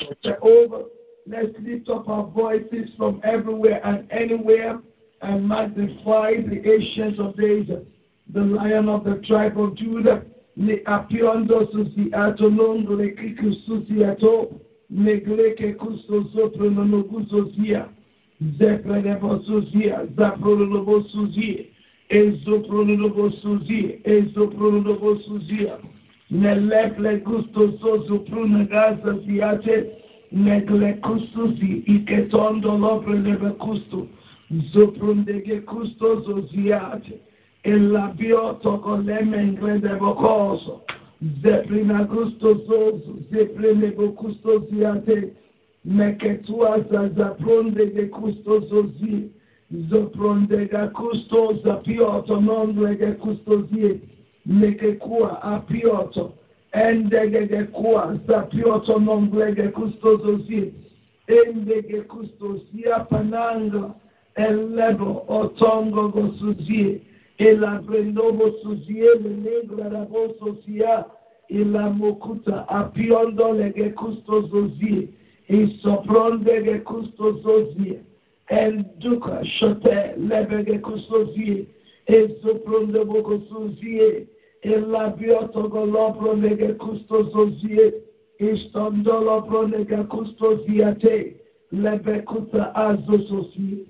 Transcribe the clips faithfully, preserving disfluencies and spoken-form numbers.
Jehovah, let's lift up our voices from everywhere and anywhere and magnify the ancient of days, the Lion of the tribe of Judah. Le apiondo susiato longo le kiku susiato negleke kusto sopro no gusto sia zepre ne bosusia zapro no bosusia ezopro no bosusia ezopro no bosusia neleple gusto soso pruna gaza siate negle kusto si iketondo lopre nebe kusto zoprundege kusto sosiate e la bioto con le mengre de bocoso, zeprina gusto zozo, zeprine bocusto ziate, me che tua zapronde de custo zozi, zopronde ga custo zapioto non de custo zi, me che qua apioto, ende ge qua zapioto non de custo zozi, ende ge custo zia pananga, e lebo otongo go suzie, e la prendovo suzie le negra raboso sia e la mokuta apiondo le ge custo zozie e sopronde ge custo zozie en duca shote lebe ge custo zie e sopronde voco suzie e la bioto golopro le ge custo zozie e stondolo pro le ge custo ziate lebe kuta azo sozie.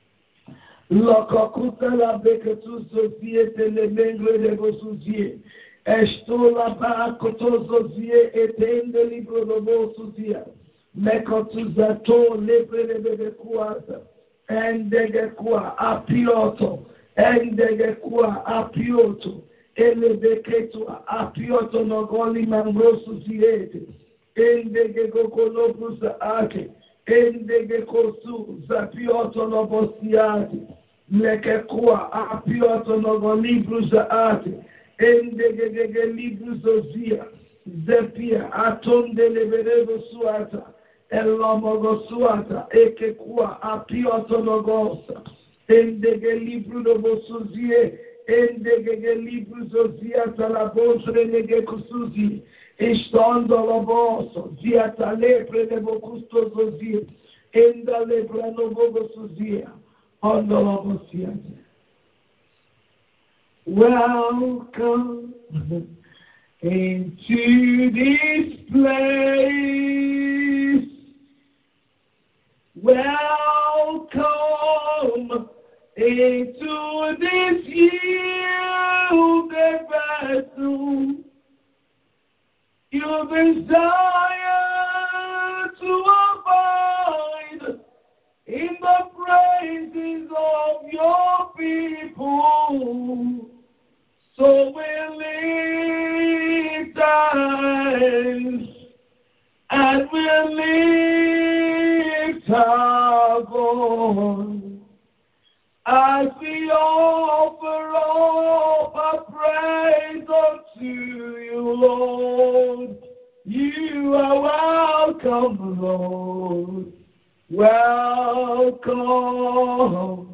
Lococuta la becatus sosie te le mengre de vosusie. Esto la bacoto sosie etende libro de vosusia. Mecotuzato lepre de becuata. Endege qua apioto. Endege qua apioto. Ele beketua apioto no goli mambrosu siete. Endege gocolopus ake. Endege kosu zapioto no bosiati. Leke kwa apioto no go libru zaati. Endege gege libru zozia. Zepia atonde leverevo suata. Elomo go suata. Eke kwa apioto no gosa. Endege libru no bosuzie. Endege ge libru zozia talabosre nege kusuzi. Istondo la boso, zia tale prende custo zozia, enda le prano bogo sozia, ondo la bosiate. Welcome into this place. Welcome into this yielded vessel. You desire to abide in the praises of your people. So we lift hands and we lift our voice as we offer up a praise unto you, Lord. You are welcome, Lord. Welcome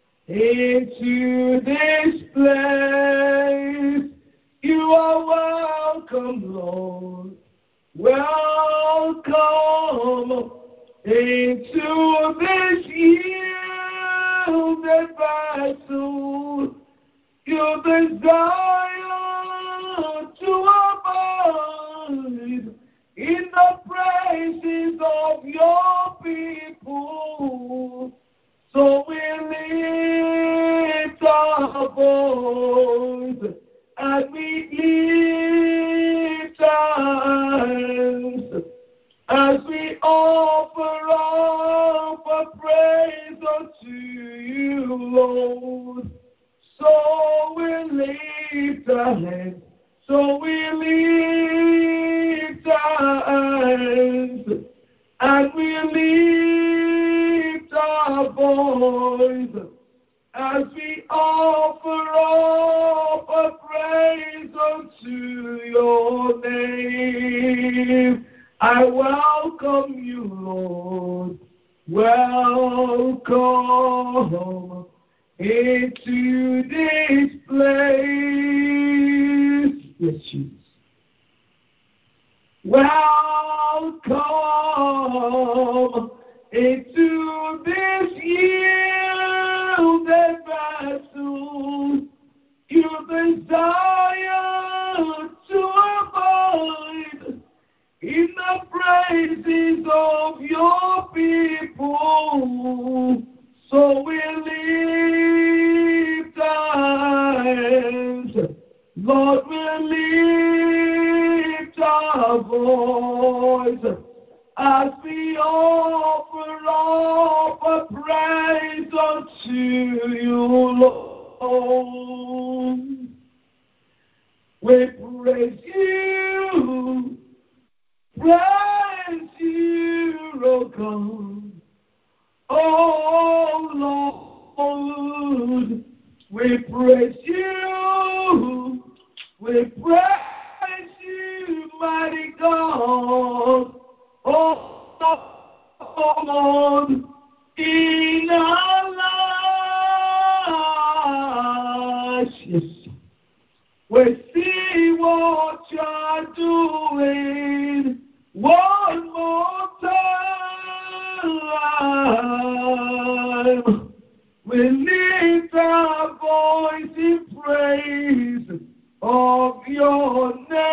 into this place. You are welcome, Lord. Welcome into this yielded vessel. You desire to abide in the praises of your people. So we lift our voice and we lift our hands as we offer up a praise unto you, Lord. So we lift our hands, so we lift our hands, and we lift our voice as we offer up a praise unto your name. I welcome you, Lord. Welcome into this place. Yes, Jesus. Welcome come into this yielded vessel. You desire to abide in the praises of your people. So we lift our hands, Lord, we lift our voice as we offer up a praise unto you, Lord. We praise you, praise you, O God. Oh Lord, we praise you, we praise you, mighty God. Oh Lord, in our lives, yes, we see what you're doing one more time. We lift our voice in praise of your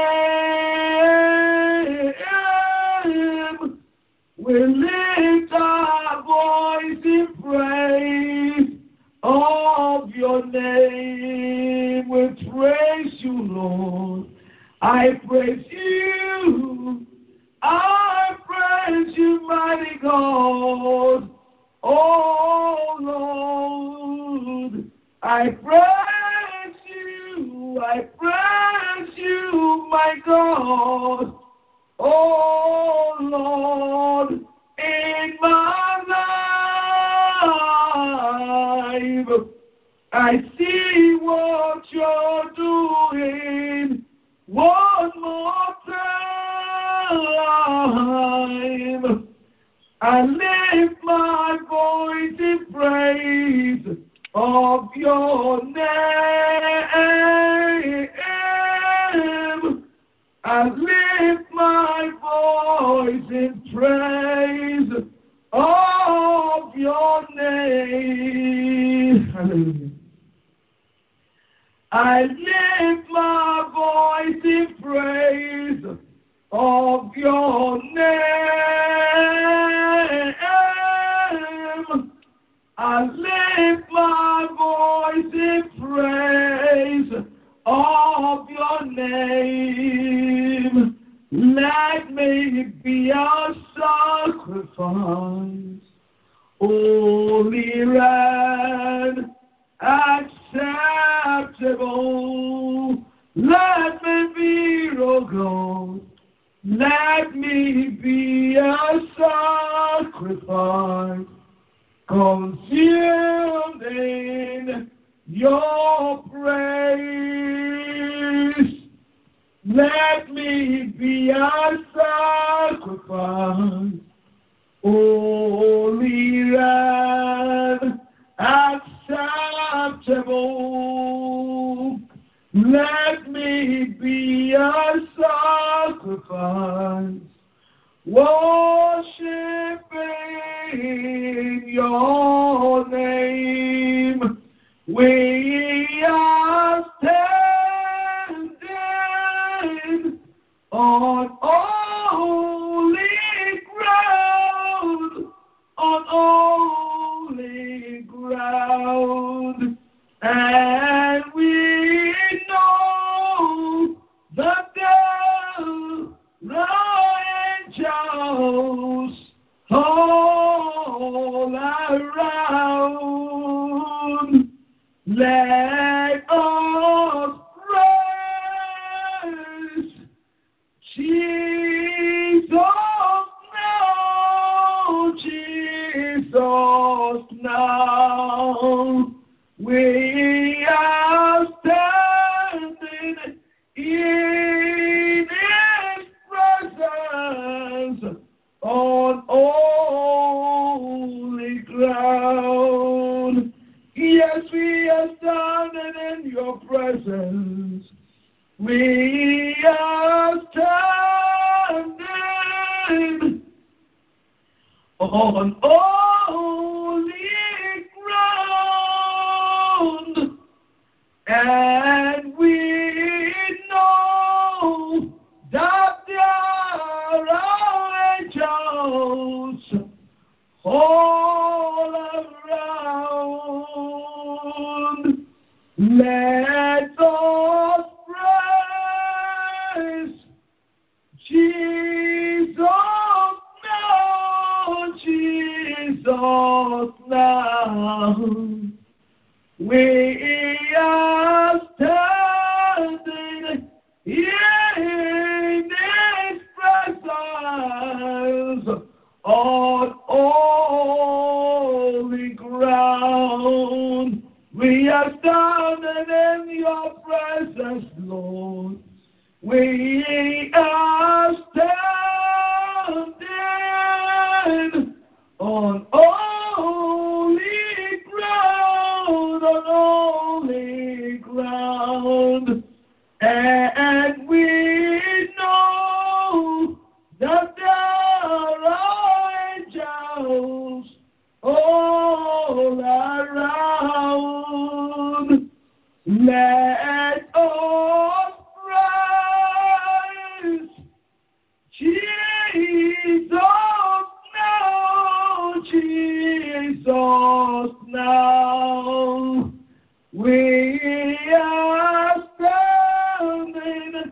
name. We lift our voice in praise of your name. We praise you, Lord. I praise you. I praise you, mighty God. Oh Lord, I praise you. I praise you, my God. Oh Lord, in my life, I see what you're doing one more time. I lift my voice in praise of your name. I lift my voice in praise of your name. Hallelujah. I lift my voice in praise of your name. I lift my voice in praise of your name. Let me be a sacrifice, holy and acceptable. Let me be, oh God, let me be a sacrifice, consumed in your praise. Let me be a sacrifice, holy and acceptable. Let me be a sacrifice, worshiping your name. We are standing on holy ground, on holy ground, and we know that the angels all around. Let us praise Jesus now, Jesus now. We are standing in His presence on holy ground. Yes, we are standing in your presence. We are standing on holy ground, and we know that there are angels all around. Let us praise Jesus now, Jesus now. We are standing in His presence on holy ground. We are standing in your presence, Lord. We are standing on holy ground, on holy ground, and we know that there are angels all around. Let us praise Jesus now, Jesus now. We are standing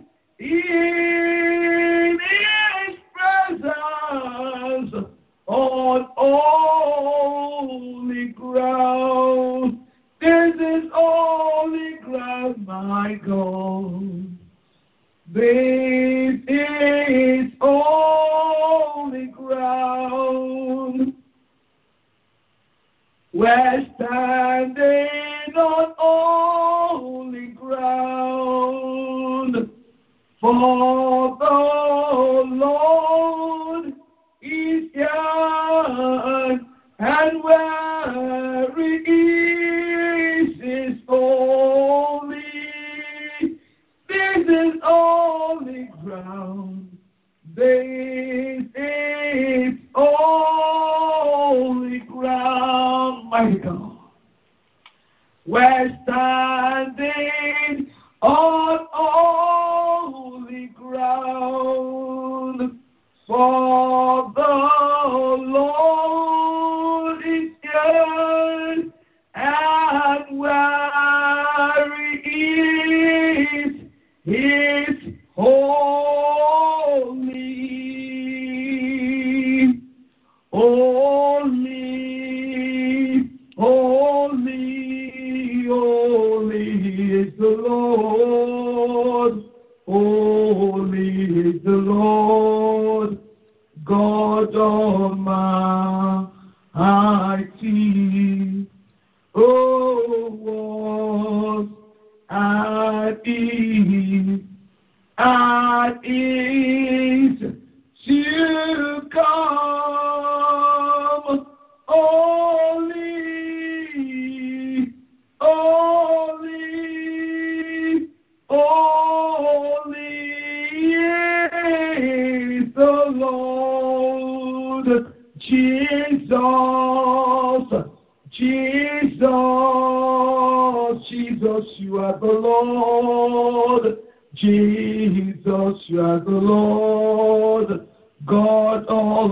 in His presence on holy ground. This is holy ground, my God. This is holy ground. We're standing on holy ground, for the Lord is here, and where He is is holy. This is holy ground. This is holy ground, my God. We're standing on holy ground, for the Lord is here, and where He is, is holy. Holy, holy, holy is the Lord. Holy is the Lord, God Almighty. Oh, was at ease, at ease to come. Holy, holy, holy is the Lord. Jesus, Jesus, Jesus, you are the Lord. Jesus, you are the Lord, God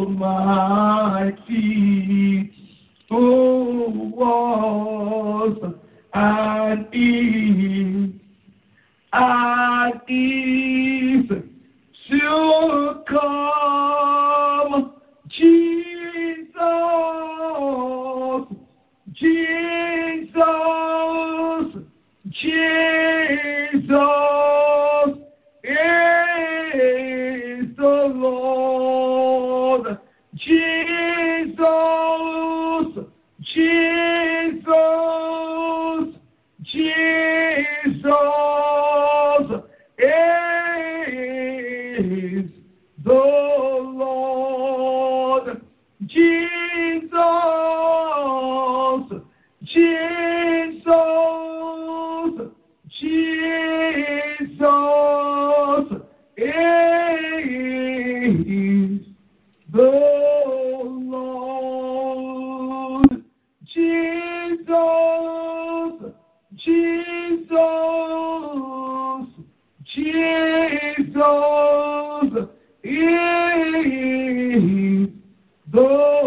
Almighty, who was and is, and is to come. Jesus, Jesus, Jesus is the Lord. Jesus, Jesus, Jesus is the Lord. Jesus, Jesus, Jesus is the Lord. Jesus, Jesus is the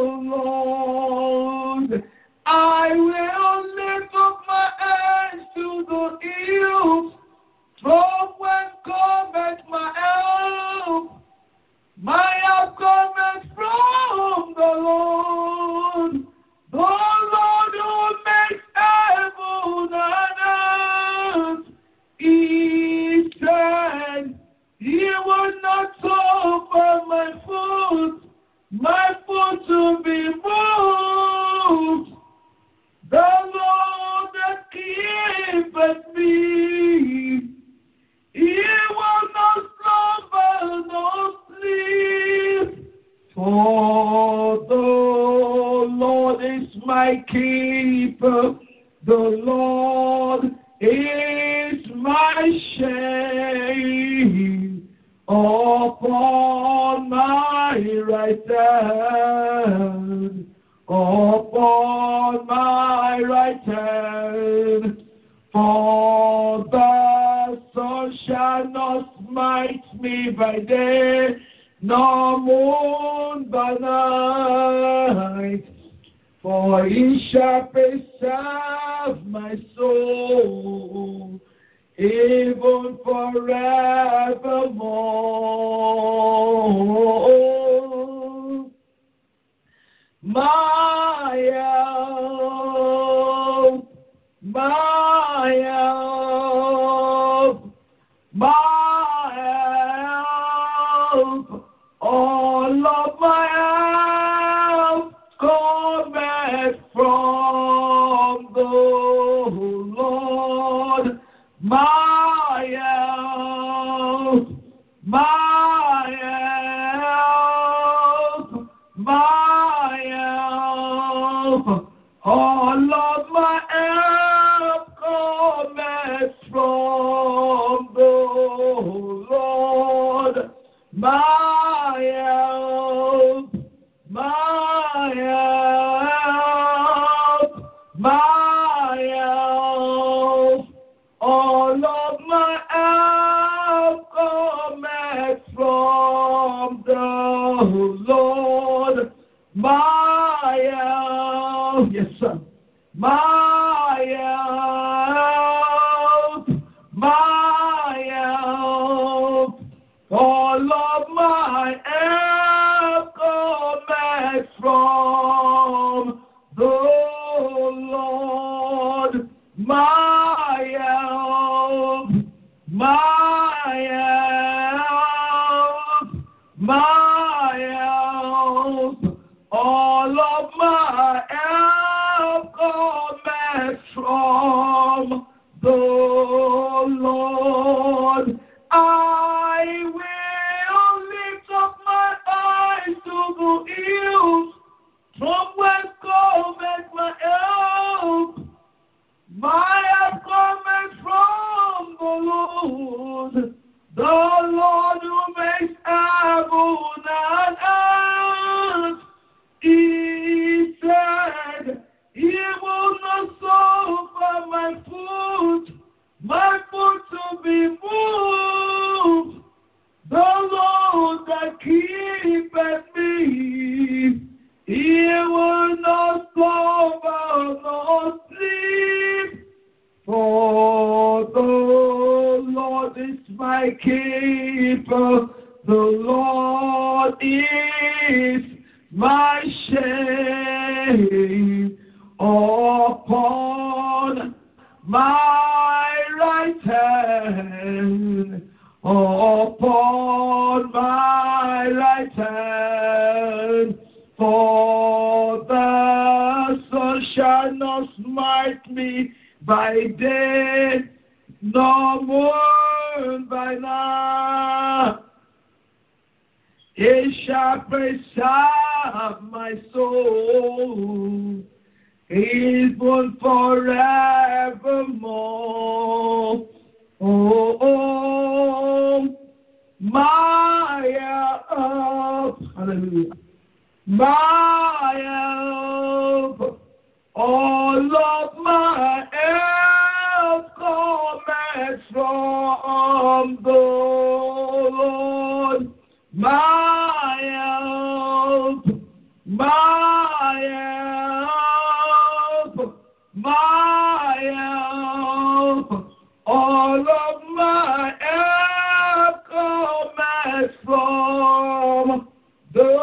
Lord. I will lift up my hands to the hills, from whence cometh my help. My help cometh from the Lord, the Lord who makes heaven and earth. He said, He will not suffer my foot, my foot to be moved. The Lord that keepeth me, He will not slumber nor sleep. For the Lord is my keeper, the Lord is my shade upon my right hand, upon my right hand. For the sun shall not smite me by day, nor moon by night. For He shall preserve my soul, even forevermore. My help, my help, my help, all of my help cometh from the Lord. My help, my help, my help, all of my help cometh from the Lord. My help, my help, my help, all of my help cometh from the Lord. My help, yes sir, my help, my help, all of my help cometh from the Lord. My help, my help, my help, all of my help cometh from the Lord. I will lift up my eyes to the hills, from whence cometh my help. My help cometh from the Lord, the Lord who makes heaven and earth. He said, He will not suffer my foot, my foot to be moved. The Lord that keepeth me, He will not slumber nor sleep. For the Lord is my keeper, the Lord is my shade upon my right hand, upon my right hand. For the sun shall not smite me by day, nor moon by night. He shall preserve my soul, even forevermore. Oh, oh, my help, hallelujah, my help, all of my help cometh from the Lord. My help, my help, my help, all of my help cometh from the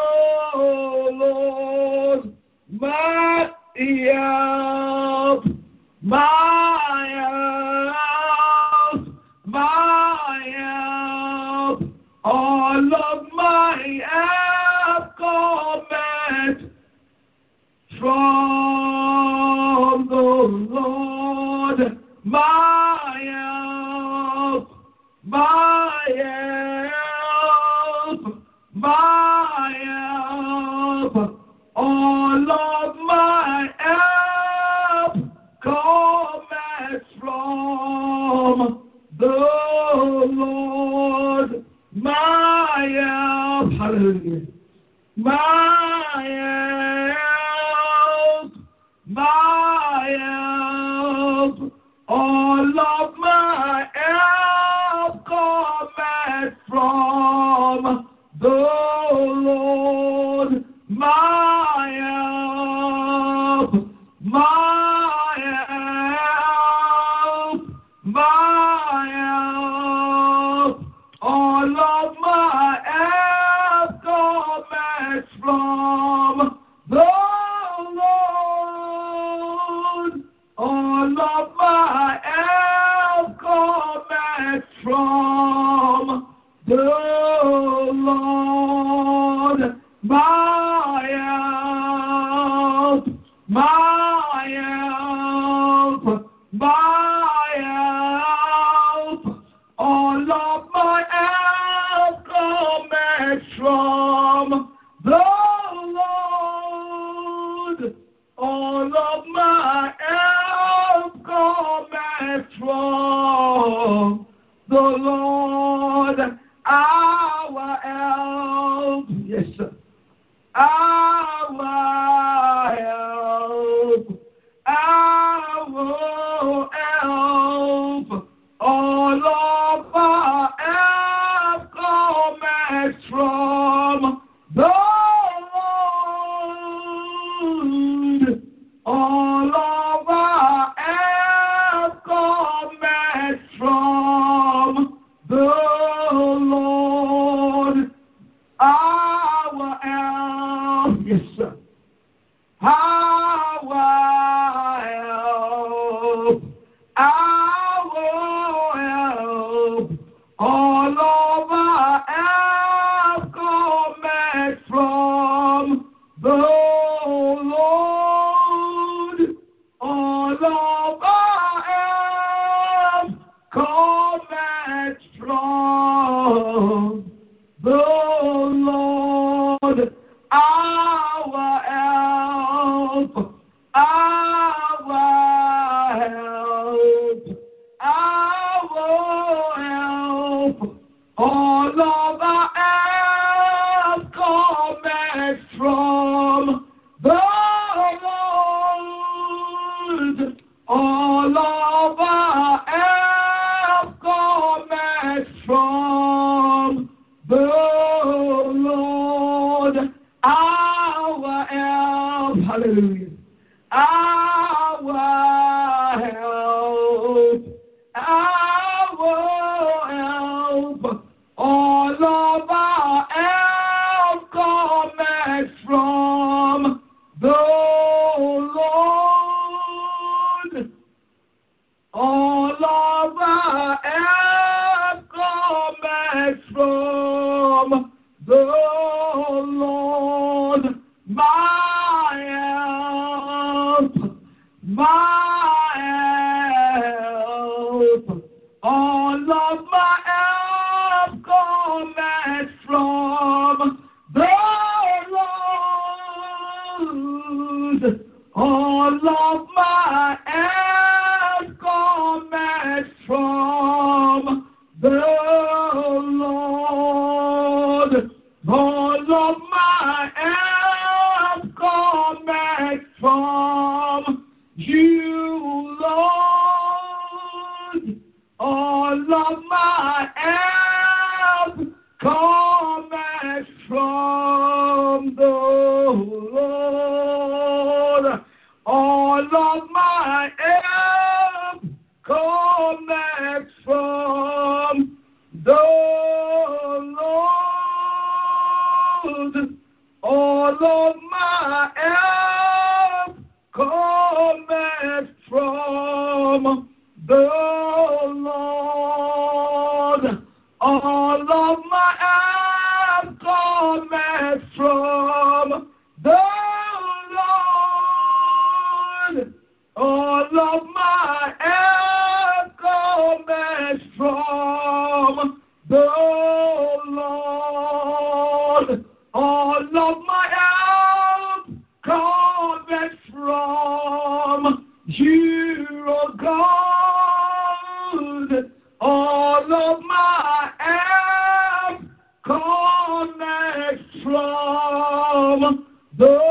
Lord. My help, my help, my help, all of my help cometh from the Lord. My help, my help, my help, all of my help cometh from the Lord. My help, hallelujah, my help, my help, all of my help cometh from the Lord. My help, my help, my help, all of my help cometh from the Lord. All of my help cometh from the Lord. My help, my help, my help, all of my help cometh from the Lord. All of my help cometh from the Lord. Our help, yes, sir. Our help, our help, all of our help cometh from the Lord. All of our help cometh from the Lord. Our help, yes, sir. Our help, our help, all of our help cometh from the Lord. All of our help cometh from the Lord. Our help, our help, our help, all of our help cometh from the Lord. All of our help cometh from the Lord. Our help, hallelujah, our help, our help, all of our help cometh from the Lord. All of our help cometh from the Lord. My help, my help, all of my help cometh from the Lord. All of my help cometh from the Lord. All of my help cometh from you, Lord. All All of my help cometh from the Lord. All of my help cometh from the Lord. All of my help cometh from the Lord. All of my help cometh from you, O God. All of my help cometh from the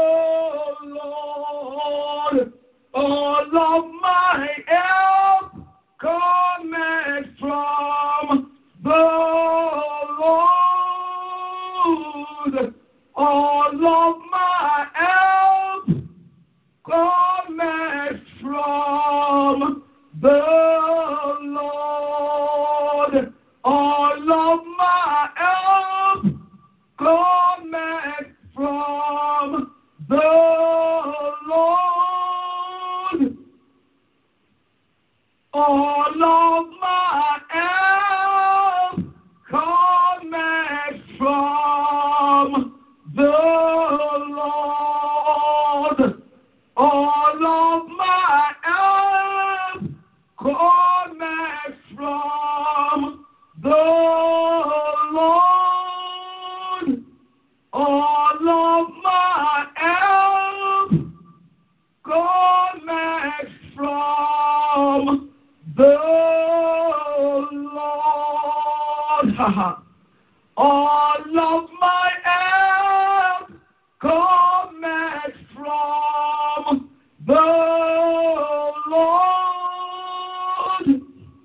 Lord. All of my help cometh from the Lord. All of my help cometh from the Lord. All of my help cometh from the Lord. All of my help cometh from the Lord. All of my help cometh from the Lord. All of my help cometh from the Lord. All of my help cometh from the Lord.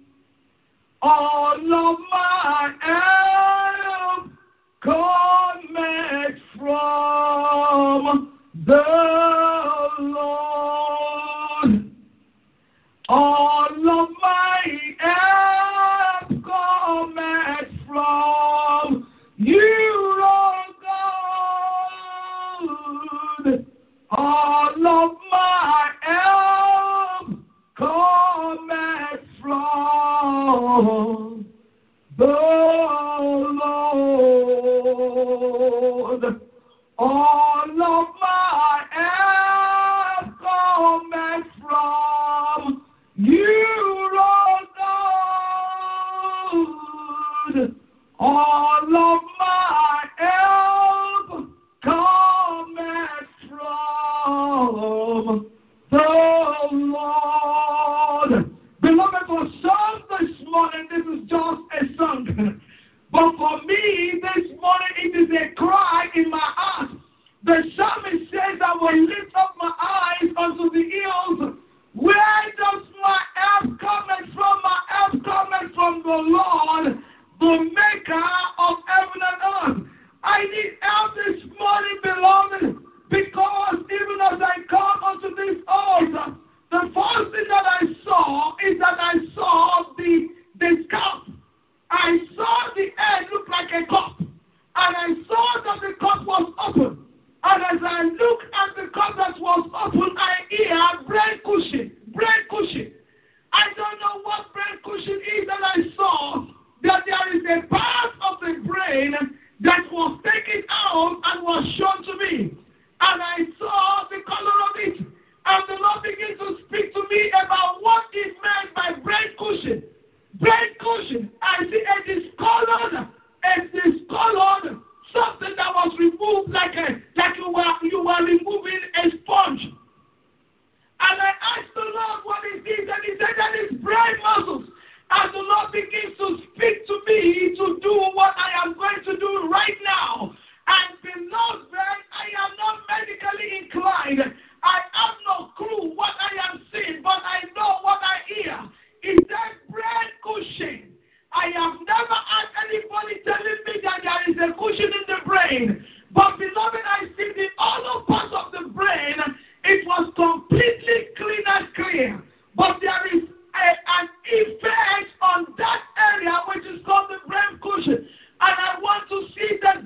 All of my help cometh from the Lord. All of my help cometh from you, O God. All of my help cometh from the Lord. All of my help cometh from you, Lord God. All of my help cometh from the Lord. Beloved, for some this morning, this is just a song. But for me, this morning, it is a cry in my heart. The psalmist says, I will lift up my eyes unto the hills. Where does my help cometh from? My help cometh from the Lord, the maker of heaven and earth. I need help this morning, beloved, because even as I come unto this altar, the first thing that I saw is that I saw the, the cup. I saw the end look like a cup. And I saw that the cup was open. And as I look at the cup that was open, I hear brain cushion, brain cushion. I don't know what brain cushion is that I saw, that there is a part of the brain that was taken out and was shown to me. And I saw the color of it. And the Lord began to speak to me about what is meant by brain cushion. Brain cushion. I see a discolored, a discolored something that was removed like a like you were you were removing a sponge. And I asked the Lord, what is this? And he said that is brain muscles. And the Lord begins to speak to me to do what I am going to do right now. And beloved, I am not medically inclined. I have no clue what I am seeing, but I know what I hear. He said brain cushion. I have never had anybody telling me that there is a cushion in the brain. But beloved, I see the other part of the brain, it was completely clean and clear. But there is a, an effect on that area which is called the brain cushion. And I want to see the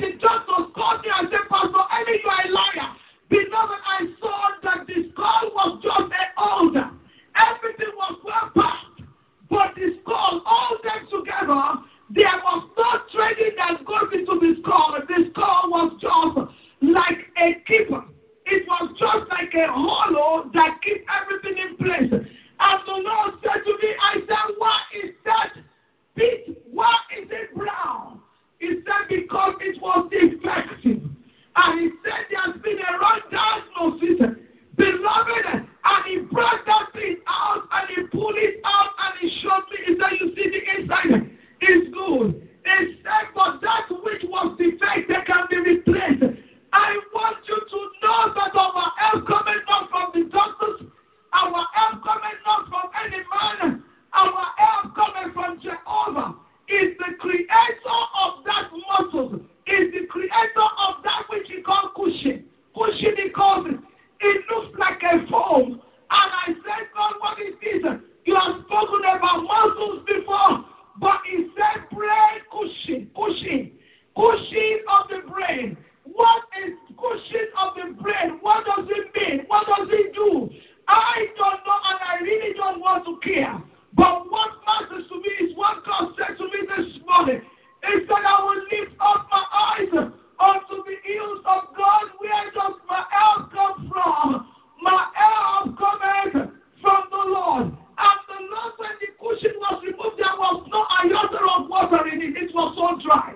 the doctors called me and said, Pastor Eli, you are a liar. Beloved, I saw that the skull was just an older. Everything was well packed. But the skull, all them together, there was no training that goes into the skull. The skull was just like a keeper. It was just like a hollow that keeps everything in place. And the Lord said to me, I said, why is that bit? Why is it brown? He said, because it was defective. And he said, there's been a wrong diagnosis. Beloved, and he brought that thing out, and he pulled it out, and he showed me. He said, you see the inside is good. He said, but that which was defective can be replaced. I want you to know that our help coming not from the doctors, our help coming not from any man, our help coming from Jehovah. Is the creator of that muscle, is the creator of that which he calls cushion. Cushion he calls it. It looks like a foam. And I said, God, what is this? You have spoken about muscles before, but he said brain cushion, cushion, cushion of the brain. What is cushion of the brain? What does it mean? What does it do? I don't know, and I really don't want to care. But what matters to me is what God said to me this morning. He said, I will lift up my eyes unto the hills of God. Where does my help come from? My help cometh from the Lord. And the Lord, when the cushion was removed, there was no iota of water in it. It was so dry.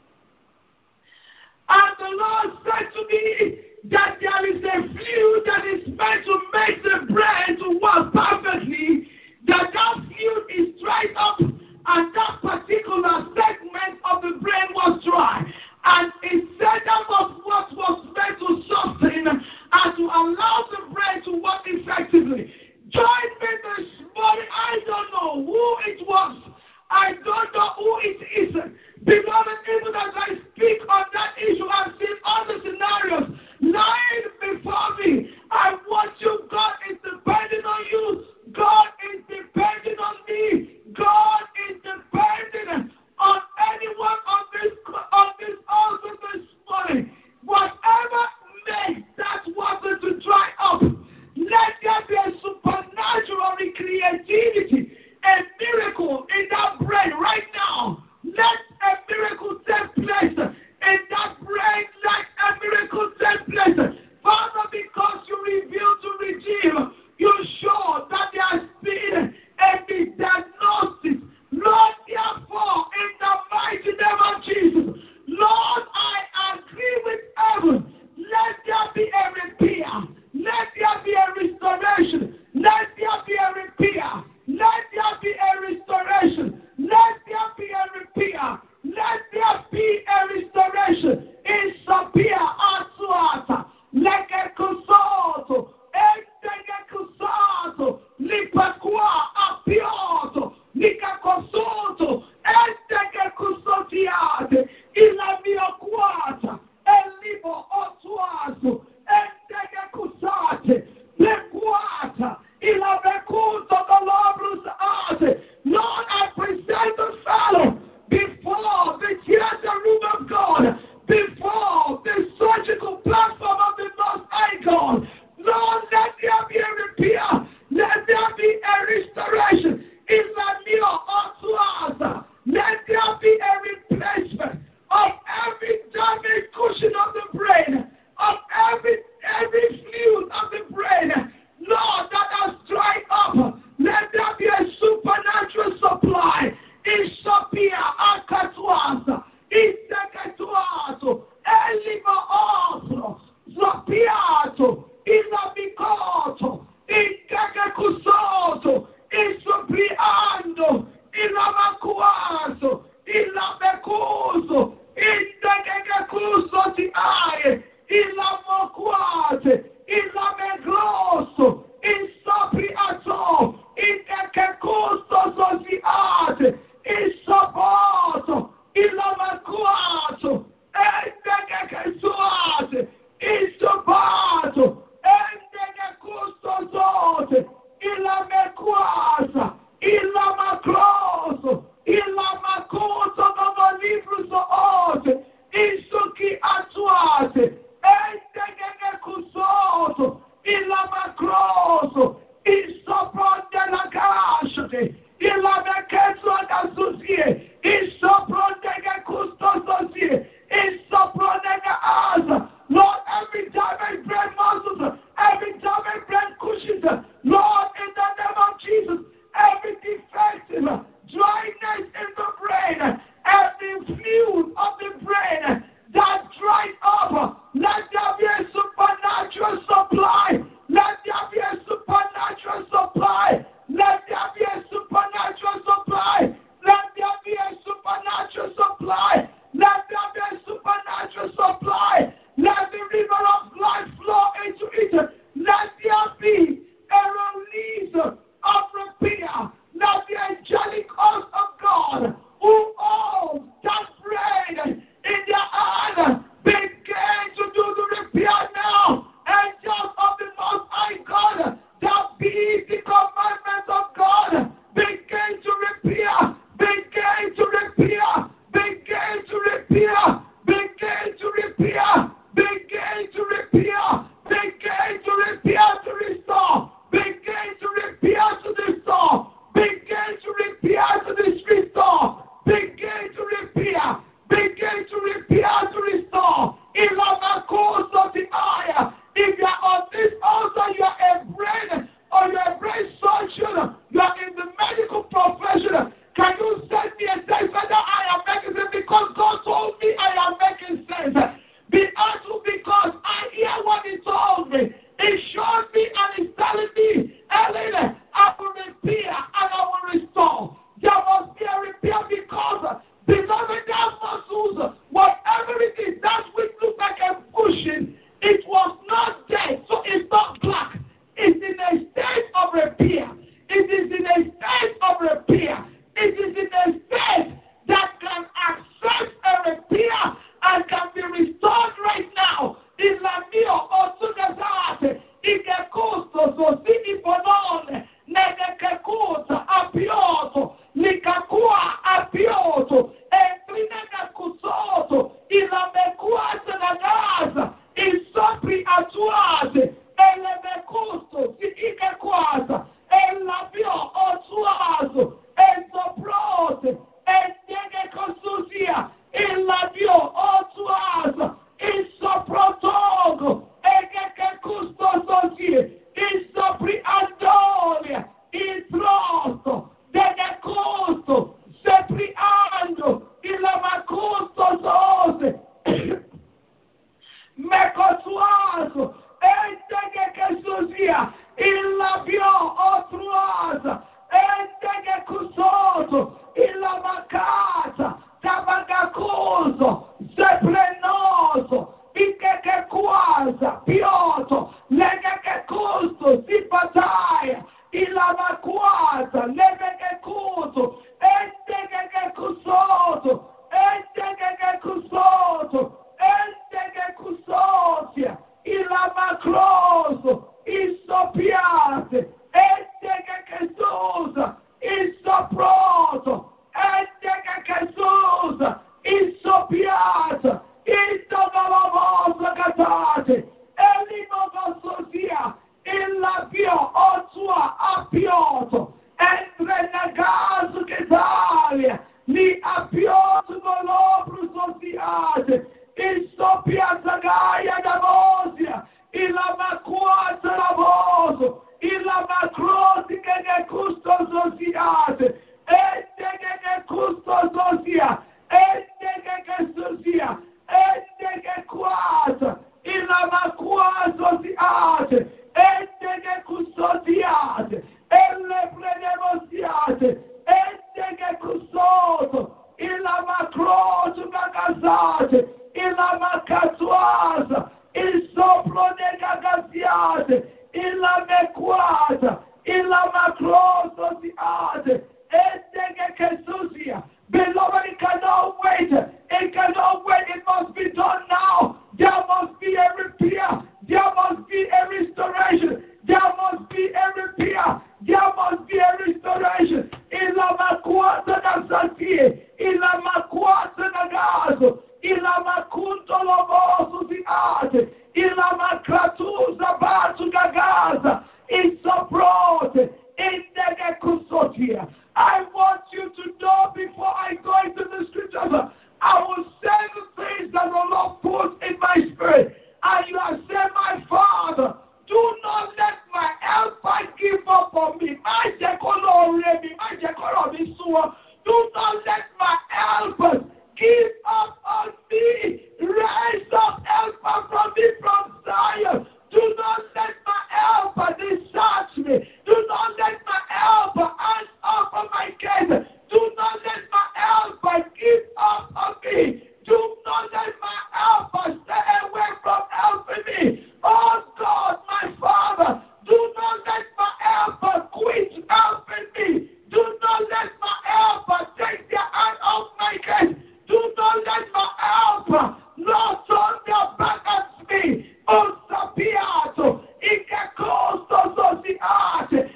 And the Lord said to me that there is a fluid that is meant to make the brain to work perfectly, that that fluid is dried up, and that particular segment of the brain was dry. And it said that was what was meant to soften and to allow the brain to work effectively. Join me this morning. I don't know who it was. I don't know who it is. Beloved, even as I speak on that issue, I've seen other scenarios lying before me. I want you. God is depending on you. God is depending on me. God is depending on anyone on this on this altar this morning. Whatever makes that water to dry up, let there be a supernatural creativity, a miracle in that brain right now. Let a miracle take place in that brain. Let a miracle take place. Father, because you revealed to redeem, you show that there has been a misdiagnosis. Lord, therefore, in the mighty name of Jesus, Lord, I agree with heaven. Let there be a repair. Let there be a restoration. Let there be a repair. Let there be a restoration. Let there be a repair. Let there be a restoration. In Sapia Asuata, like a consorto, Entege Cusato, Lipacua Apioto, Nica Consorto, Entege Cusotiate, Illa mio quata, El Libo Osuato, Entege Cusate, Lequata, Illa Becuto Golobrus Ate. Lord, I present the fellow before the theater room of God, before the surgical platform of the Most High God. Lord, let there be a repair. Let there be a restoration. In the mio Osuasa, let there be a replacement of every damaged cushion of the brain, of every every fluid of the brain, Lord, that has dried up. Let there be a supernatural supply. In Shapia Akatuasa, in Seketuato, Elima Oslo, Zapiato, in Labicoto, in Kakakusoto, in Supriando, in Lamacuaso, in Labecuso, in Kakakuso Tiae, in Lamoquate, in Lamegroso, in Sapriato, in Kakakuso Sosiate, in Sabato, in Lamacuato, in Kakakuso. sopri attuate, e che cusoso, il macroso, il sopra della casciate, il lavecchezzo da susie, il sopra della custososie, il sopra della asa. Lord, every time I break muscles, every time I break cushions, Lord, in the name of Jesus, every defective dryness in the brain, every fluid of the brain that dried up, let there be a supernatural supply. Let there be a supernatural supply. Let there be a supernatural supply. Let there be a supernatural supply. Let there be a supernatural supply. Let the river of life flow into it. Let there be a release of repair. Let the angelic host of God who owns that brain in their hand begin to do the repair now. Angels of the Most High God, that be the commandments of God, begin to repair, begin to repair, begin to repair, begin to repair, begin to repair, begin to repair, to restore, begin to repair, to restore, begin to repair, to restore, begin to repair, begin to repair, to restore. In the course of the eye, if you are on this also, you are a brain or you are a brain surgeon, you are in the medical profession. Can you send me a text whether I am making sense? Because God told me I am making sense. Be answered because I hear what He told me. He showed me and He's telling me, Ellen, I will repair and I will restore. There must be a repair because, beloved, that muscles, whatever it is, that which looks like a pushing, it was not dead, so it's not black. It's in a state of repair. It is in a state of repair. It is in a state that can access a repair and can be restored right now. In la mio otsugazate, in che costo so sini bonone, nelle che cosa appioto, li cacua appioto, e trinega cusoto, in la mecuata da casa, in sopri attuate, e le mecusto, si che cosa, e la mio ottuato, e soprote, e nelle cosusia, in la mio ottuato, in soprotogo, e che custo sosie, in sopri andolia, in trosto, delle costo, sempre ando, in la macusto sose, me cosuato, e che sosia, in la mio ottuato, e che cusoto, in la macata, tabagacoso, seprenoso, in che quasa, pioto, lega che costo, si battaglia, in la macuata, lega che costo, e che cusoto, e che cusoto, e che cusosia, in la macroso, in sopiate, e che susa, in soproto, e che susa, in sopiata, in tutta la vostra catate, e l'imogososia, in la pio, o sua, appioto, entre nel caso che taglia, li appioto con l'opro sosiate, in sopiata gaia da vosia, in la macuata la voso, in la macrosi che ne custo sosiate, e che custo sosia, e che sosia, e che quata, in la macuata sosiate, e che custodiate, e le prenevosiate, e che custoso, in la macrosi casate, in la macatuasa, il sopro de gagaziate, in la mequata, in la macrososiate, e che susia. Beloved, it cannot wait. It cannot wait. It must be done now. There must be a repair. There must be a restoration. There must be a repair. There must be a restoration. In la macuata da satie, in la macuata da gaso, in la macunto lo Irabosu the art, Ilamakratuza Batu Gagaza, Isoprote, Indegekusotia. I want you to know before I go into the scriptures, I will say the things that the Lord put in my spirit. And you have said, my Father, do not let my helper give up on me. My Jekolo Remi, my Jekolo Misua. Do not let my helpers give up on me. Rise up, helper from me from Zion. Do not let my helper discharge me. Do not let my helper hands up on my case. Do not let my helper give up on me. Do not let my helper stay away from helping me. Oh God, my Father, do not let my helper quit helping me. Do not let my helper take their hand off my case. Do not let my helper not turn their back at me. Oh, Sapiato, Ikekosto Sosiate,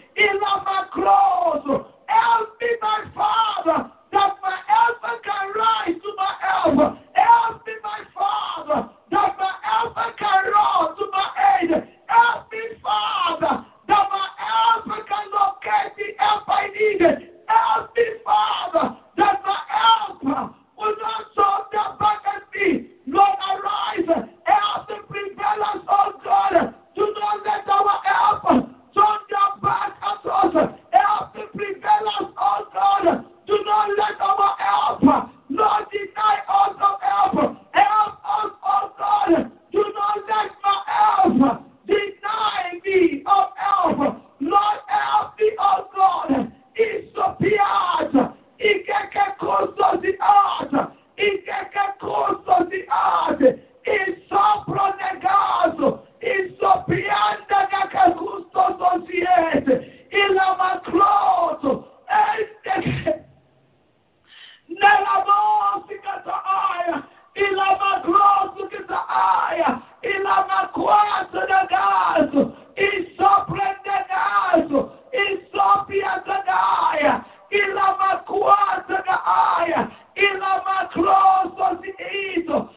Ilamacroso. Help me, my Father, that my helper can rise to my help. Help me, my Father, that my helper can run to my aid. Help me, Father, that my helper can locate the help I needed. Help me, Father, that my helper will not turn their back at me. Lord, arise. Help the prevailers, oh God. Do not let our helper turn their back at us. Help the prevailers, oh God. Do not let our helper, Lord, deny us of help. Help us, oh God. Do not let my help deny me of help. Lord, help me, oh God. Isopiat, Ikeke Kosos the art, Ikeke Kosos the art, Isopro Negazo, Isopianda Nakakusto Societe, Ilamacroto, and Nelamosikataaya, Ilamacrosukataaya, Ilamaquata Nagazo, Isoprendegazo, Isopiatagaya, Ilamaquata, Ilamacrososito,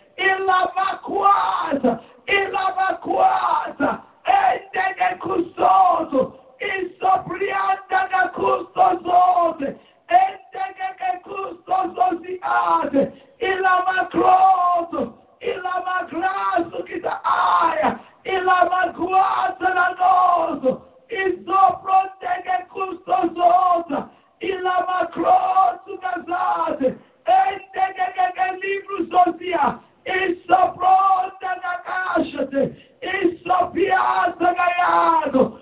Ilamaquata, Ilamaquata, Endege Custoso, Isoprianda Nacustosote, Endege Custososiate, Ilamacroso, Ilamacraso Kitaaya, Ilamaquata Nagoso, Isoprotege Custosota, Ilamacroso Gazate, Endege Libro Sosia, Isopronda Nagashate, Isopiata Gaiado,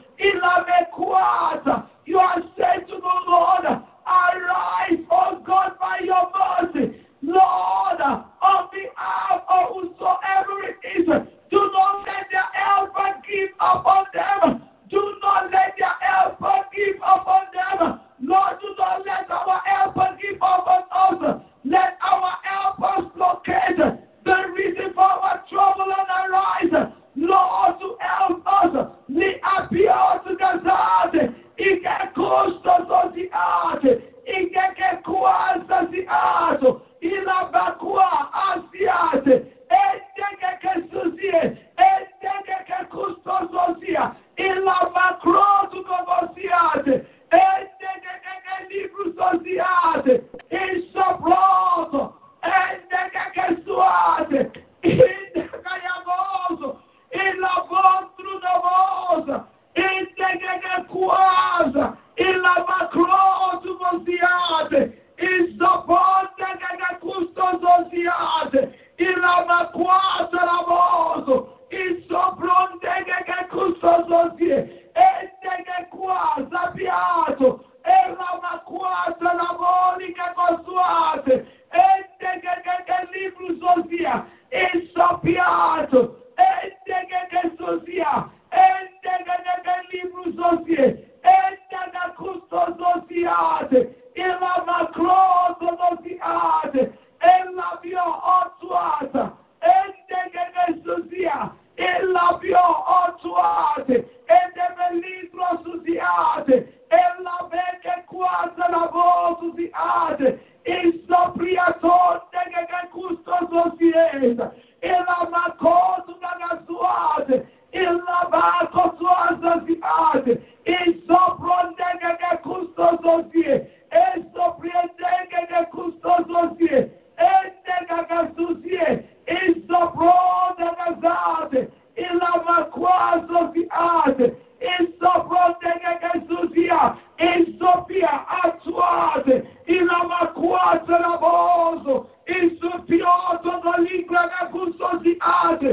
Ilamequata. You are said to the Lord, arise, oh God, by your mercy. Lord, on behalf of whosoever it is, do not let their helper give up on them. Do not let their helper give up on them. Lord, do not let our helper give up on us. Let our helpers locate the reason for our trouble and arise. Lord, to help us. Li appear to Gazate. Ike custo sociate. Ike kuasa siato. Ila bakua asiate. Endege susie. Endege custo socia. Ila macro to gobosiate. Endege libro sociate. Isopronto. Endege suate. Indege yaboso. Ila vostro novosa. Indege quasa. Ila macro to gobosiate. Isoponte che custo sociate. Ila maquata lavoso. Isopronte che custo sociate. Endege quasa piato. Ela maquata lavori che cosuate. Endege che libro sosia. Isopiato. Endege che sosia. Endege che libro sosie. Endege custo sociate. Ela macroso sociate. Ela bio otuata. Endege che sosia. Ela bio otuate. Endege libro sociate. Ela veke quata la voce di ade. Il sopriatonte che custo societa. Ela makoto gagasuate, illa bako suasa siate, iso prondege ge kustososie, iso priendege ge kustososie, ende gagasusie, iso prondege zate, illa makwaso siate, iso prondege ge susia, iso pia atuate, illa makwaso raboso, iso pioto da libra ge kustosiate,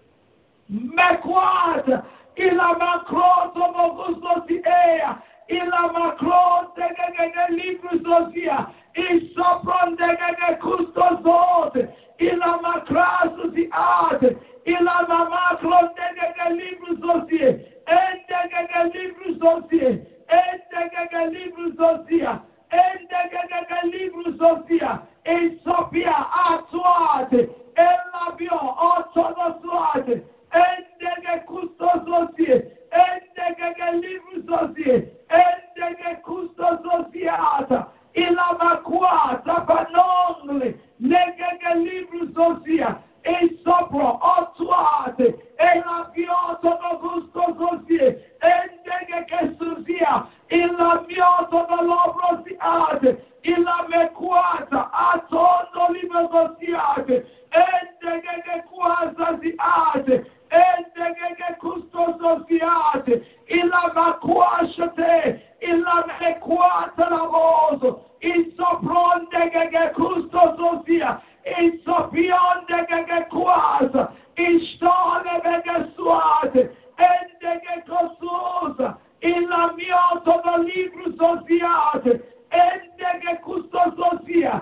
mekwata, ila makroto mogustosi ea, ila makrote gege libru sosia, isopron de gege kustosote, ila makrasu si ate, ila mamakron de gege libru sosie, ende gege libru sosie, ende gege libru sosia, ende gege libru sosia, isopia atuate, ela bio otodosuate, endege kustososie, endege librusosie, endege kustososiata, ila maquata panongle, negege librusosia, e sopra ottuate, e la bioto no gustososie, endege kesusia, illa bioto no lobrosiate, illa mequata, atondo librusiate, endege quasa siate, endege custososiate, illa maquasciate, illa mequata lavoso, il soprondege custososia, il sopiondege quasa, il stone vege suate, endege costosa, illa mioto no libru sosiate, endege custososia,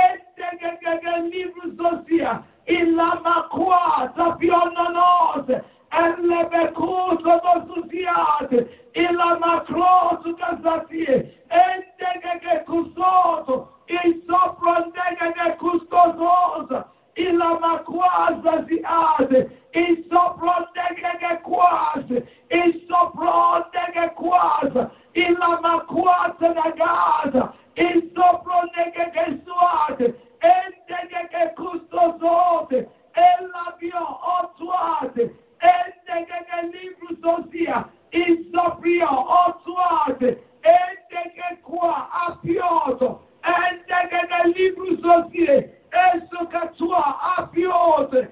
endege libru sosia, illa maquata piononose, elle becuso dosusiate, illa macrosu casatie, endege custoso, il soprondege custososa, illa maquasa siate, il soprondege quasi, il soprondege quasi, illa maquata da gaza, il soprondege suate, endege custosote, ella bio ottuate, endege libru sosia, il soprio ottuate, endege qua apioto, endege libru sosie, esso catua apiote,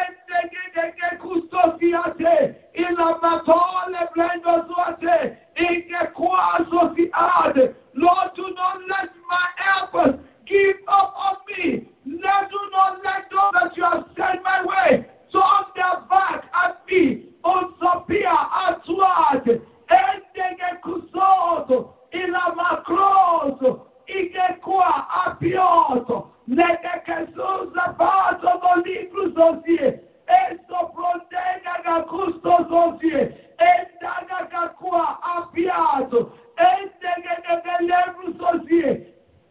endege custosiate, illa matole blendo suate, ige qua sosiate. Lord, do not let my efforts give up on me. Let do not let those that you have sent my way turn their back at me. Unsopia atuate, endege cusoto, illa macroso, ige qua apioto, nege Jesusa pato do libru sosie, esso protega ga custo sosie, endaga ga qua apiato, endege ga libru sosie,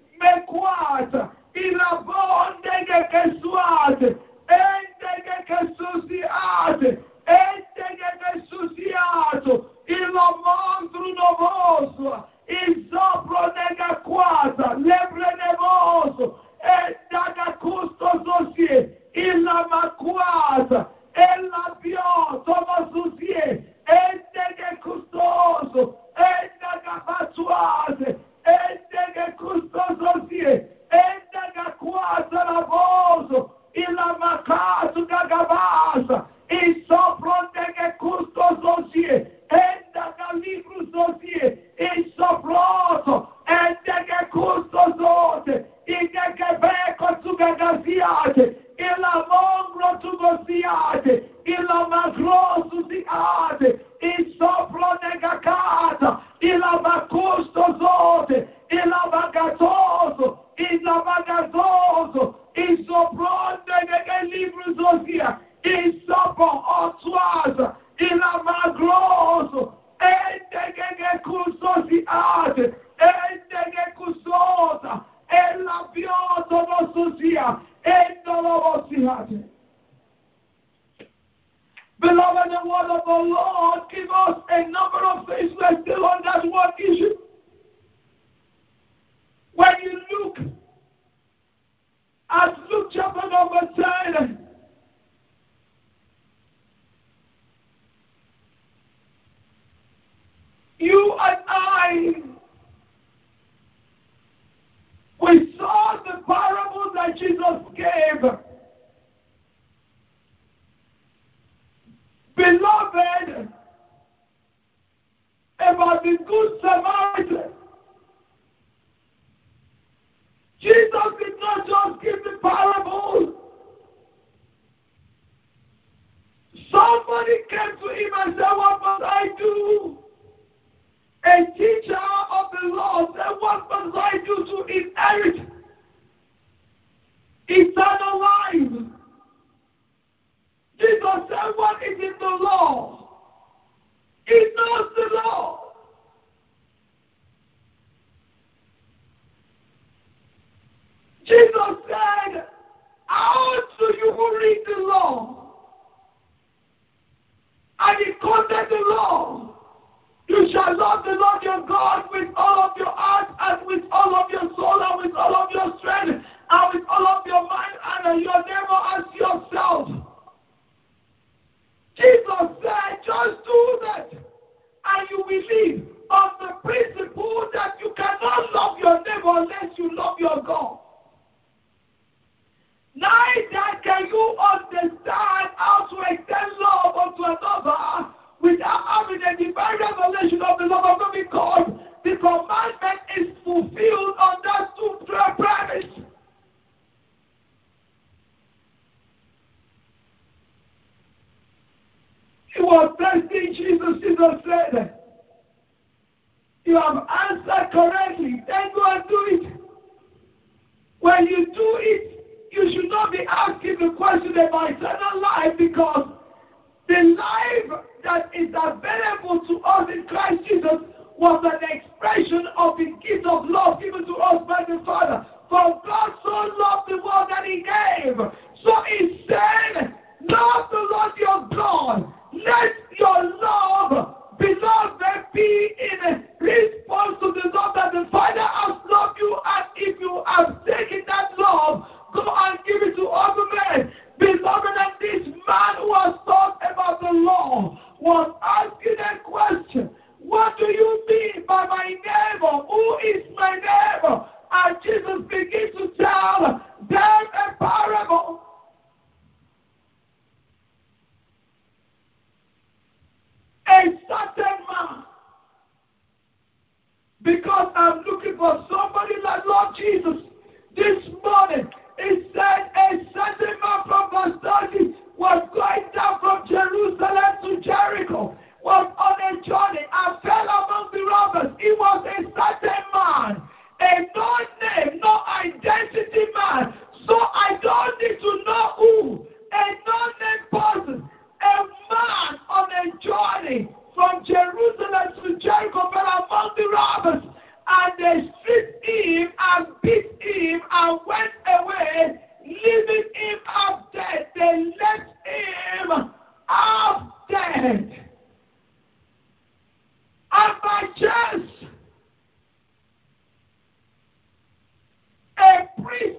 mequata, illa bondege che suate, endege che susiate, endege che susiato, illa montru novoso, il sopro nega quata, lebre nevoso, e daga custo sosie, illa maquata, e la pio, tomo sosie, e dege custoso, e daga patuate, e dege custo sosie, e daga quata lavoso, illa macato gagabasa, il sopro dege custo sosie, e daga libru sosie, il soproto, e dege custo sote, i che becco su gagasiate, il mongro su gosiate, il magro su siate, il sopro negacata, il macusto sote, il bagatoso, il bagatoso, il sopro neg libro sosia, il sopro ottuasa, il magroso, e che custosiate, e che custota, e la piota nostro sia, e non lo siate. Beloved, the word of the Lord give us a number of things. We're still on that one issue. When you look at Luke chapter number ten, and I, we saw the parable that Jesus gave. Beloved, about the Good Samaritan. Jesus did not just give the parable. Somebody came to him and said, what must I do? A teacher of the law said, what must I do to inherit eternal life? Jesus said, what is in the law? He knows the law. Jesus said, how do you read the law? And he quoted the law. You shall love the Lord your God with all of your heart and with all of your soul and with all of your strength and with all of your mind and your neighbor as yourself. Jesus said, just do that and you will live on the principle that you cannot love your neighbor unless you love your God. Neither can you understand how to extend love unto another without having a divine revelation of the love of God, because the commandment is fulfilled on that two premise. He was testing Jesus. Jesus said, you have answered correctly, then go and do it. When you do it, you should not be asking the question about eternal life, because the life that is available to us in Christ Jesus was an expression of the gift of love given to us by the Father. For God so loved the world that he gave. So he said, love the Lord your God. Let your love, beloved, be in response to the love that the Father has loved you. And if you have taken that love, go and give it to other men. Beloved, and this man who has thought about the law was asking a question. What do you mean by my neighbor? Who is my neighbor? And Jesus begins to tell them a parable. A certain man. Because I'm looking for somebody like Lord Jesus this morning. It said a certain man from verse thirty was going down from Jerusalem to Jericho, was on a journey and fell among the robbers. He was a certain man, a no-name, no identity man. So I don't need to know who. A no-name person, a man on a journey from Jerusalem to Jericho fell among the robbers. And they stripped him and beat him and went away, leaving him half dead. They left him half dead. And by chance, a priest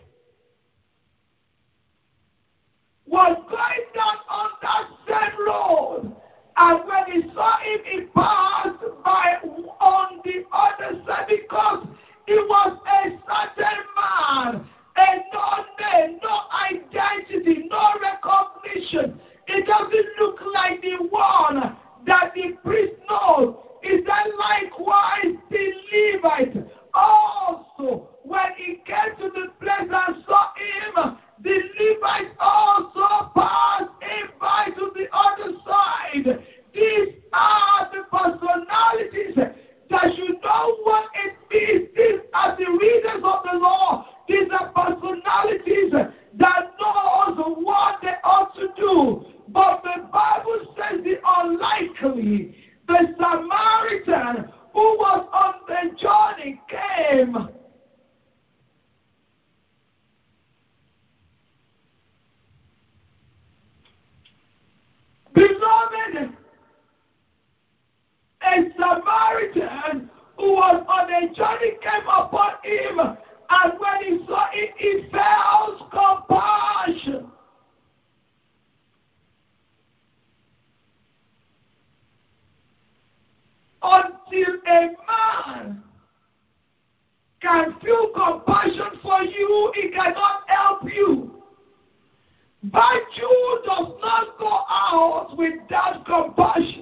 was going down on that same road. And when he saw him, he passed by on the other side, because he was a certain man, a no name, no identity, no recognition. It doesn't look like the one that the priest knows. Is that likewise the Levite? Also, when he came to the place and saw him, the Levite also passed him by to the other side. These are the personalities that you know what it means. These are the readers of the law. These are personalities that knows what they ought to do. But the Bible says the unlikely, the Samaritan who was on the journey came. Beloved, a Samaritan who was on a journey came upon him, and when he saw it, he felt compassion. Until cannot help you. Virtue does not go out without compassion.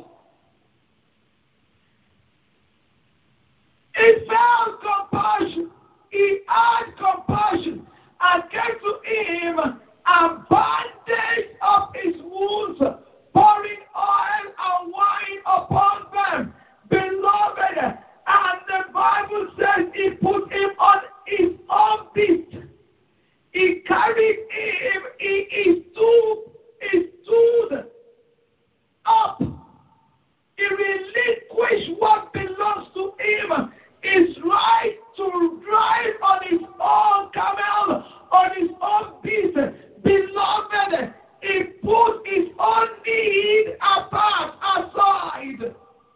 He felt compassion. He had compassion and came to him and bandaged up his wounds, pouring oil and wine upon them. Beloved, and the Bible says he put him on his own beast. He carried him, he, he stood, he stood up. He relinquished what belongs to him. His right to drive on his own camel, on his own beast. Beloved, he put his own need apart, aside.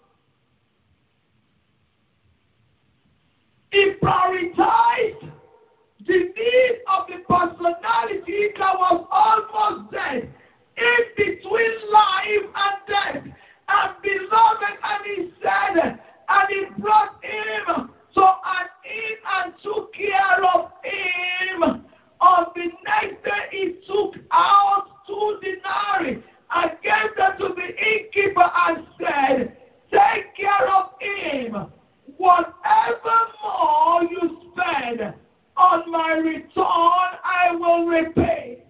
He prioritized the need of the personality that was almost dead, in between life and death. And beloved, and he said, and he brought him so and in and took care of him. On the next day, he took out two denarii and gave them to the innkeeper and said, take care of him. Whatever more you spend, on my return I will repay.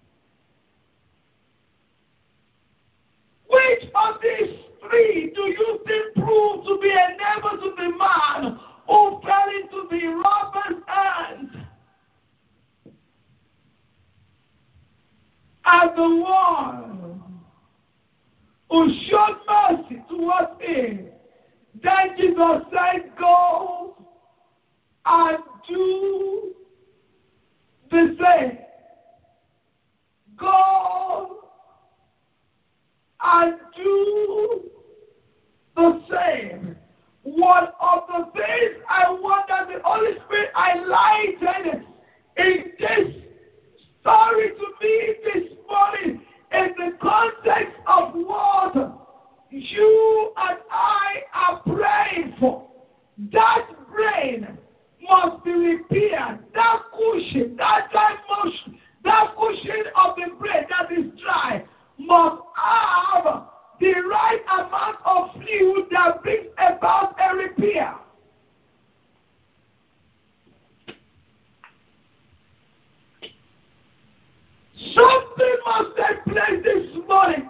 Which of these three do you think proved to be a neighbor to the man who fell into the robber's hands? And the one who showed mercy towards him. Then Jesus said, go and do the same. Go and do the same. One of the things I want that the Holy Spirit highlighted in this story to me this morning is the context of what you and I are praying for. That brain must be repaired. That cushion, that motion, that cushion of the brain that is dry must have the right amount of fluid that brings about a repair. Something must take place this morning.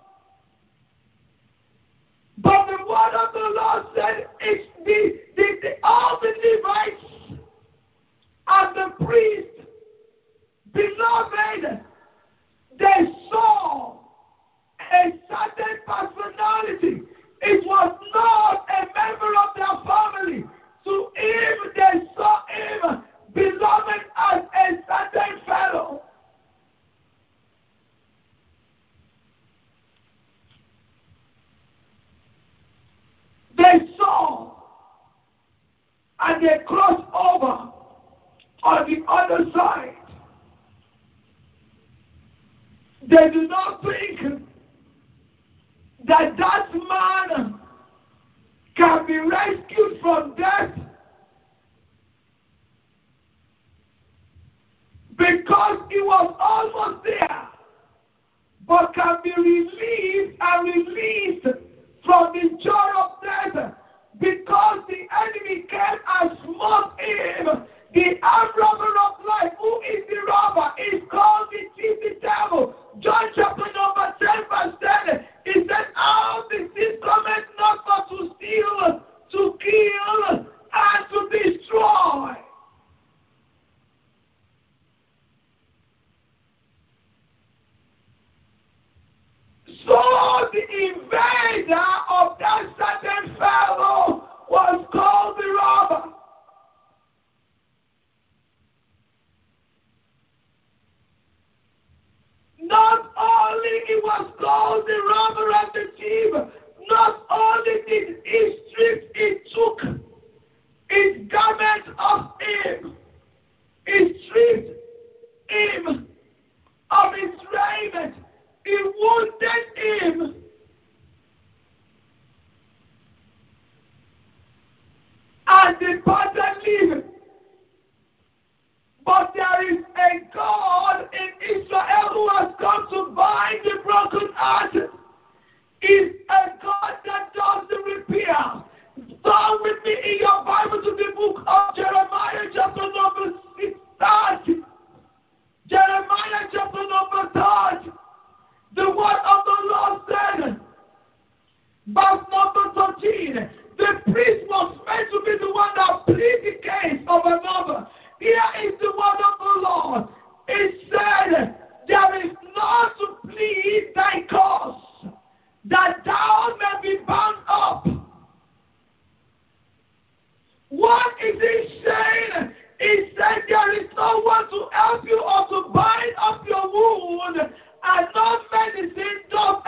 But the word of the Lord said, it's the, the, the all the Levites and the priests, beloved, they saw a certain personality. It was not a member of their family. To him, they saw him, beloved, as a certain fellow. They saw and they crossed over on the other side. They do not think that that man can be rescued from death because he was almost there, but can be relieved and released from the jaw of death, because the enemy came and smote him. The armed robber of life, who is the robber, is called the thief, the devil. John chapter number ten, verse ten. He said, "How the thief cometh not but to steal, to kill, and to destroy." So the invader of that certain fellow was called the robber. Not only he was called the robber and the thief, not only did he strip, he took his garment of him, he stripped him of his raiment, he wounded him. And departed living. But there is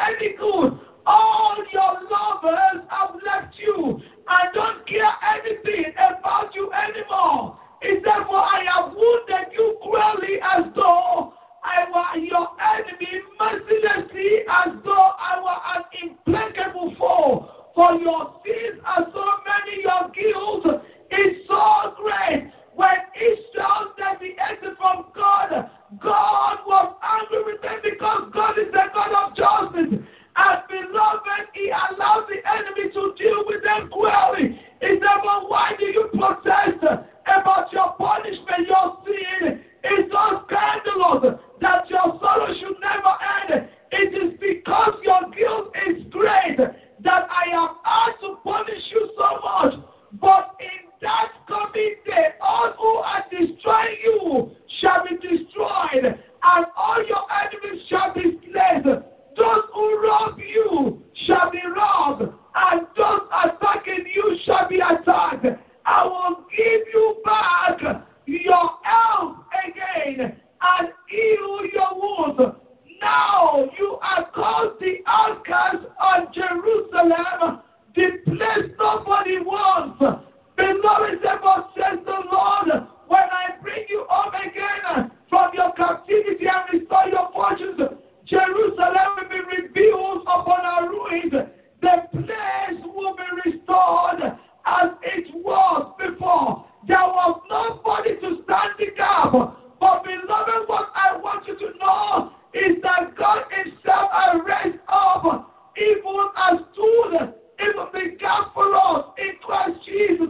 any good. All your lovers have left you and don't care anything about you anymore. He said, for I have wounded you cruelly as though I were your enemy, mercilessly as though I were an implacable foe. For your sins are so many, your guilt is so great. When Israel deviated from God, God was angry with them because God is a God of justice. And beloved, He allowed the enemy to deal with them cruelly. He said, but why do you protest about your punishment, your sin? It's so scandalous that your sorrow should never end. It is because your guilt is great that I have had to punish you so much. But in that coming day, all who are destroying you shall be destroyed, and all your enemies shall be slain. Those who rob you shall be robbed, and those attacking you shall be attacked. I will give you back your health again and heal your wounds. Now you are called the outcast of Jerusalem, the place nobody wants. Beloved, therefore says the Lord, when I bring you home again from your captivity and restore your fortunes, Jerusalem will be rebuilt upon our ruins. The place will be restored as it was before. There was nobody to stand the gap. But beloved, what I want you to know is that God Himself has raised up, even as stood, even the gap for us in Christ Jesus.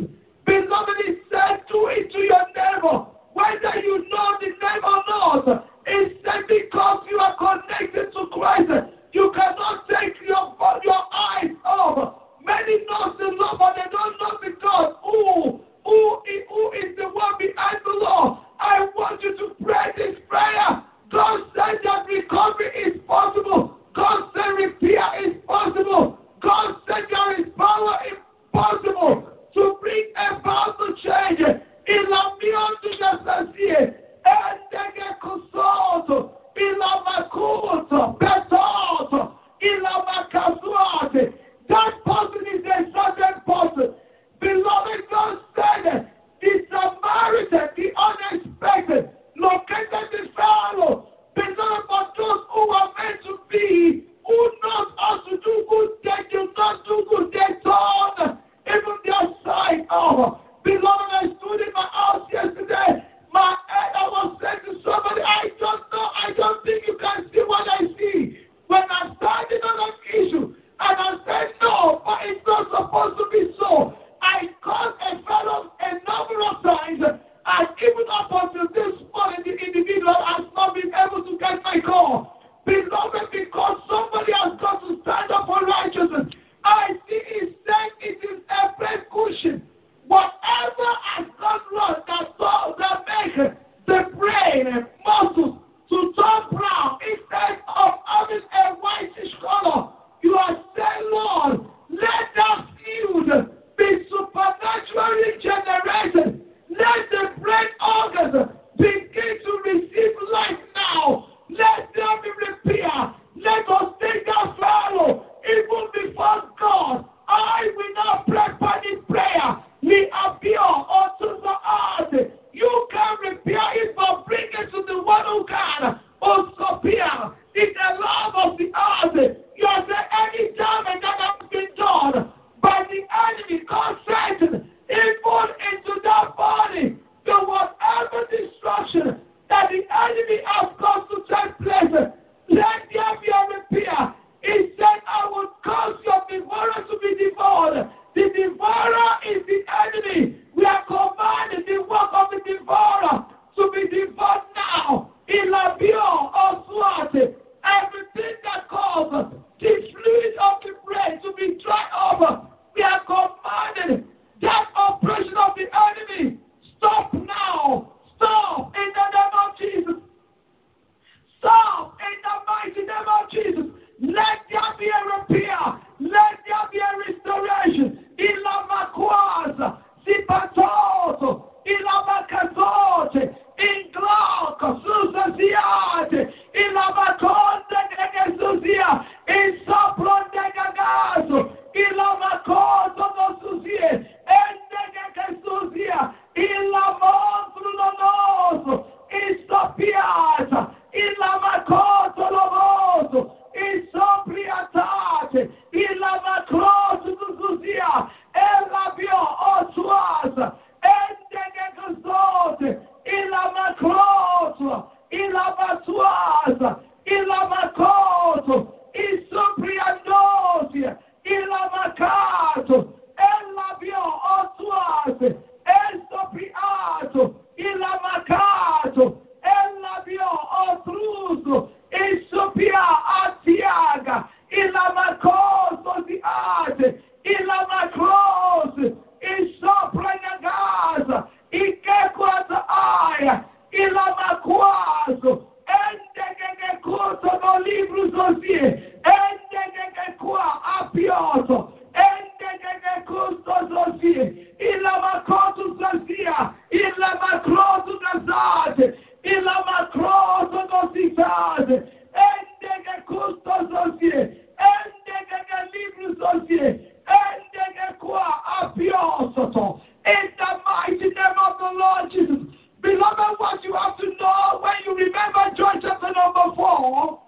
In the mighty name of the Lord Jesus. Beloved, what you have to know when you remember John chapter number four,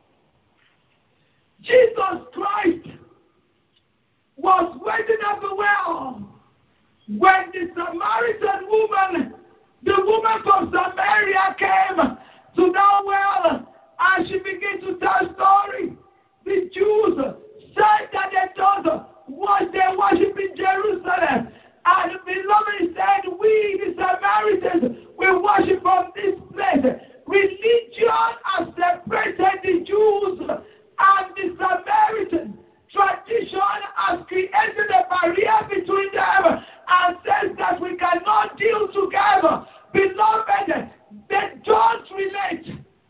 Jesus Christ was waiting at the well when the Samaritan woman, the woman from Samaria, came to that well and she began to tell story. The Jews said that they don't what they worship in Jerusalem. And the beloved said, we, the Samaritans, we worship from this place. Religion has separated the Jews and the Samaritans. Tradition has created a barrier between them and says that we cannot deal together. Beloved, they don't relate.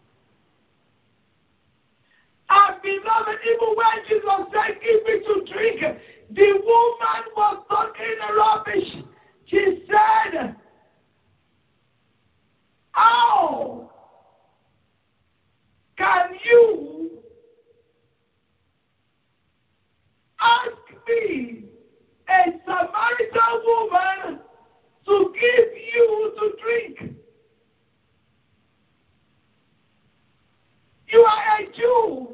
And beloved, even when Jesus said, give me to drink, the woman was talking rubbish. She said, how can you ask me, a Samaritan woman, to give you to drink? You are a Jew.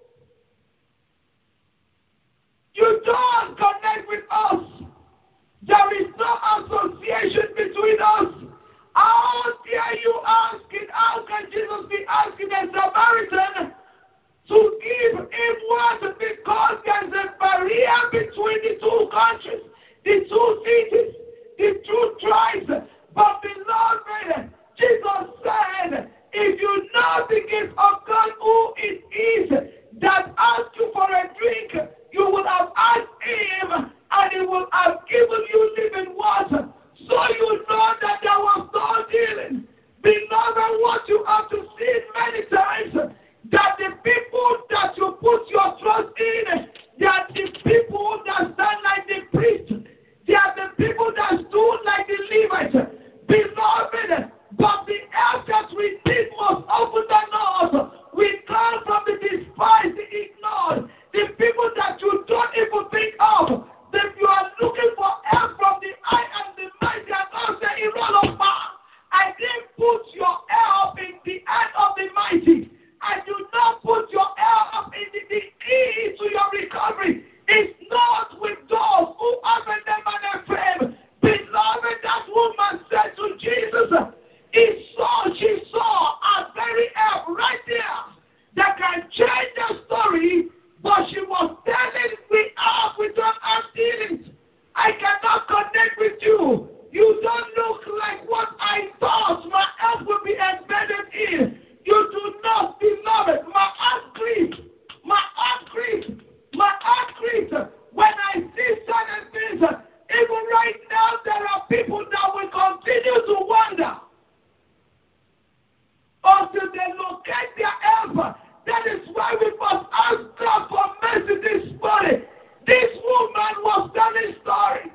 You don't connect with us. There is no association between us. How dare you ask it? How can Jesus be asking a Samaritan to give him water? Because there's a barrier between the two countries, the two cities, the two tribes. But beloved, Jesus said, if you know the gift of God, who it is that asks you for a drink, you would have asked him and he would have given you living water. So you know that there was no dealing. Beloved, what you have to see many times, that the people that you put your trust in, they are the people that stand like the priest. They are the people that stood like the Levites. Beloved, but the help that we need most often than not, we come from the despised, the ignored, the people that you don't even think of. If you are looking for help from the high and the mighty, and God said, in all of man, I didn't put your help in the hand of the mighty. I do not put your help in the, the key to your recovery. It's not with those who have a name and a fame. Beloved, that woman said to Jesus, he saw, she saw a very help right there that can change the story, but she was telling me off, we don't have feelings. I cannot connect with you. You don't look like what I thought my help would be embedded in. You do not, beloved, my heart grieves. My heart grieves. My heart grieves. When I see certain things, even right now, there are people that will continue to wonder until they locate their helper. That is why we must ask God for mercy this morning. This woman was telling a story.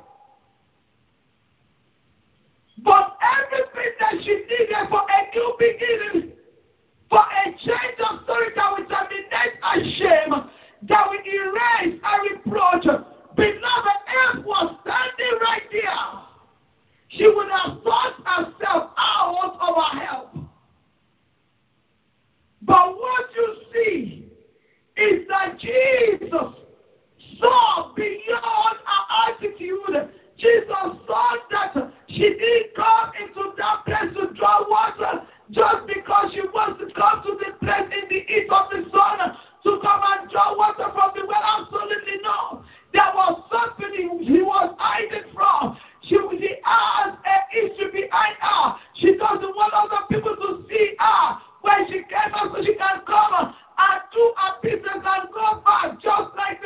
But everything that she needed for a new beginning, for a change of story that will terminate a shame, that will erase a reproach, beloved, help was standing right there. She would have thought herself out of her help. But what you see is that Jesus saw beyond her attitude. Jesus saw that she didn't come into that place to draw water just because she wants to come to the place in the heat of the sun to come and draw water from the well. Absolutely no. There was something he was hiding from. She, she has a history behind her. She doesn't want other people to see her. When she came out, so she can come and do her business and go back just like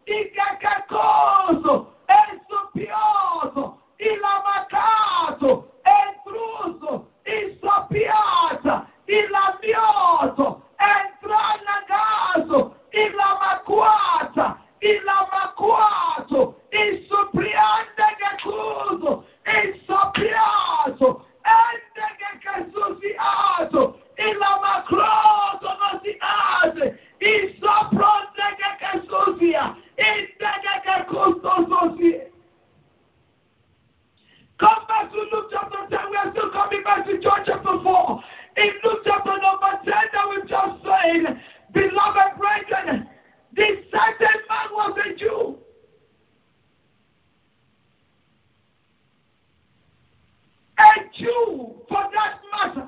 igekakoso, esopioso, ilamacato, entruso, isopiata, ilamioso, entranagaso, ilamaquata, ilamaquato, isopriandegacuso, isopiato, endegacasusiato, ilamacroso nosiate, isoprondegacasosia, indegacacustososia. Come back to Luke chapter ten. We are still coming back to John chapter four. In Luke chapter number ten that we've just said, beloved brethren, this certain man was a Jew. A Jew, for that matter.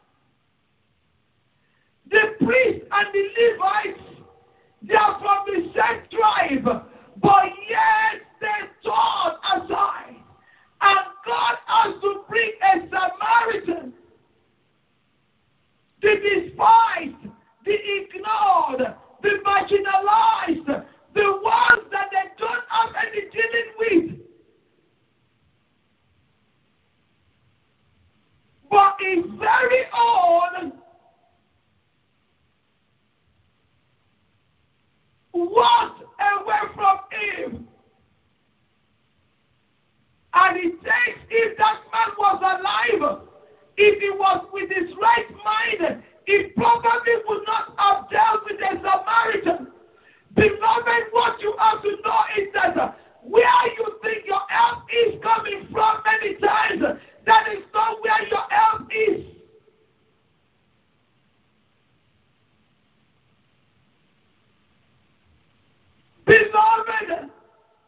The priests and the Levites, they are from the same tribe, but yet they turned aside. And God has to bring a Samaritan, the despised, the ignored, the marginalized, the ones that they don't have any dealing with. But his very own walked away from him. And it takes, if that man was alive, if he was with his right mind, he probably would not have dealt with a Samaritan. Beloved, what you have to know is that uh, where you think your help is coming from many times, that is not where your help is. Beloved,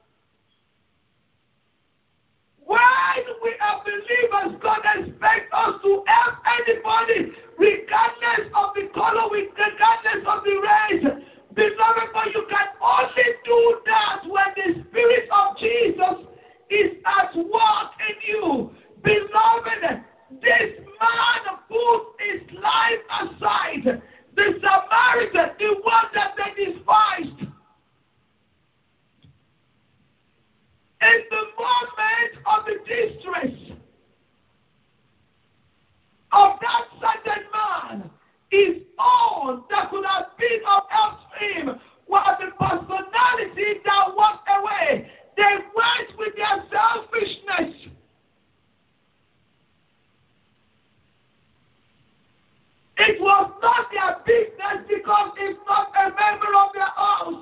when we are believers, God expects us to help anybody, regardless of the color, regardless of the race. Beloved, but you can only do that when the Spirit of Jesus is at work in you. Beloved, this man put his life aside. The Samaritan, the one that they despised. In the moment of the distress of that certain man, his own that could have been of help to him was the personality that walked away. They went with their selfishness. It was not their business because it's not a member of their house.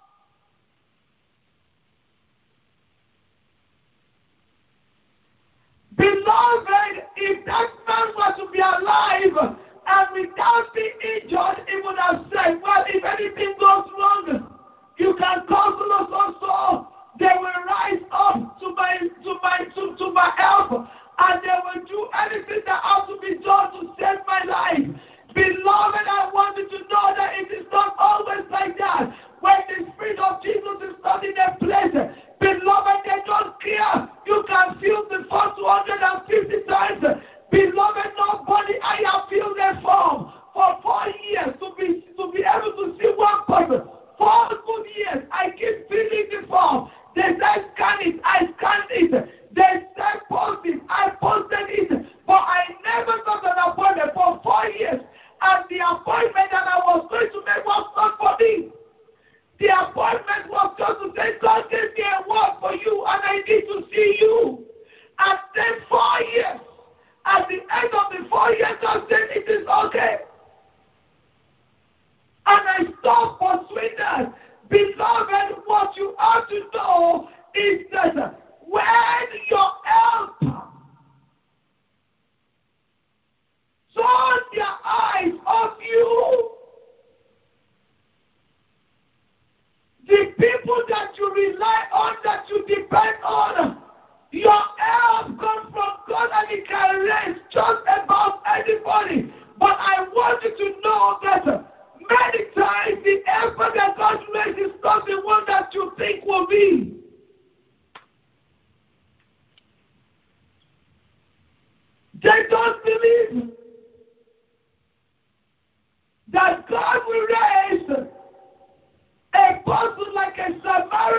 Beloved, if that man was to be alive and without being injured, he would have said, well, if anything goes wrong, you can counsel us also. They will rise up to my to my to, to my help, and they will do anything that has to be done to save my life. Beloved, I want you to know that it is not always like that. When the Spirit of Jesus is not in a place, beloved, they don't care. You can feel the form two hundred fifty times. Beloved, nobody I have filled the form for four years to be to be able to see one person. Four good years, I keep filling the form. They say scan it, I scanned it. They say post it, I posted it. But I never got an appointment for four years. And the appointment that I was going to make was not for me. The appointment was just to say, God gave me a word for you, and I need to see you. And then four years. At the end of the four years, God said, it is okay. And I stopped pursuing that. Beloved, what you have to know is that when your help turn their eyes off you, the people that you rely on, that you depend on, your help comes from God and it can raise just about anybody. But I want you to know that many times the effort that God raises is not the one that you think will be. They don't believe that God will raise a person like a Samaritan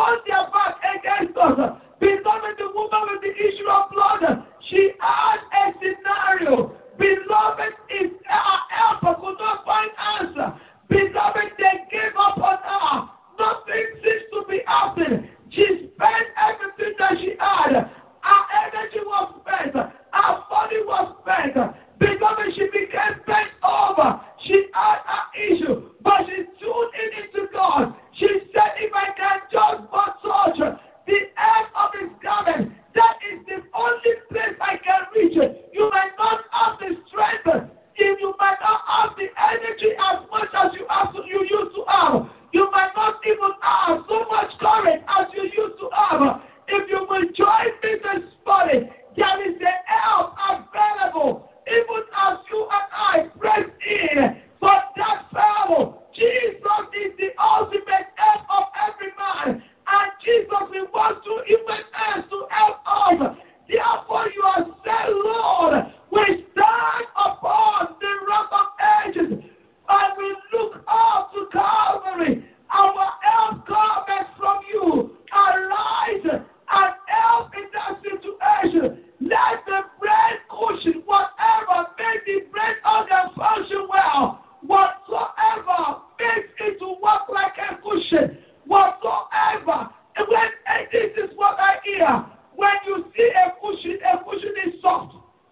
turn their back against us. Beloved, the woman with the issue of blood, she had a scenario. Beloved, if our helper could not find answer, beloved, they gave up on her. Nothing seems to be happening. She spent everything that she had. Her energy was spent. Her body was spent. Beloved, she became bent over. She had her issue, but she tuned in into God. She said, if I can just but touch the hem of his garment, that is the only place I can reach it. You might not have the strength. If you might not have the energy as much as you have to, you used to have. You might not even have so much courage as you used to have. If you will join me this morning, there is a help available. Even as you and I press in for that fellow, Jesus is the ultimate help of every man. And Jesus will want to even ask to help us. Therefore you are said, Lord, we stand upon the rock of ages and we look up to Calvary. Our help comes from you. Arise and help in that situation. Let the brain cushion, whatever makes the brain organ function well, whatsoever makes it to work like a cushion, whatsoever. And when, and this is what I hear, when you see a cushion, a cushion is soft.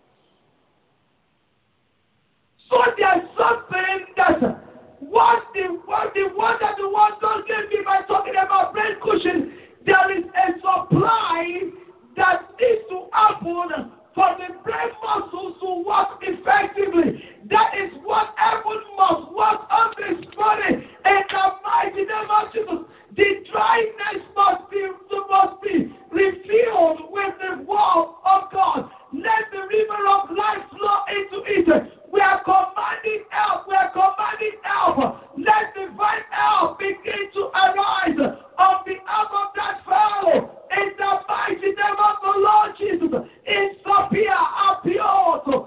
So there's something that what the what the one that the one don't give me by talking about brain cushion, there is a supply that needs to happen for the brain muscles to work effectively. That is what heaven must work on this morning in the mighty name of Jesus. The dryness must be, must be refilled with the word of God. Let the river of life flow into it. We are commanding help. We are commanding help. Let divine help begin to arise on behalf of that fellow. In the mighty name of the Lord Jesus. In Sophia, Apioto,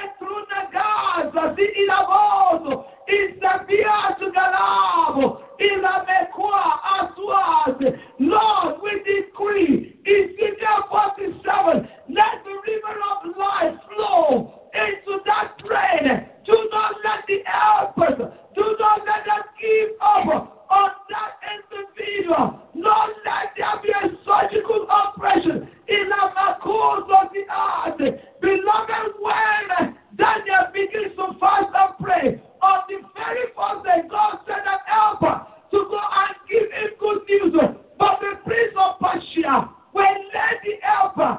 Entrunagaza, the Ilavoso, in Sophia to Galavo, in la Mekua, Asuaz. Lord, we decree, in Ezekiel forty-seven, let the river of life flow into that brain. Do not let the helpers, do not let them give up on that individual. Lord, let there be a surgical operation in the macros of the earth. Beloved, when Daniel begins to fast and pray, on the very first day, God sent an helper to go and give him good news. But the prince of Persia, when led the helper,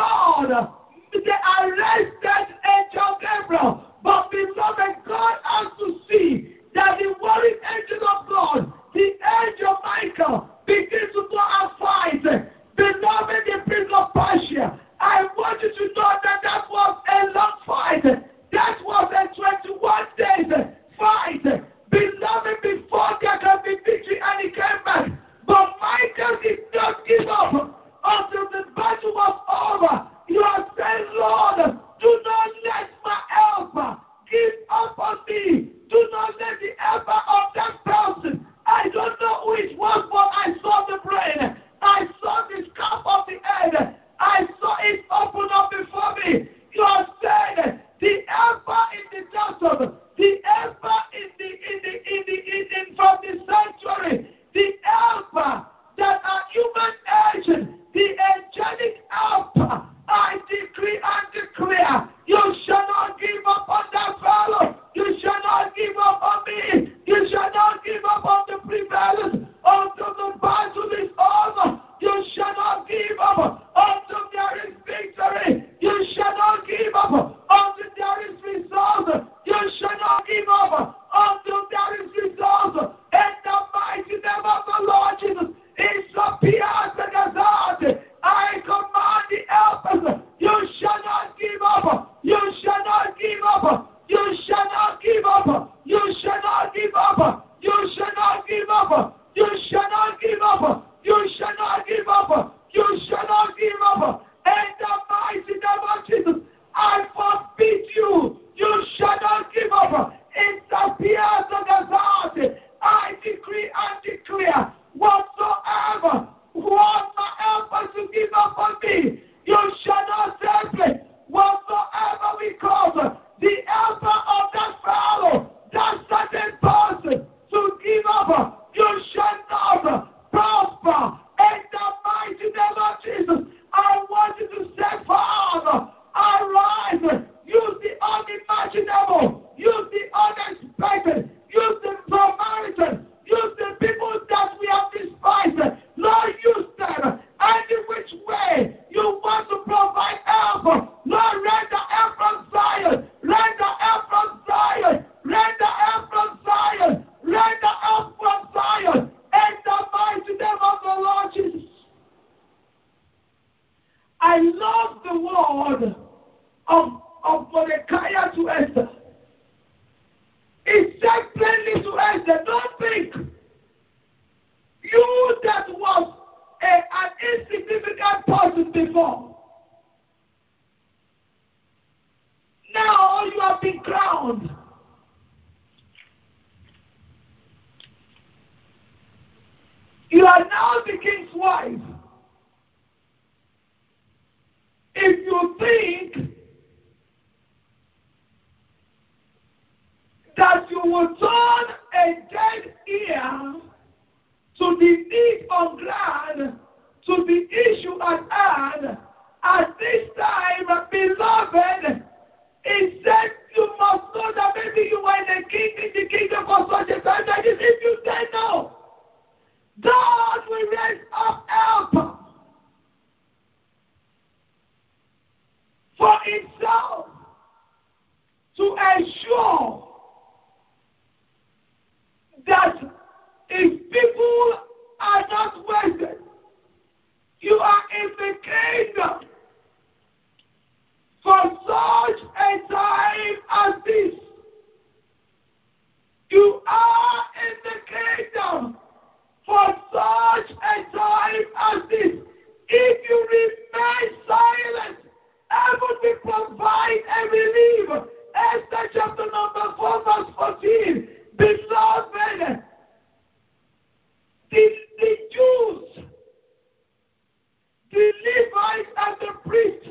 God, they arrested angel Gabriel. But beloved, God has to see that the warring angel of God, the angel Michael, begins to go and fight. Beloved, the prince of Persia, I want you to know that that was a long fight. That was a twenty-one days fight. Beloved, before there can be victory, and he came back. But Michael did not give up until the battle was over. You are saying, Lord, do not let my helper give up on me. Do not let the helper of that person. I don't know who it was, but I saw the brain. I saw the scalp of the head. I saw it open up before me. You are saying the helper in the doctor, the helper in the in the in the in, in from the sanctuary, the helper that are human agent, the angelic helper. I decree and declare, you shall not give up on that fellow. You shall not give up on me. You shall not give up on the prevalence until the battle is over. You shall not give up until there is victory. You shall not give up until there is result. You shall not give up until there is result. In the mighty name of the Lord Jesus, it's a Pia Sagazat. want my helpers to give up on me, you shall not save me. Whatsoever we cause the helper of that fellow, that certain person, to give up, you shall not prosper. In the mighty name of Jesus, I want you to say, Father, arise. Use the unimaginable. Use the unexpected. Use the Samaritan. Use the people that we have despised. Lord, use them any which way you want to provide help. Lord, render help from Zion. Render help from Zion. Render help from Zion. Render help from Zion. In the mighty name of the Lord Jesus. I love the word of, of Mordecai to Esther. He said plainly to Esther, don't think you that was a, an insignificant person before. Now you have been crowned. You are now the king's wife. If you think that you will turn a dead ear to the need on ground, to the issue at hand, at this time, beloved, it said you must know that maybe you were the king in the kingdom for such a time like this. If you say no, God will raise up help for himself to ensure that his people are not wasted. You are in the kingdom for such a time as this. You are in the kingdom for such a time as this. If you remain silent, heaven will provide a relief. Esther chapter number four, verse fourteen. Beloved, the, the Jews, the Levites and the priests,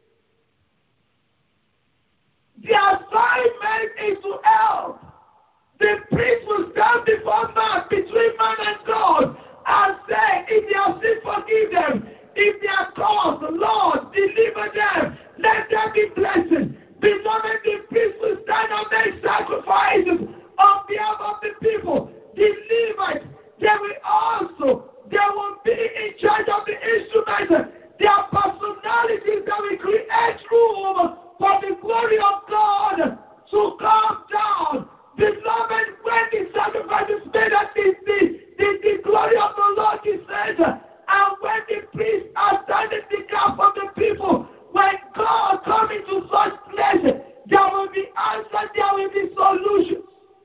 the assignment is to help. The priest will stand before man, between man and God, and say, if they have sinned, forgive them. If they are caused, Lord, deliver them. Let there be blessing. Beloved, the priest will stand and make sacrifices on behalf of the people. The Levites, they will also, they will be in charge of the instruments. Their personalities that will create room for the glory of God to come down. Beloved, when the sacrifice is made at the, the, the, the glory of the Lord is said, and when the priests are standing the gap for the people, when God comes into such place, there will be answers, there will be solutions.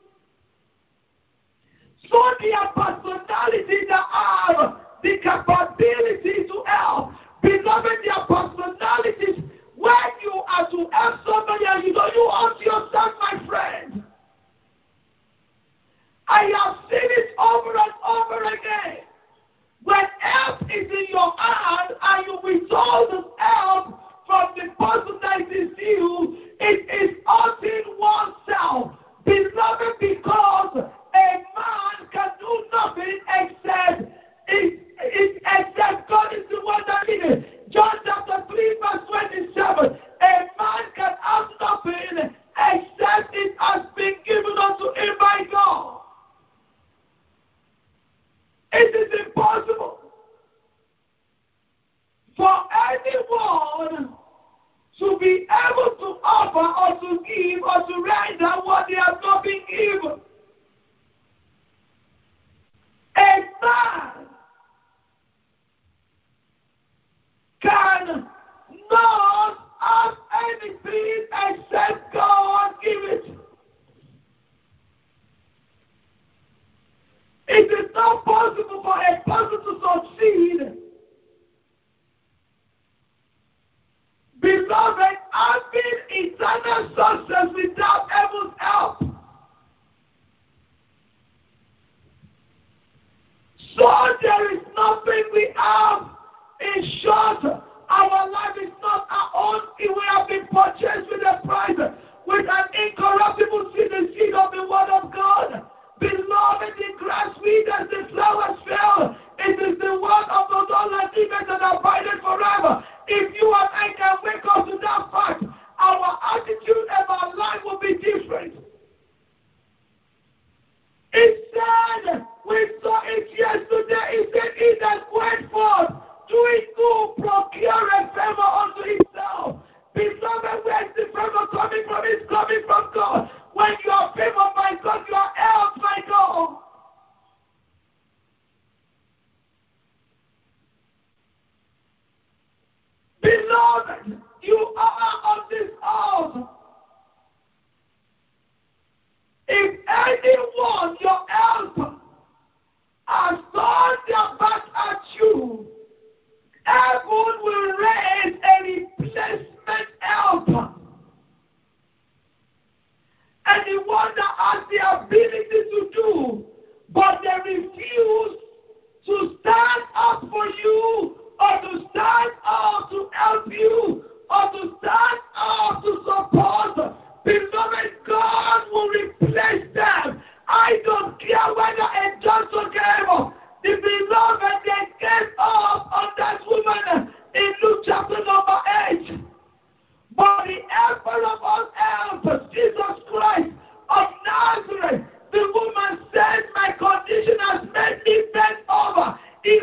So their personalities that have the capability to help. Beloved, their personalities, when you are to help somebody and you know you want yourself, my friend. I have seen it over and over again. When help is in your hand and you withhold the help from the person that is you, it is hurting oneself. Beloved, because a man can do nothing except it, it, except God is the one that did it. John chapter three, verse twenty-seven. A man can have nothing except it has been given unto him by God. It is impossible for anyone to be able to offer or to give or to render what they have not been given. A man can not have anything except God give it. It is not possible for a person to succeed. Beloved, having eternal success without heaven's help liveth and abideth forever. If you and I can wake up to that fact, our attitude and our life will be different. He said, we saw it yesterday, he said, he that went forth, doing good, procure a favor unto himself. Beloved, where is the favor coming from? It's coming from God. When you are favored by God, you are helped by God. Beloved, you are on this earth. If anyone, your helper, has turned their back at you, heaven will raise a replacement helper. Anyone that has the ability to do, but they refuse to stand up for you, or to stand up to help you, or to stand up to support. Beloved, God will replace them. I don't care whether a Johnson came up. The beloved, they came up on that woman in Luke chapter number eight. But the helper of all helpers, Jesus Christ of Nazareth, the woman said, my condition has made me bent over. He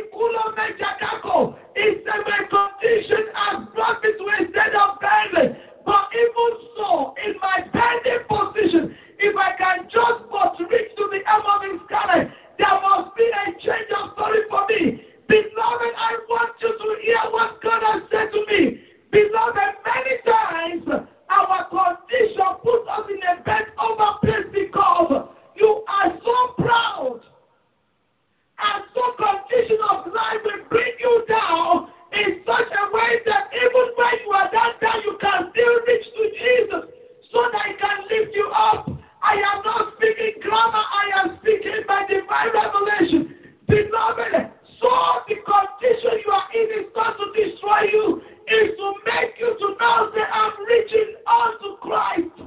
said, my condition has brought me to a state of bending. But even so, in my bending position, if I can just but reach to the hem of his garment, there must be a change of story for me. Beloved, I want you to hear what God has said to me. Beloved, many times our condition puts us in a bent over place because you are so proud. And so condition of life will bring you down in such a way that even when you are down there, you can still reach to Jesus so that he can lift you up. I am not speaking grammar, I am speaking by divine revelation. Beloved, so the condition you are in is not to destroy you, is to make you to know that I'm reaching unto Christ.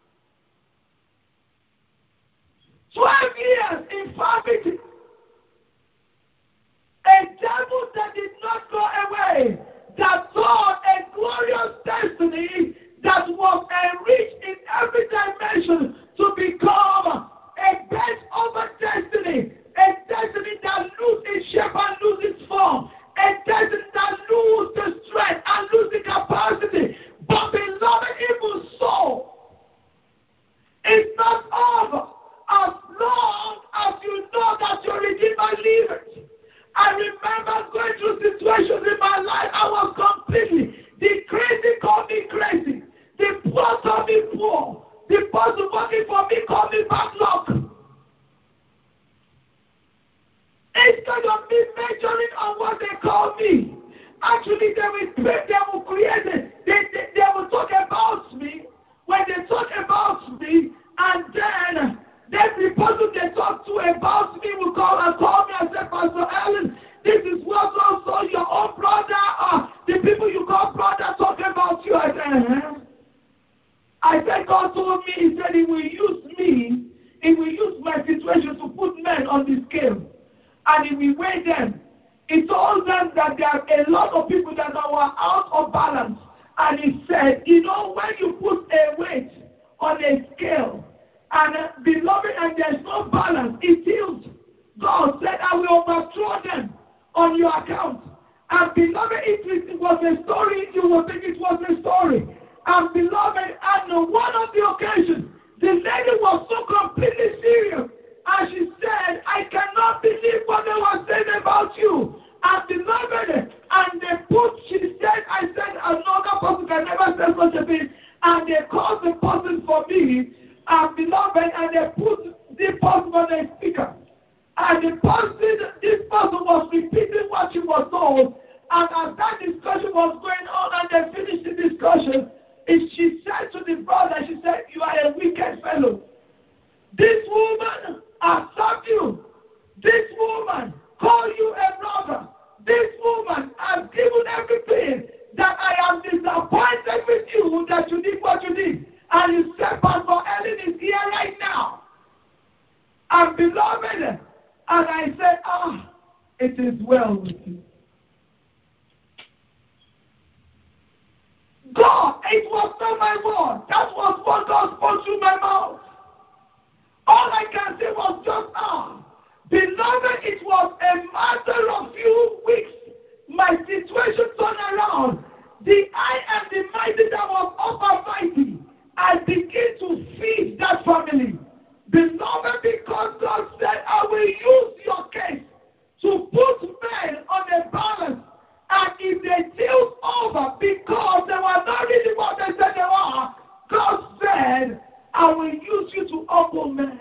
Twelve years infirmity. A devil that did not go away, that saw a glorious destiny that was enriched in every dimension to become a bent over destiny, a destiny that loses its shape and loses its form, a destiny that loses the strength and loses the capacity. But beloved, even so, it's not over as long as you know that your Redeemer lives. I remember going through situations in my life. I was completely, the crazy called me crazy. The poor called me poor. The person working for me called me bad luck. Instead of me measuring on what they call me, actually they will, they will create it. They, they, they will talk about me. When they talk about me, and then every person they talk to about me will call and call me and say, Pastor Ellen, this is what also your own brother, uh, the people you call brother talking about you. I said, uh-huh. I said, God told me, he said he will use me, he will use my situation to put men on the scale. And he will weigh them. He told them that there are a lot of people that are out of balance. And he said, you know, when you put a weight on a scale, and uh, beloved, and there's no balance, it tilts. God said, I will overthrow them on your account. And beloved, it, it was a story, you will think it was a story. And beloved, on one of the occasions, the lady was so completely serious. And she said, I cannot believe what they were saying about you. And beloved, and they put, she said, I said, another person can never say such a thing. And they called the person for me, and beloved, and they put this person on the speaker. And the person, this person was repeating what she was told. And as that discussion was going on, and they finished the discussion, she said to the brother, she said, you are a wicked fellow. This woman has served you. This woman called you a robber. This woman has given everything that I am disappointed with you that you did what you did. And you said, Pastor Ellen is here right now. And beloved, and I said, ah, it is well with you. hear my word. That was what God spoke through my mouth. All I can say was just ah. Beloved, it was a matter of few weeks. My situation turned around. The I am the mighty that was upper mighty. I begin to feed that family. Beloved, because God said, I will use your case to put men on a balance. And if they tilt over because they were not really what they said they were, God said, I will use you to humble men.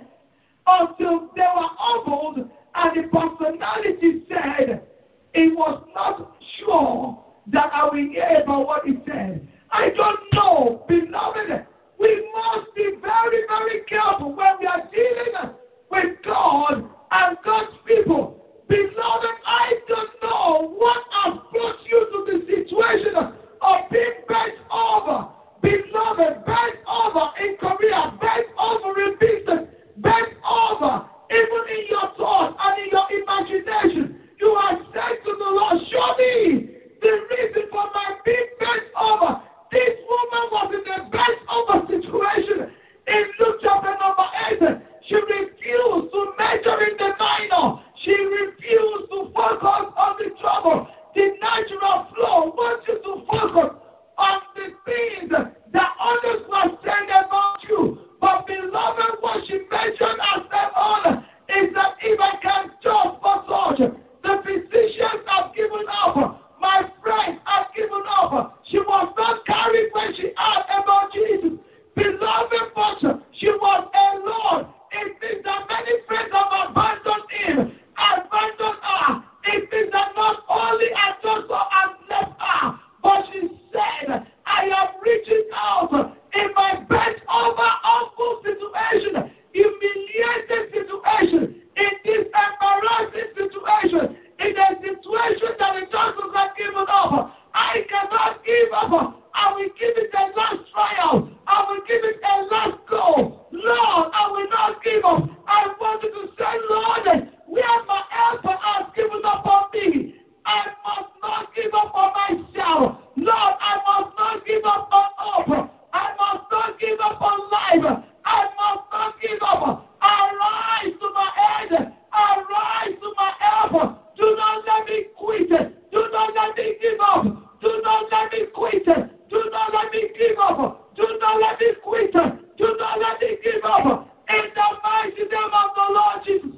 Until they were humbled and the personality said, it was not sure that I will hear about what he said. I don't know, beloved. We must be very, very careful when we are dealing with God and God's people. Beloved, I don't know what has brought you to the situation of being bent over. Beloved, bent over in career, bent over in business, bent over even in your thoughts and in your imagination. You have said to the Lord, show me the reason for my being bent over. This woman was in a bent over situation. In Luke chapter number eight, she refused to measure in the minor. She refused to focus on the trouble. The natural flow wants you to focus on the things that others were saying about you. But beloved, what she mentioned herself on is that if I can just for such, the physicians have given up. My friends have given up. She was not carried when she heard about Jesus. Beloved, but she was alone. It means that many friends have abandoned him, abandoned her. It means that not only has just has left her, but she said, I am reaching out in my bent over humble situation, humiliated situation, in this embarrassing situation, in a situation that the doctors have given up. I cannot give up. I will give it a last trial. I will give it a last go. Lord, I will not give up. I want you to say, Lord, where my helper has given up on me, I must not give up on myself. Lord, I must not give up on hope. I must not give up on life. I must not give up. Arise to my head. Arise to my help. Do not let me quit. Do not let me give up. Do not let me quit. Do not let me give up. Do not let me quit. Do not let me give up. In the mighty name of the Lord Jesus.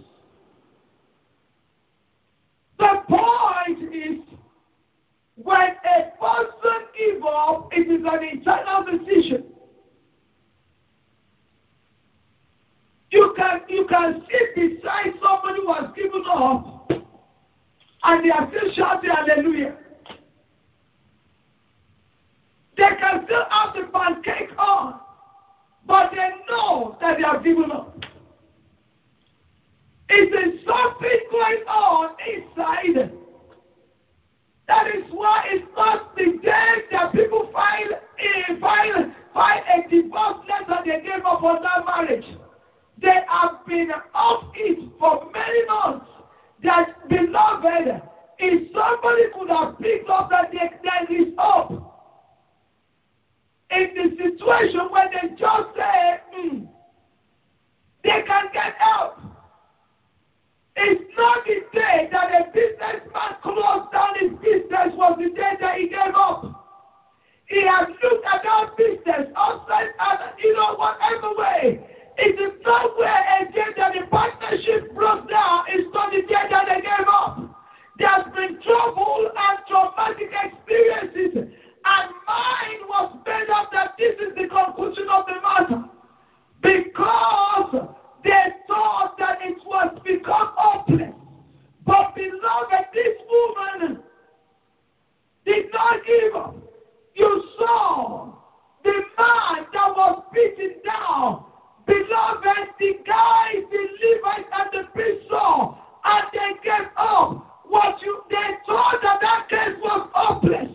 The point is, when a person gives up, it is an internal decision. You can, you can sit beside somebody who has given up and they are still shouting hallelujah. They can still have the pancake on, but they know that they have given up. Is there something going on inside? That is why it's not the day that people file a, file, file a divorce letter they gave up on that marriage. They have been off it for many months. That, beloved, if somebody could have picked up that they, there is hope in the situation where they just say, mm, they can get help. It's not the day that a businessman closed down his business was the day that he gave up. He has looked at that business outside and, you know, whatever way. It is not where a day that the partnership broke down. It's not the day that they gave up. There's been trouble and traumatic experiences, and mine was made up that this is the conclusion of the matter. Because they thought that it was become hopeless. But beloved, this woman did not give up. You saw the man that was beaten down. Beloved, the guys, the Levites and the priests saw, and they gave up. What you, they thought that that case was hopeless.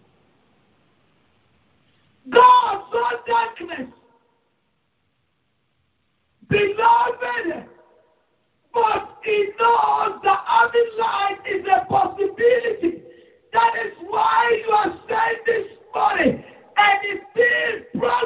God saw darkness. Beloved, but he knows that having light is a possibility. That is why you are saying this morning, and it's still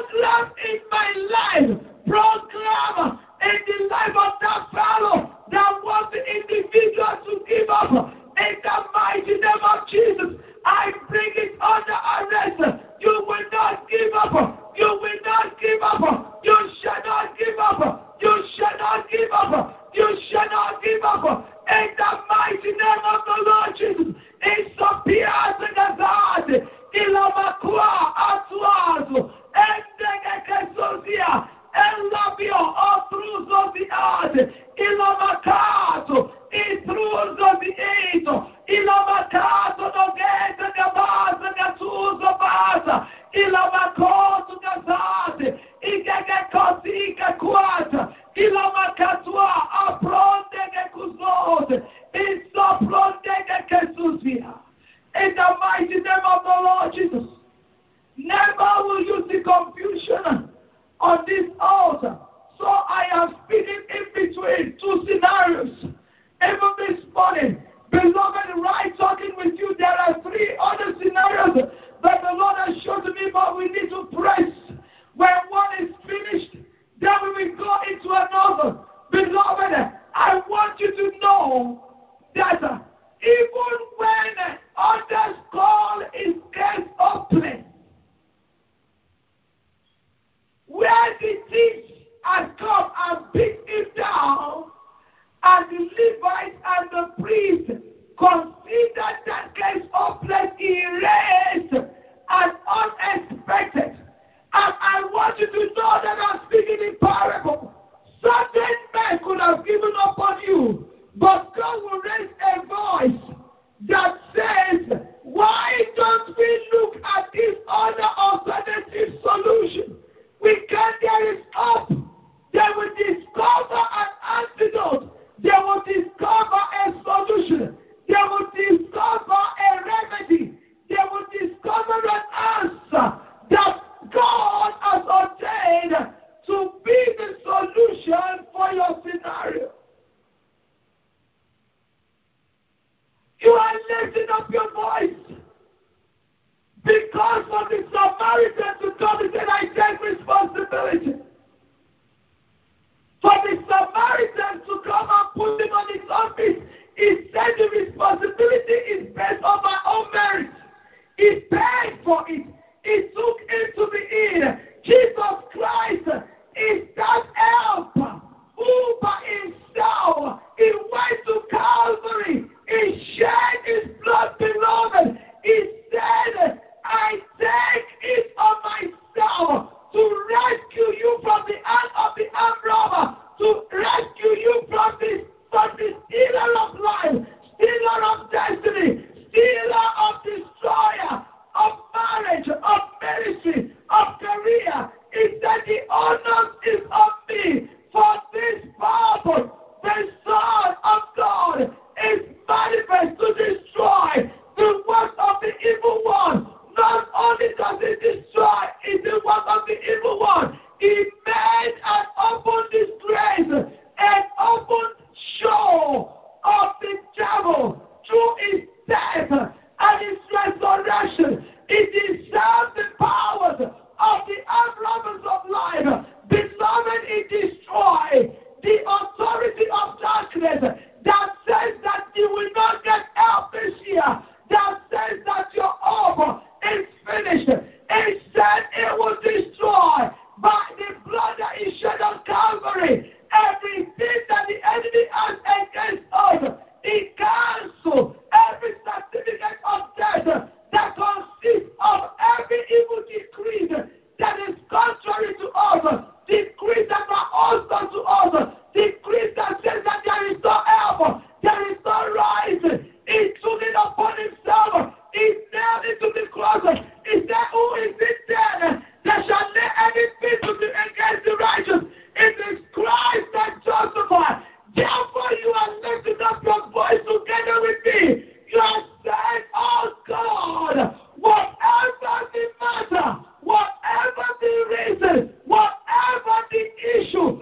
the mighty name of the Lord Jesus. Never will you see confusion on this altar. So I am speaking in between two scenarios. Even this morning, beloved, right talking with you, there are three other scenarios that the Lord has shown to me, but we need to press. When one is finished, then we will go into another. Beloved, I want you to know that uh, even when others call is case of play, where the thief has come and picked him down, and the Levites and the priest considered that case of play erased and unexpected. And I want you to know that I'm speaking in parable. Certain men could have given up on you, but God will raise a voice that says, why don't we look at this other alternative solution? We can there is up. They will discover an antidote. They will discover a solution. They will discover a remedy. They will discover an answer that God has ordained to be the solution for your scenario. You are lifting up your voice because for the Samaritan to come and say, I take responsibility. For the Samaritan to come and put him on his office, he said the responsibility is based on my own merit. He paid for it. He took him to the inn. Jesus Christ is that help who by himself, he went to Calvary. He shed his blood, beloved. He said, I take it on myself to rescue you from the hand of the armed robber, to rescue you from this, from the stealer of life, stealer of destiny, stealer of destroyer, of marriage, of ministry, of career. He said the honor is of me. For this purpose, the Son of God is manifest to destroy the works of the evil one. Not only does he destroy is the work of the evil one, he made an open disgrace, an open show of the devil through his death and his resurrection. He deserves the powers of the armed robbers of life. Beloved, he destroyed the authority of darkness that says that you will not get help this year, that says that your hope is finished. He said it will destroy by the blood that he shed on Calvary everything that the enemy has against us. He cancelled every certificate of death that consists of every evil decree that is contrary to us, decrees that are hostile to us, decrees that says that there is no help, there is no rise. He took it upon himself. He nailed it to the cross. He said, who is it then that shall lay anything to the against the righteous? It is Christ that justifies. Therefore you are lifting up your voice together with me. You are saying, oh God, whatever the matter, whatever the reason, whatever the issue,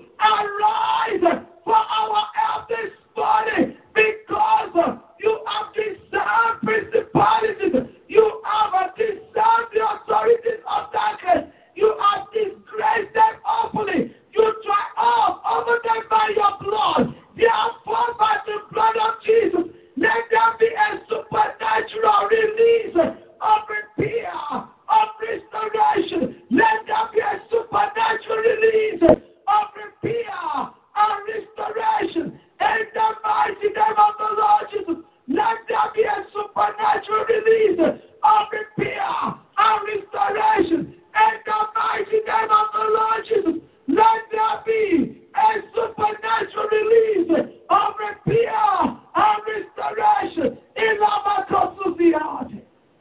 arise for our help this morning, because you have disarmed principalities, you have disarmed the authorities of darkness, you have disgraced them openly, you triumph over them by your blood, therefore by the blood of Jesus, let there be a supernatural release of repair, of restoration. Let there be a supernatural release of repair and restoration. In the mighty name of the Lord Jesus, let there be a supernatural release of repair and restoration. In the mighty name of the Lord Jesus, let there be a supernatural release of repair and restoration in our Kosusiad.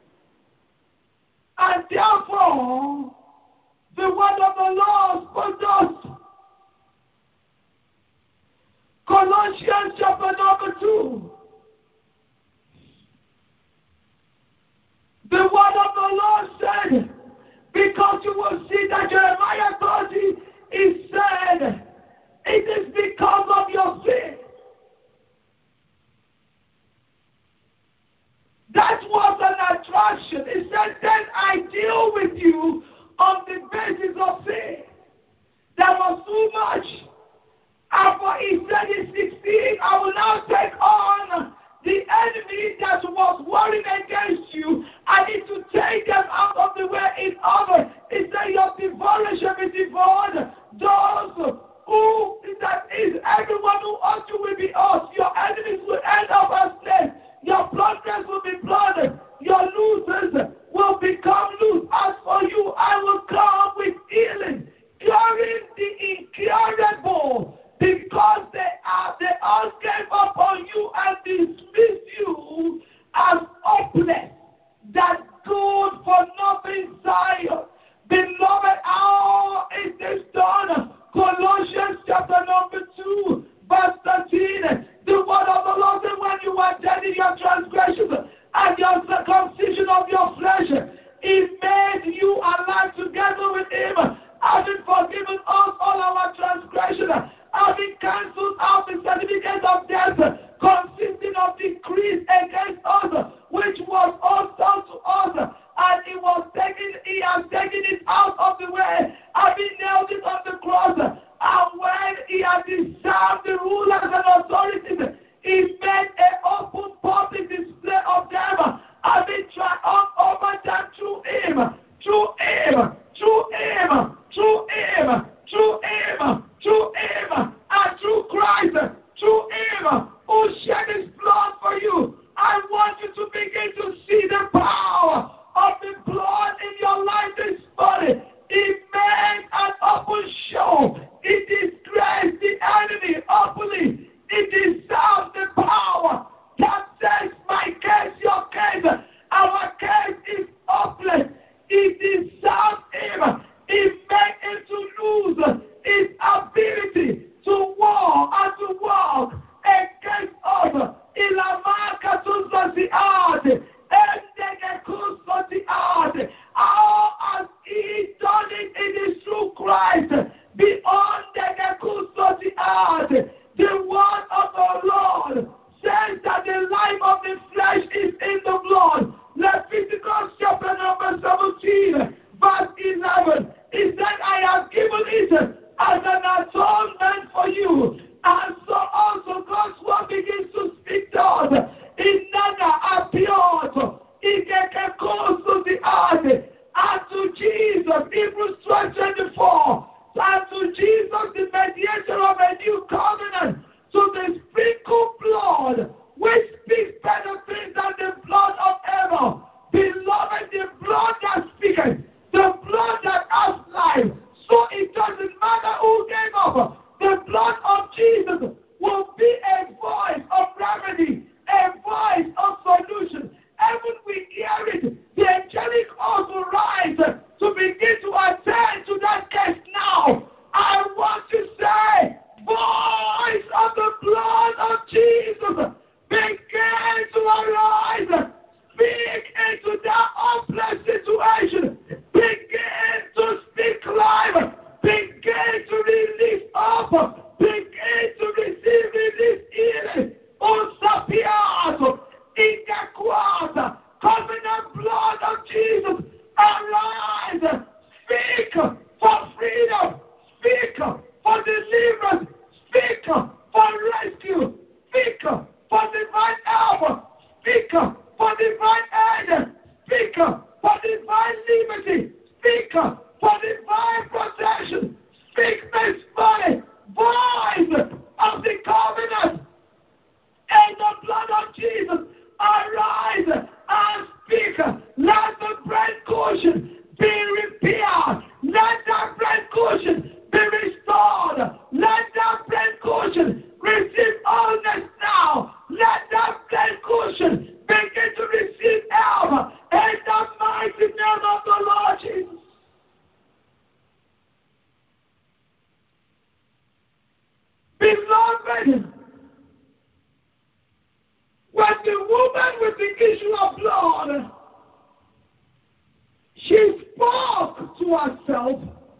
And therefore, the word of the Lord spoke to us. Colossians chapter number two. is that Jeremiah thirty, he said, it is because of your sin. That was an attraction. He said, then I deal with you on the basis of sin. There was too much. And for he said in sixteen, I will now take on the enemy that was warring against you. I need to take them out of the way in order. He said, your devourer shall be devoured. Those who, that is, everyone who ought to will be us. Your enemies will end up as slaves. Your plunderers will be plundered. Your losers will become loose. As for you, I will come with healing, curing the incurable, because they are they all came upon you and dismissed you as hopeless. That good for nothing Zion. Beloved, how is this done? Colossians chapter number two, verse thirteen. The word of the Lord said, when you were dead in your transgressions and your circumcision of your flesh, He made you alive together with Him, having forgiven us all our transgressions, having cancelled out the certificate of death, consisting of decrees against us, which was hostile to us, and He was taken, He has taken it out of the way, having nailed it on the cross. And when He had disarmed the rulers and authorities, He made an open public display of them, having triumphed over them through Him, through Him, through Him, through Him, through Him, through Him, and through Christ, through Him, who shed His blood for you. I want you to begin to see the power of the blood in your life this morning. He made an open show. He disgraced the enemy openly. He deserves the power that says, my case, your case, our case is hopeless. He deserves him. He made him to lose his ability to war and to walk against us. Ilamaka to the art. How has He done it in His true Christ? Beyond the art, the word of the Lord says that the life of the flesh is in the blood. Leviticus chapter number seventeen, verse eleven. He said, I have given it as an atonement for you. And so also God's word begins to speak to us. In Nana appeared. He goes to the earth, and to Jesus, Hebrews twelve twenty-four, and to Jesus, the mediator of a new covenant, to the sprinkled blood, which speaks better things than the blood of Abel. Beloved, the blood that speaks, the blood that has life. So it doesn't matter who gave up. The blood of Jesus will be a voice of remedy, a voice of solution. Heaven will hear it. The angelic host will rise to begin to attend to that case now. I want to say, voice of the blood of Jesus, begin to arise. Speak into that hopeless situation. Begin to speak life. Begin to release up. Begin to receive release healing. Unsapiato. In the quarter, covenant blood of Jesus, arise, speak for freedom, speak for deliverance, speak for rescue, speak for divine help, speak for divine aid, speak for divine liberty, speak for divine protection, speak this morning, voice of the covenant, and the blood of Jesus. Arise and speak. Let the brain cushion be repaired. Let that brain cushion be restored. Let that brain cushion receive wholeness now. Let that brain cushion begin to receive help in the mighty name of the Lord Jesus. Beloved, when the woman with the issue of blood to herself,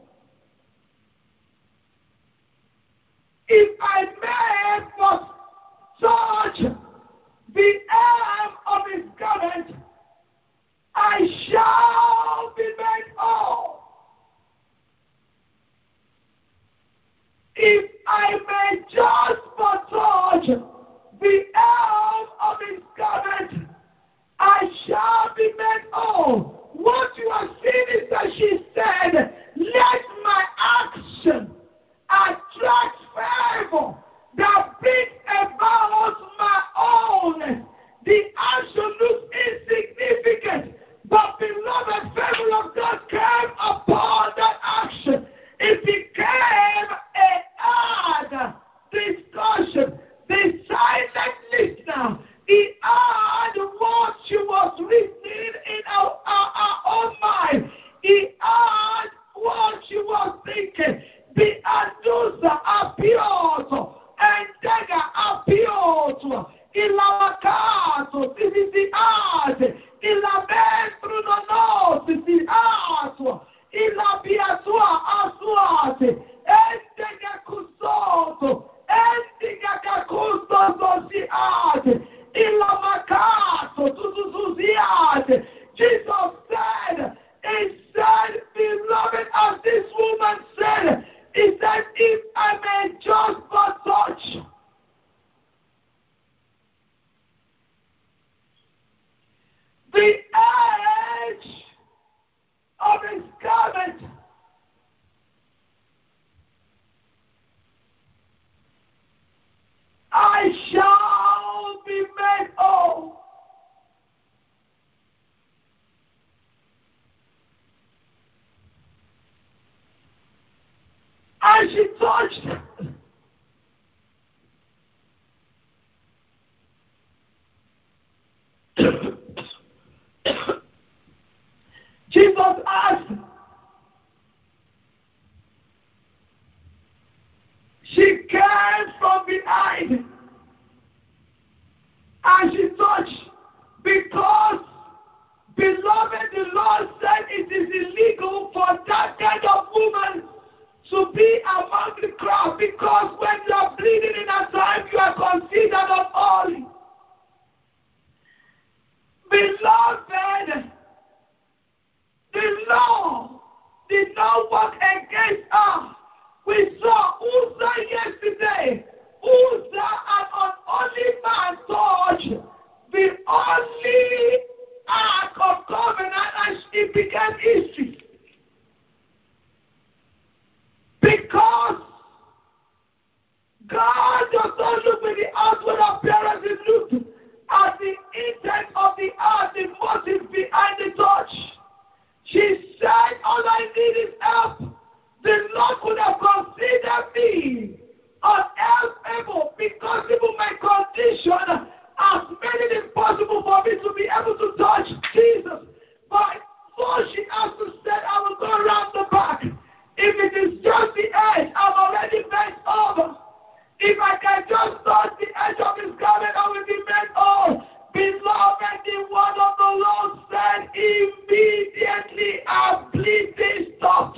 if I may but touch the hem of his garment, I shall be made whole. If I may just but touch the hem of his garment, I shall be made whole. What you are seeing is that she said, let my action attract favor that brings about my wholeness. The action looks insignificant, but beloved, favor of God came upon that action. It became a hard discussion. The silent listener, he heard what she was listening in our, our, our own mind. He heard what she was thinking. The adusa apioto, and dega apioto, ilavacato, this is the art, ilaventro no, this is the art, ilabiatua asuate, and dega cusoto, and dega cacusto sosiate, ilavacato, tuzuziate. Jesus said, he said, beloved, as this woman said, he said, if I may just but touch the edge of his garment, I shall be made whole. And she touched. Jesus asked. She came from behind and she touched, because, beloved, the Lord said it is illegal for that kind of woman to be among the crowd, because when you are bleeding in a time, you are considered unholy. Beloved, the law did not work against us. We saw Uzzah yesterday. Uzzah, an unholy man, touched the only ark of covenant, and it became history. Because God does not look with the outward appearance, He looked at the intent of the heart, the motive behind the touch. She said, all I need is help. The Lord could have considered me unhelpable, because even my condition has made it impossible for me to be able to touch Jesus. But so she has to say, I will go around the back. If it is just the edge, I'm already bent over. If I can just touch the edge of his garment, I will be made whole. Beloved, the word of the Lord said, immediately our bleeding stopped.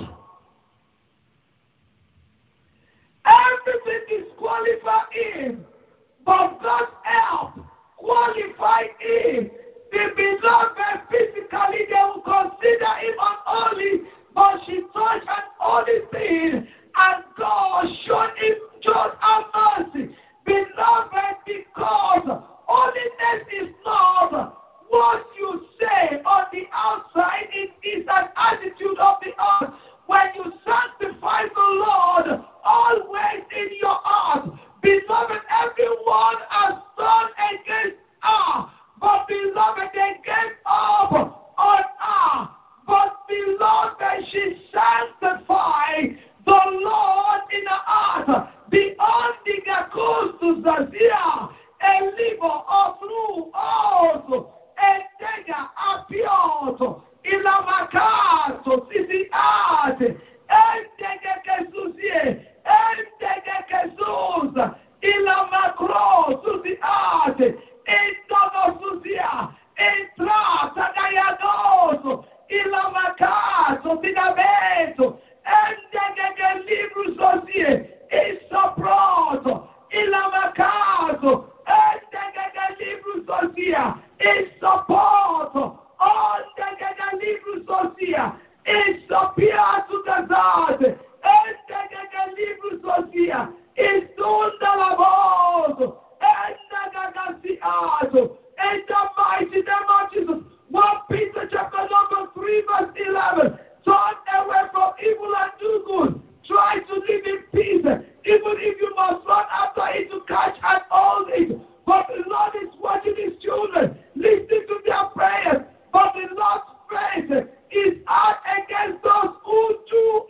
Everything disqualified him, but God's help qualified him. The beloved, physically, they will consider him unholy, but she touched an holy thing, and God showed him just and mercy. Beloved, because holiness is not what you say on the outside, it is an attitude of the heart. When you sanctify the Lord always in your heart, beloved, everyone has done against her, but beloved, they gave up on her. But beloved, she sanctified the Lord in her heart. Beyond the Gakus to Zazia, a liver of through also, a dega apioto, ilamacato, sisiate, and dega Kesusie, and dega Kesus, ilamacro, susiate, and dono susia, and trata gayadoso, ilamacato, sidabe. Sophia, in Sophia to Casate, e che libro Sophia, in tutta la voce, e che casiato, in the mighty name of Jesus. First Peter chapter number three verse eleven. Turn away from evil and do good. Try to live in peace, even if you must run after it to catch and hold it. But the Lord is watching his children, listening to their prayers. But the Lord's face is out against those who do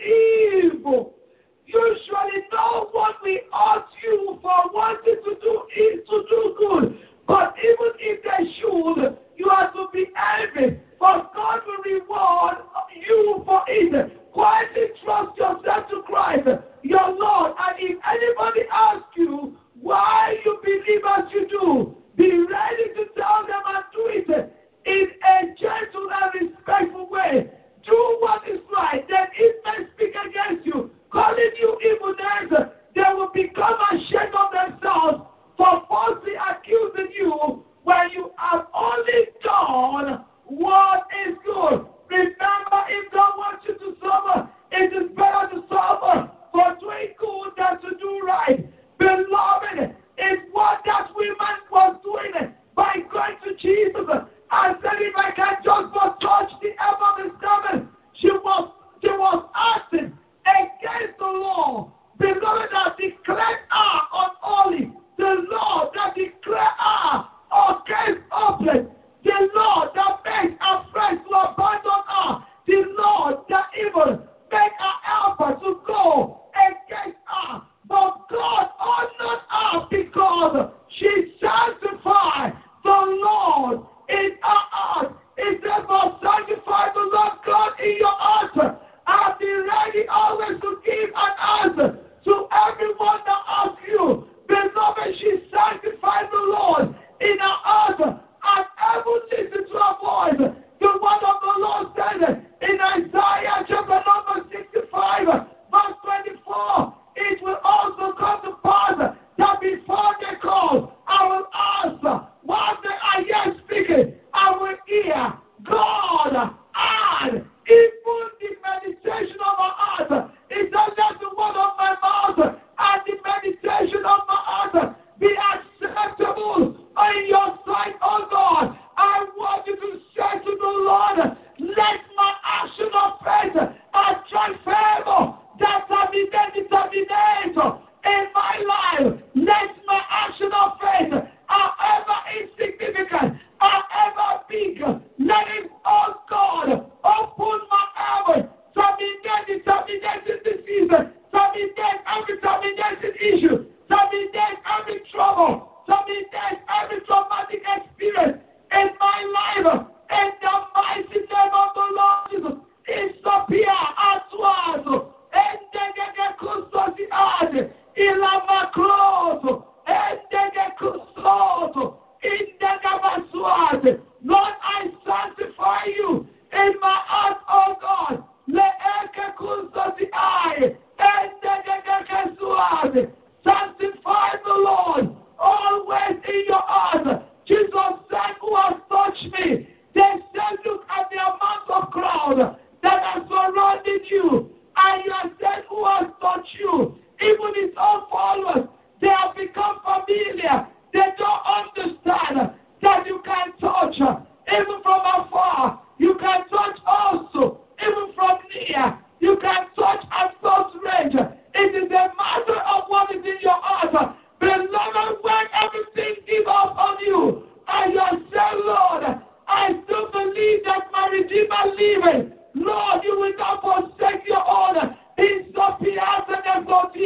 evil. Usually no one will ask you for wanting to do is to do good. But even if they should, you have to be envious. For God will reward you for it. Quietly trust yourself to Christ, your Lord. And if anybody asks you why you believe as you do, be ready to tell them and do it in a gentle and respectful way. Do what is right. Then if they speak against you, calling you evil names, they will become ashamed of themselves for falsely accusing you when you have only done what is good. Remember, if God wants you to suffer, it is better to suffer for doing good than to do right. Beloved, it's what that woman was doing by going to Jesus and said, if I can just but touch the hem of his garment, she was, she was acting against the law. Beloved, that declared her unholy. The law that declared her against hopeless. The Lord that makes her friends to abandon her. The Lord that even make her helper to go against her. But God honored her because she sanctified the Lord in her heart. He said, but sanctify the Lord God in your heart. And be ready always to give an answer to everyone that asks you. Beloved, she sanctified the Lord in her heart. And ever listen to her voice. The word of the Lord said in Isaiah chapter number sixty-five, verse twenty-four, it will also come to pass that before they call, I will answer. While they are yet speaking, I will hear. God and even the meditation of my heart is not just the word of my mouth and the meditation of my heart be acceptable in your sight, oh God. I want you to say to the Lord, let my action of faith attract favor that terminate determinate in my life. Let my action of faith, however insignificant, however big, let it, oh God, open my heaven, terminate the terminating disease, terminate every terminating issue, terminate every trouble, terminate every traumatic experience in my life, in the mighty name of the Lord Jesus. Isopia atuazo, endege custodiade, ilama closo, endege custoso, indege masuade. Lord, I sanctify you in my heart, oh God. Le eke custodiade, endege suade. Sanctify the Lord always in your heart. Jesus said, who has touched me? They said, look at the amount of crowd that has surrounded you. And you have said, who has touched you? Even his own followers, they have become familiar. They don't understand that you can touch, even from afar. You can touch also, even from near. You can touch at close range. It is a matter of what is in your heart. Beloved, when everything gives up on you, and you say, Lord, I still believe that my Redeemer liveth. Lord, you will not forsake your own. In Sophia and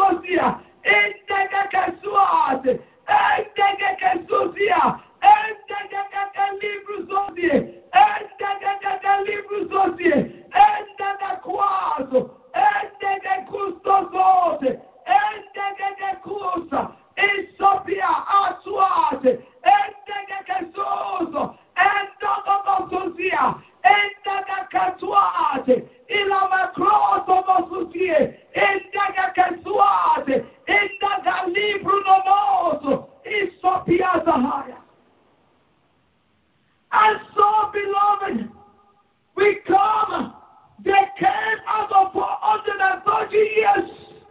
sosia, endega kesuate, endega kesusia, endega libru sosie, endega libru sosie, endega quaso, endega custo sote, endega cusa, insopia asuate, endega kesuso, endega sosia, endega kesuate, ila macroso mosusie, endega kesuate, endega libru nomoso, insopia zahaya. And so, beloved, we come, they came out of four hundred thirty years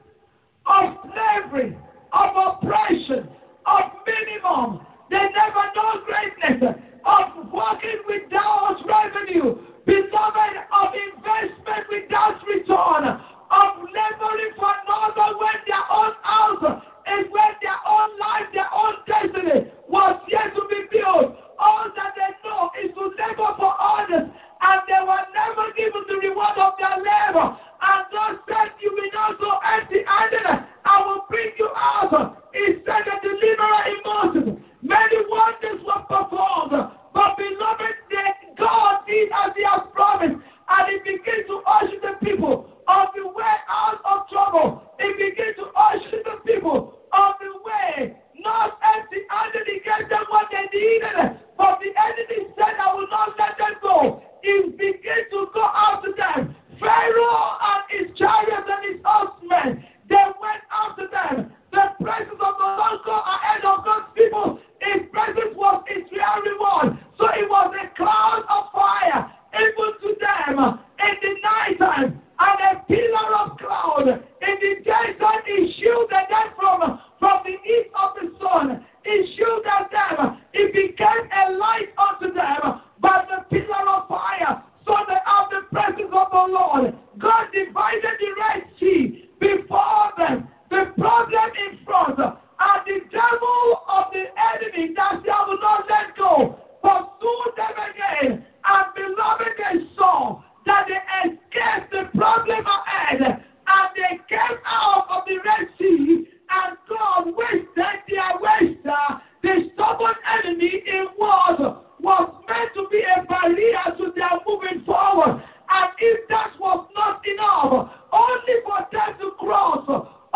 of slavery, of oppression, of minimum. They never know greatness, of working without revenue, beloved, of investment without return, of laboring for another when their own house is when their own life, their own destiny was yet to be built. All that they know is to labor for others, and they were never given the reward of their labor. And God said, you will not go empty-handed. I will bring you out. He said, the deliverer in Moses. Many wonders were performed, but beloved, God did as He has promised, and He began to usher the people on the way out of trouble. He began to usher the people on the way, not empty-handed. He gave them what they needed, but the enemy said, I will not let them go. He began to go after them. Pharaoh and his chariots and his horsemen, they went after them. The presence of the Lord go ahead of God's people. His presence was his real reward. So it was a cloud of fire, even to them in the night time, and a pillar of cloud. In the daytime, he shielded them from, from the heat of the sun. He shielded them. He became a light unto them by the pillar of fire. So they have the presence of the Lord. God divided the Red Sea before them. The problem in front, and the devil of the enemy that they will not let go, pursued them again. And beloved, they saw that they escaped the problem ahead, and they came out of the Red Sea, and God wasted their waste. The stubborn enemy in was was meant to be a barrier to their moving forward. And if that was not enough, only for them to cross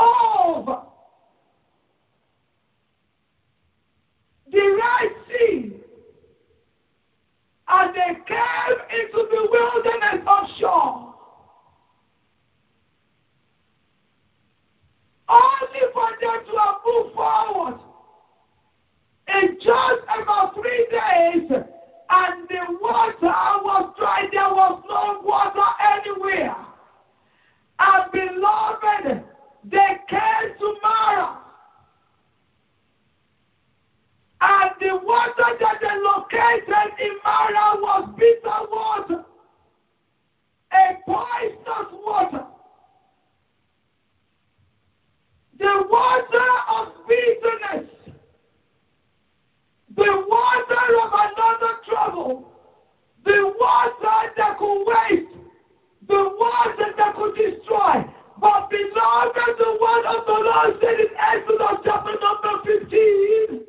over the Red Sea, and they came into the wilderness of shore, only for them to have moved forward in just about three days, and the water was dry. There was no water anywhere. And beloved, they came to Mara, and the water that they located in Mara was bitter water, a poisonous water, the water of bitterness, the water of another trouble, the water that could waste, the water that could destroy. But beloved, the word of the Lord said in Exodus chapter number fifteen,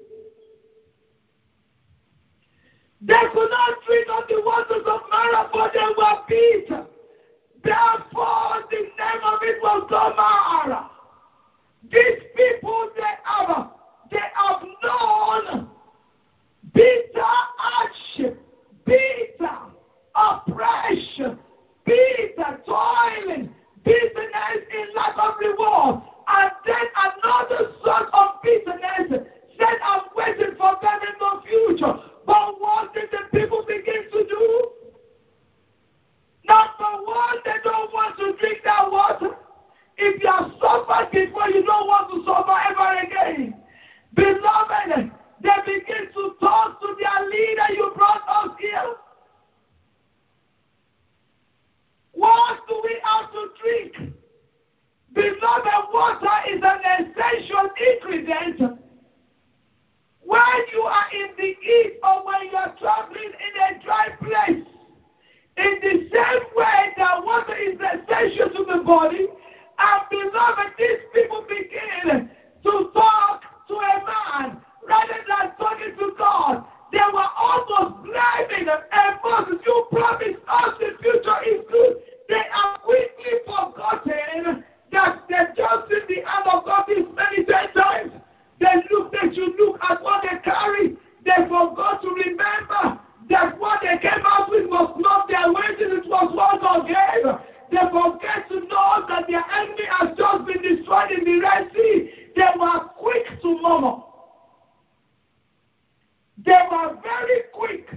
they could not drink of the waters of Mara, for they were bitter. Therefore, the name of it was called Mara. These people, they have, they have known bitter hardship, bitter oppression, bitter toiling, bitterness in lack of reward. And then another sort of bitterness said, I'm waiting for them in the future. But what did the people begin to do? Number one, they don't want to drink that water. If you have suffered before, you don't want to suffer ever again. Beloved, they begin to talk to their leader, you brought us here. What do we have to drink? Beloved, water is an essential ingredient. When you are in the heat or when you are traveling in a dry place, in the same way that water is essential to the body, And beloved, these people begin to talk to a man rather than talking to God. They were almost blaming him. And Moses, you promised us the future is good. They are quickly forgotten that they just in the hand of God this many times. They look, they should look at what they carry. They forgot to remember that what they came out with was not their wages, it was what God gave. They forget to know that their enemy has just been destroyed in the Red Sea. They were quick to murmur. They were very quick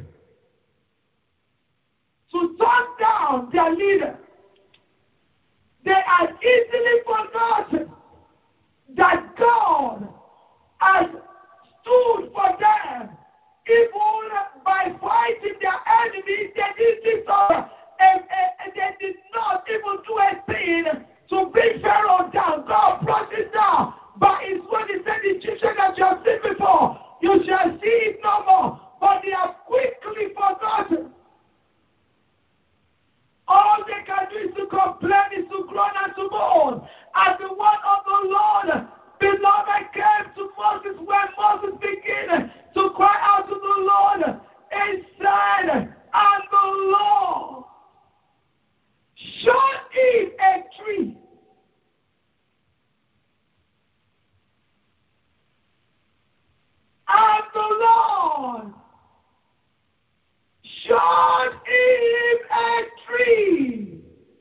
to turn down their leader. They had easily forgotten that God has stood for them. Even by fighting their enemies, they did this, uh, and, and they did not even do a thing to bring Pharaoh down. God brought it down. But it's when he said, the Egyptian that you have seen before, you shall see it no more. But they have quickly forgotten. All they can do is to complain, is to groan and to mourn. And the word of the Lord, beloved, came to Moses when Moses began to cry out to the Lord and said, and the Lord showed him a tree. And the Lord showed him a tree.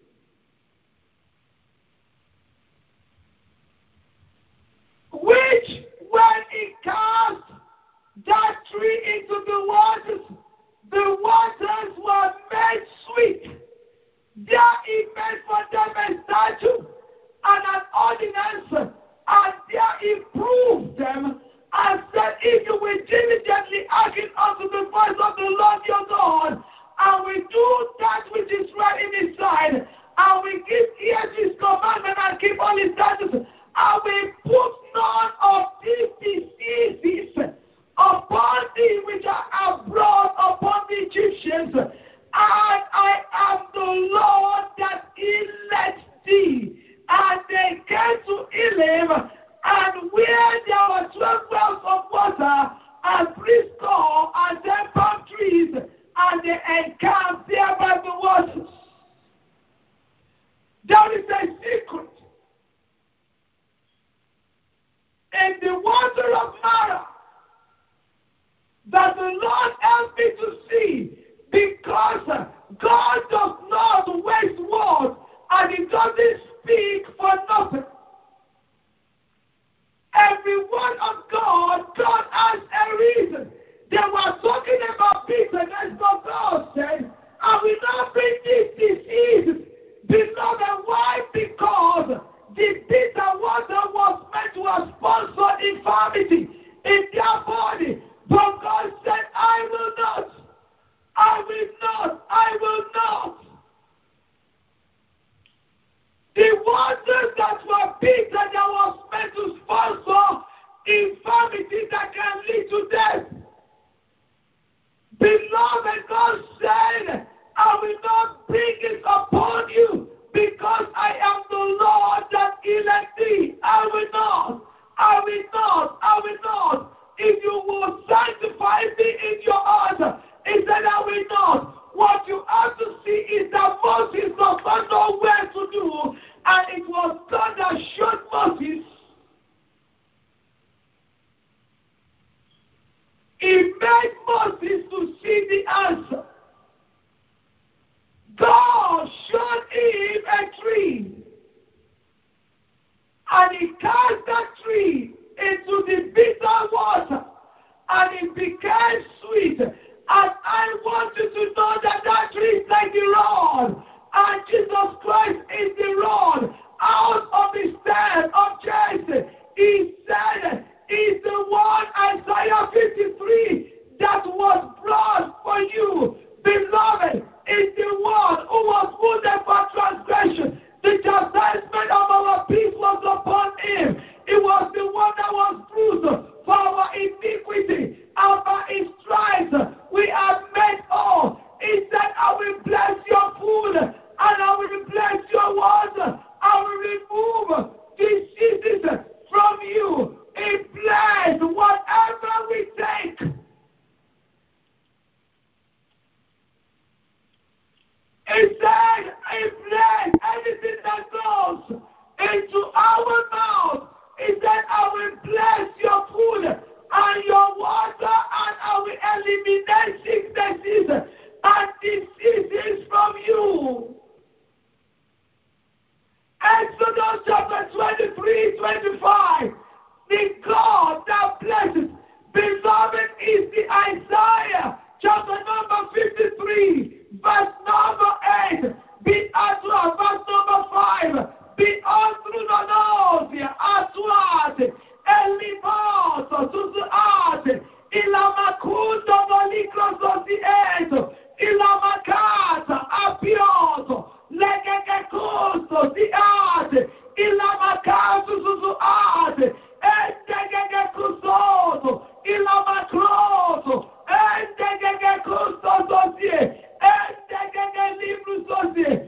Which, when he cast that tree into the waters, the waters were made sweet. There he made for them a statute and an ordinance, and there he proved them and said, if you will diligently hearken unto the voice of the Lord your God, and we do that which is right in his sight, and we give ear to his commandment and keep all his statutes, and we put none of these diseases upon thee which are abroad upon the Egyptians, and I am the Lord that healeth thee. And they came to Elim, and where there were twelve wells of water, and three score and ten palm trees, and they encamped there by the waters. There is a secret in the water of Mara that the Lord helped me to see, because God does not waste words, and he doesn't speak for nothing. Every word of God, God has a reason. They were talking about bitterness, but God said, I will not bring this disease. Beloved, why? Because the bitter water was meant to have sponsored infirmity in their body. But God said, I will not. I will not. I will not. The waters that were bitter that was meant to sponsor infirmity that can lead to death. Beloved, God said, I will not bring it upon you, because I am the Lord that healeth thee. I will not. I will not. I will not. If you will sanctify me in your heart, he said, I will not. What you have to see is that Moses does not know where to do, and it was God that showed Moses. He made Moses to see the answer. God showed him a tree, and he cast that tree into the bitter water, and it became sweet. And I want you to know that that tree is like the rod, and Jesus Christ is the rod out of the stem of Jesse. He said, he's the one, Isaiah fifty-three, that was brought for you. Beloved, is the one who was wounded for transgression. The chastisement of our peace was upon him. It was the one that was bruised for our iniquity. And by his stripes we are made whole. He said, I will bless your food, and I will bless your water. I will remove twenty-five. The God that blesses. Beloved is the Isaiah, chapter number fifty-three, verse number eight. Be Atua, verse number five. Be all through the nose, Atuate, Eliboso, Suzuate, Ilamakuto, Molicrososieto, Ilamakata, Apioto, Legecusto, Siate, Ilamakasu, Suzuate, Endegecusoto, Ilamacroso, Endegecustosie, Endegegelibrus,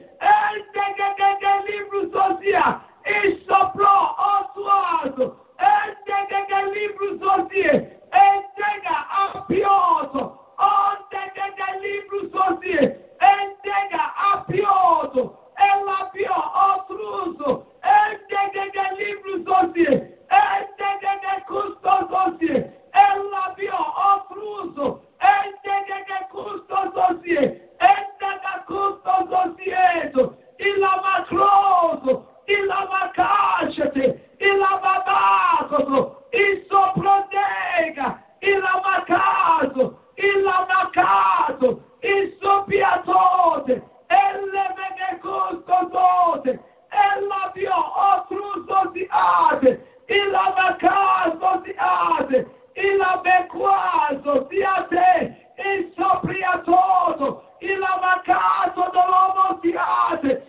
Endegegelibrus, Isopro, Otuato, Endegegelibrus, Endega, Apioto, Ondegegelibrus, Endega, Apioto, Elapio, Otruso, Endegegelibrus, Endegegekustosie, Elapio, Otruso, Endegegekustosie, Endegegekustosie, Ilamacroso, Ilamacachete, Ilamabacoso, Isoprodega, Ilamacaso, Ilamacaso, Isopiatote, Elemegecustote, Elabio, Otrusosiate, Ilamacasosiate, Ilabequaso, Siate, Isopriatoto, Ilamacaso dolomosiate,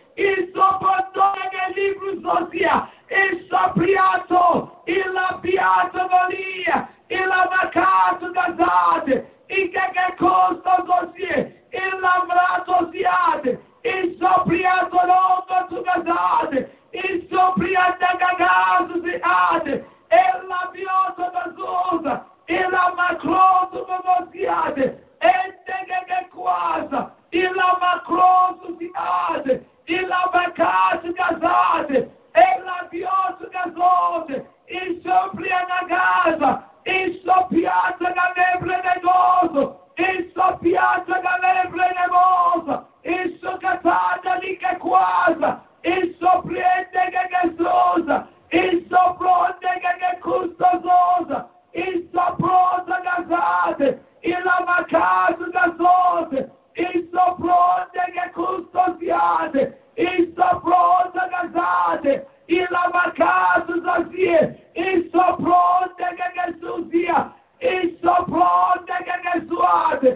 Isopondogelibrus, Isopriato, Ilabiato Golia, Ilamacato Gazate, Igegecostososie, Ilamratosiate, Isopriato longo to Gazate, Isopriata Gagazosiate, Elabioto Gazosa, Ilamacroto Gomosiate, Endegequasa, Ilamacroto Siate, Ilabacate Gazate, Elabioto Gazote, Isopriana Gaza, Isopiata Galebre Negoso, Isopiata Galebre Negoso, Isocatata Liquequasa, Isopriende Gegesosa, Isopronde Gegecustososa, Isoprosa Gazate, Ilamacatu Gazote, Isopronde Gecustosiate, Isoprosa Gazate, Ilamacatu Zazie, Isopronde Gegesusia, Isopronde Gegesuate,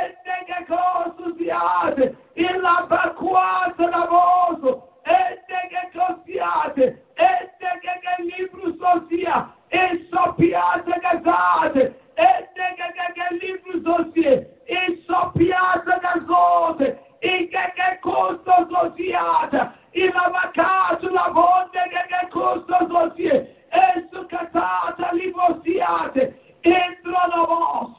Endegecosusiate, Ilabaquata Laboso, Endegecosiate, Endegelibrus, Isopiate Gazate, Endegelibrus, Isopiate Gazote, Igegecustosiate, Ilamacatu Labonde Gegecustosiate, Escatata Librosiate, Indronamos.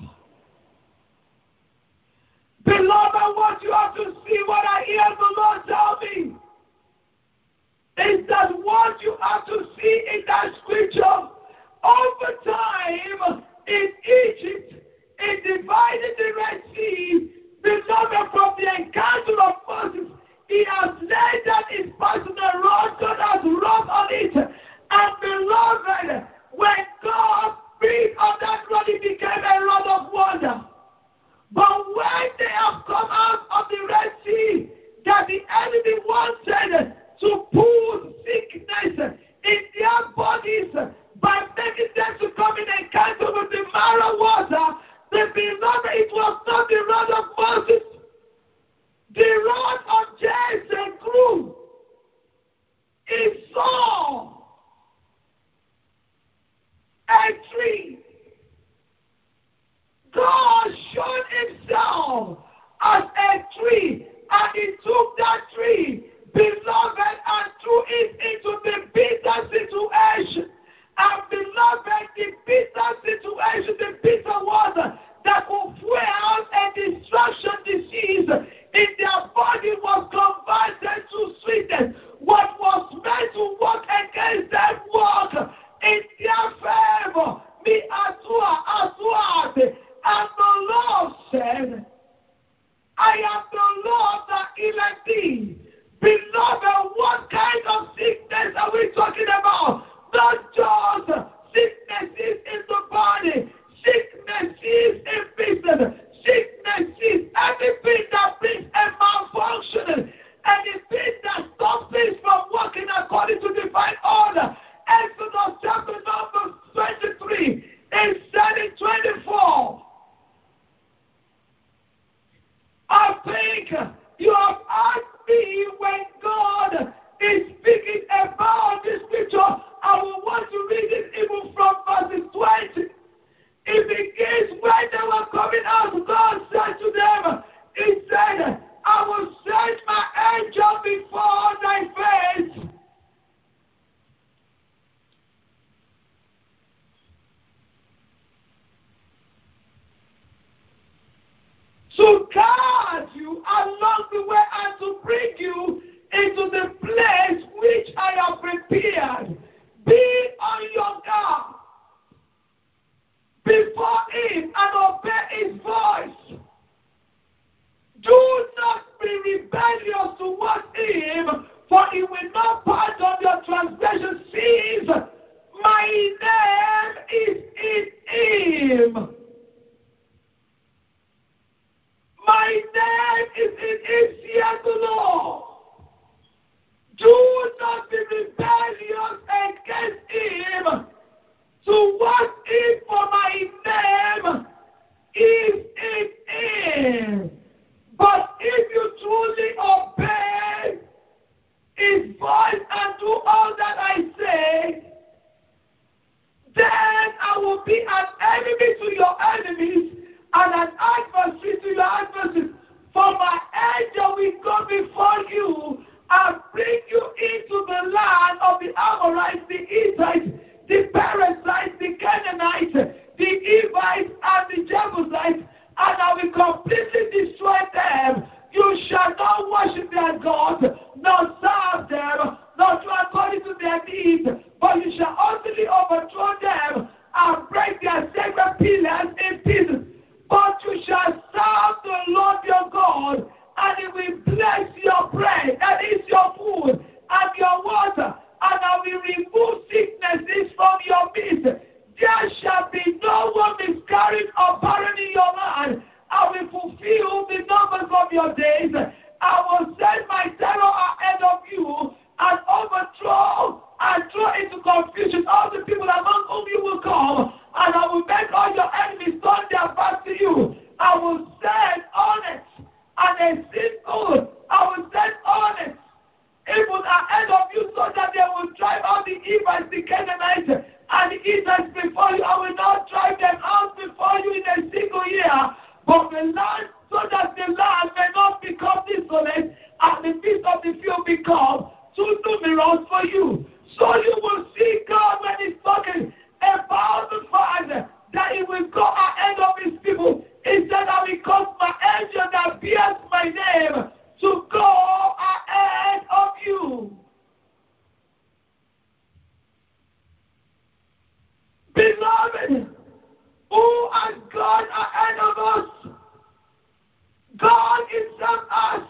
Beloved, what you have to see, what I hear the Lord tell me, is that what you have to see in that scripture, over time in Egypt, it divided the Red Sea. Beloved, from the encounter of Moses, he has laid that his personal rod, God has run on it. And beloved, when God breathed on that rod, it became a rod of wonder. But when they have come out of the Red Sea, that the enemy wanted to pull sickness in their bodies by making them to come in encounter with the marrow water, the beloved, it was not the rod of Moses. The rod of Jason grew. He saw a tree. God showed himself as a tree, and he took that tree, beloved, and threw it into the bitter situation. And beloved, the bitter situation, the bitter water that will fuel out a destruction disease in their body was converted to sweetness. What was meant to work against them work in their favor. Me asua asuate. And the Lord said, I am the Lord that healeth thee. Beloved, what kind of sickness are we talking towards him, for he will not pardon your transgression sins. My name is in him. My name is in him, says the Lord. Do not be rebellious against him. Towards him, for my name is in him. But if you truly obey his voice and do all that I say, then I will be an enemy to your enemies and an adversary to your adversaries. For my angel will go before you and bring you into the land of the Amorites, the Hittites, the Perizzites, the Canaanites, the Evites, and the Jebusites, and I will completely destroy them. You shall not worship their gods, nor serve them, nor do according to their needs, but you shall utterly overthrow them and break their sacred pillars in pieces. But you shall serve the Lord your God, and he will bless your bread, that is your food, and your water, and I will remove sicknesses from your midst. There shall be no one miscarried or barren in your land. I will fulfill the numbers of your days. I will send my terror ahead of you and overthrow and throw into confusion all the people among whom you will come. And I will make all your enemies turn their back to you. I will send honest and a sinful. I will send honest even ahead of you, so that they will drive out the Evites, the Canaanites, and the Hittites before you. I will not drive them out before you in a single year, but the land, so that the land may not become desolate, and the beasts of the field become too numerous for you. So you will see God when he's talking about the fact that he will go ahead of his people. He said, I will cause my angel that bears my name to go ahead of you. Beloved, who has gone ahead of us? God himself us.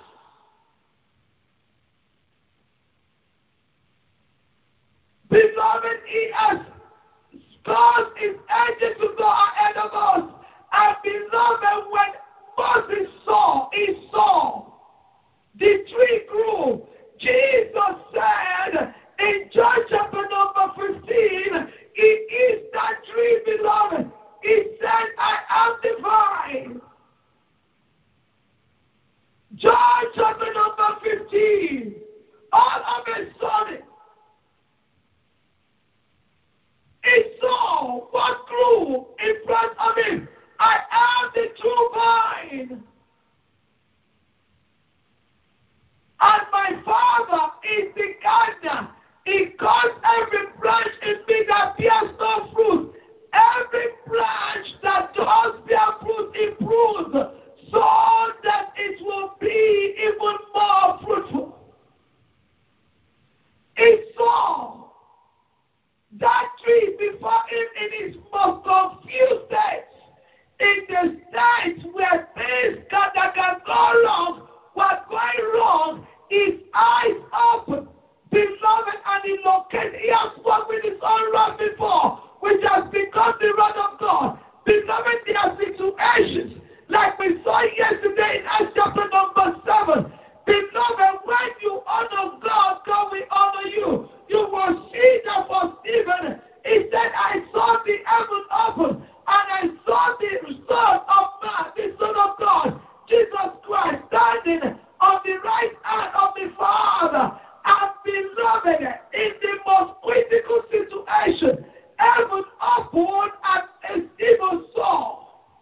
Beloved, he has caused his angels to go ahead of us. And beloved, when Moses saw, he saw the tree grew. Jesus said in John chapter number fifteen, he is that tree, beloved. He said, I am the vine. John chapter number fifteen. All of a sudden, he saw what grew in front of him. I am the true vine. And my Father is the gardener. He cuts every branch in me that bears no fruit. Every branch that does bear fruit, he prunes, so that it will be even more fruitful. He saw that tree before him in its most confused state, in the state where things that can go wrong was going wrong. His eyes open, beloved, and he located. He has worked with his own wrath before, which has become the wrath of God. Beloved, there are situations like we saw yesterday in Acts chapter number seven. Beloved, when you honor God, God will honor you. You will see that for Stephen, he said, I saw the heaven open, and I saw the Son of Man, the Son of God, Jesus Christ, standing on the right hand of the Father. And beloved, in the most critical situation, heaven opened and Stephen saw.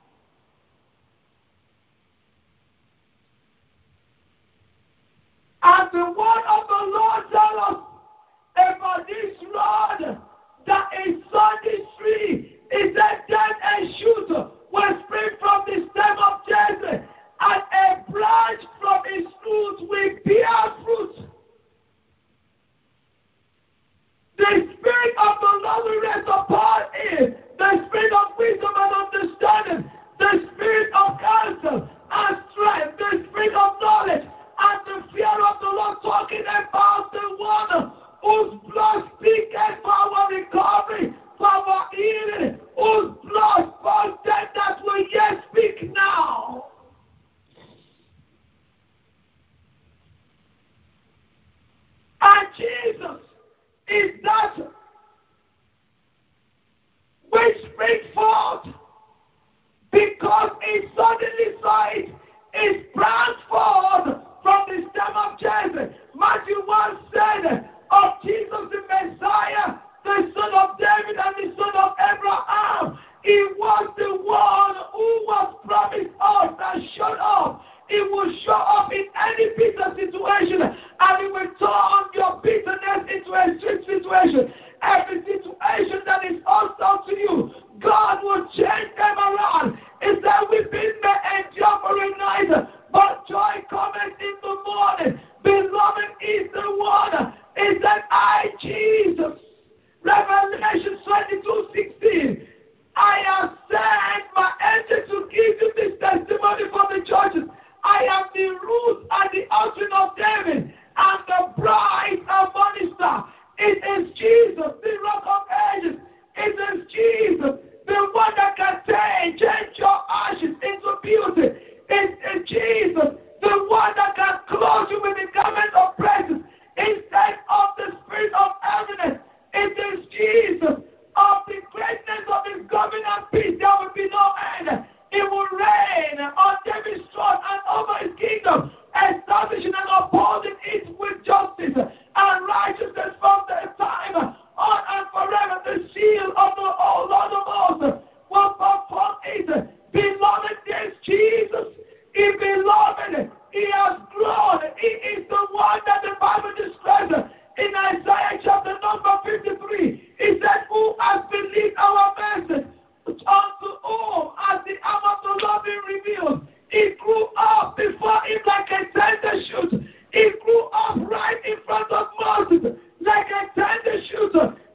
And the word of the Lord tells us about this rod that is on this tree. It said, then a shoot will spring from the stem of Jesse, and a branch from its root will bear fruit. The Spirit of the Lord will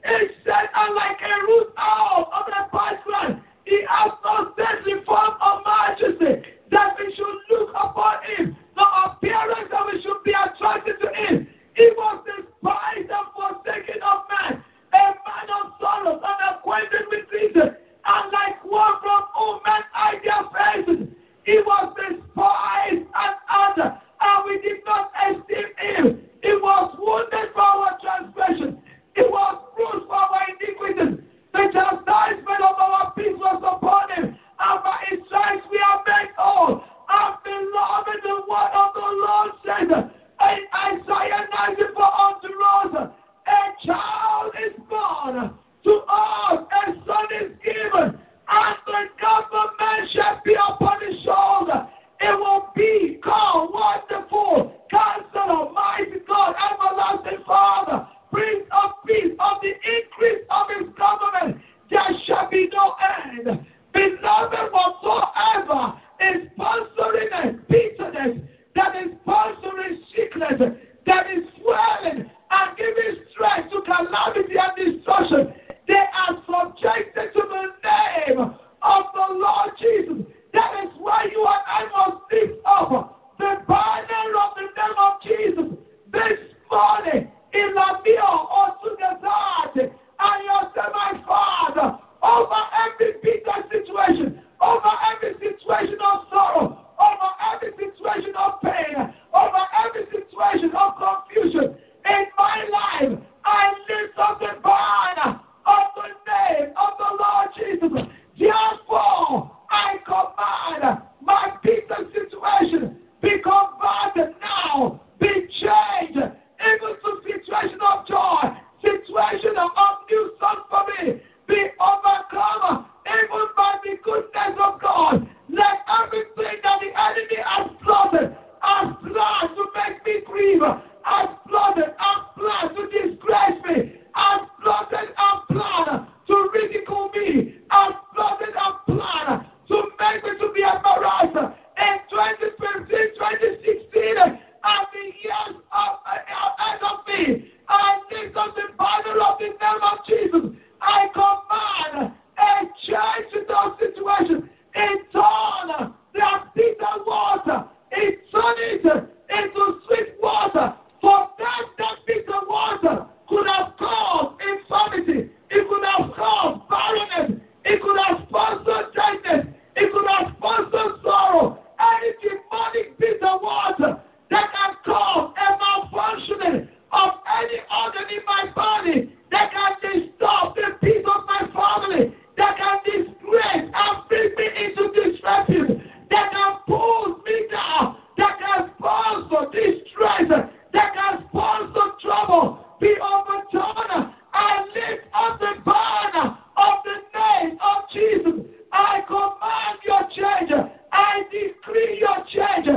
It said, and like a root out of the pipeline, he has no stately form of majesty, that we should look upon him, the appearance that we should be attracted to him. He was despised and forsaken of man, a man of sorrows, unacquainted with reason, and like one from whom men hide their faces. He was despised and honored, and we did not esteem him. He was wounded for our transgression. He was bruised for our iniquities. The chastisement of our peace was upon him, and by his stripes we are made whole. And beloved, the word of the Lord says in Isaiah ninety-four unto us, a child is born, to us a son is given, and the government shall be upon his shoulder. It will be called Wonderful, Counselor, Mighty God, Everlasting Father, Prince of Peace. Of the increase of his government there shall be no end. Beloved, whatsoever is sponsoring bitterness, that is sponsoring sickness, that is swelling and giving strength to calamity and destruction, they are subjected to the name of the Lord Jesus. That is why you and I must lift up the banner of the name of Jesus this morning in the meal unto the God, and you say, my Father, over every bitter situation, over every situation of sorrow, over every situation of pain, over every situation of confusion in my life, I lift up the banner of the name of the Lord Jesus. Therefore, I command my bitter situation be converted now, be changed even to situation of joy, situation of new song for me, be overcome even by the goodness of God. Let everything that the enemy has plotted, has planned to make me grieve, has plotted and planned to disgrace me, has plotted and planned to ridicule me, has plotted and planned to make me to be embarrassed in twenty fifteen, twenty sixteen, and the years of ahead of me. I lift up the banner of the name of Jesus. I command a change in those situations. It turn their bitter water, it turn it into sweet water. For that, that bitter water could have caused infirmity, it could have caused barrenness, it could have sponsored darkness, it could have sponsored sorrow. Any demonic bitter water that can cause a malfunctioning of any organ in my body, that can disturb the peace of my family, that can disgrace and bring me into disrepute, that can pull me down, that can sponsor distress, that can sponsor trouble, be overturned. I lift up the banner of the name of Jesus. I command your change. I decree your change.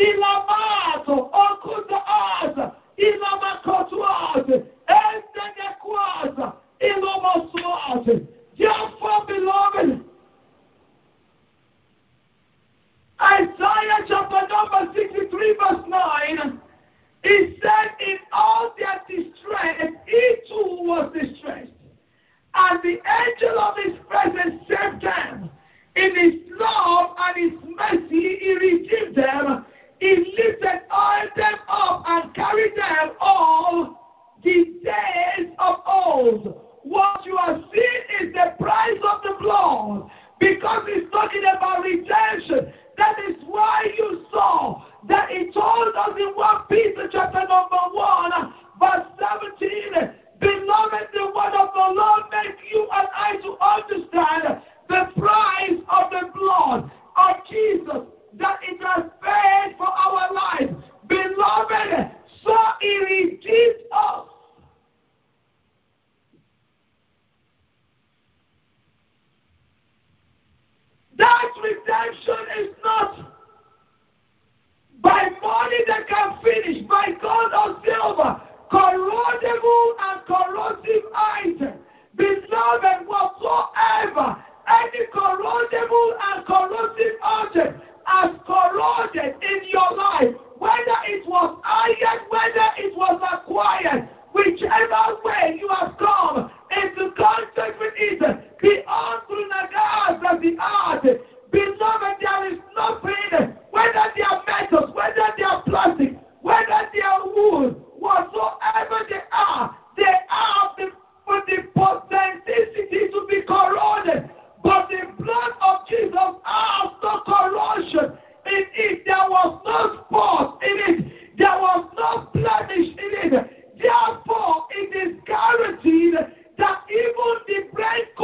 Ilamato, okuzaaz, ilamakotuaz, endenekwaz, ilomosuaz. Therefore, beloved, Isaiah chapter number sixty-three, verse nine, it said, in all their distress, he too was distressed. And the angel of his presence saved them. In his love and his mercy, he redeemed them. He lifted all them up and carried them all the days of old. What you are seeing is the price of the blood, because he's talking about redemption. That is why you saw that he told us in First Peter chapter number one, verse seventeen, beloved, the word of the Lord make you and I to understand the price of the blood of Jesus, that it has paid for our life. Beloved, so he redeemed us. That redemption is not by money that can finish, by gold or silver, corrodable and corrosive item. Beloved, whatsoever any corrodable and corrosive object has corroded in your life, whether it was iron, whether it was acquired, whichever way you have come in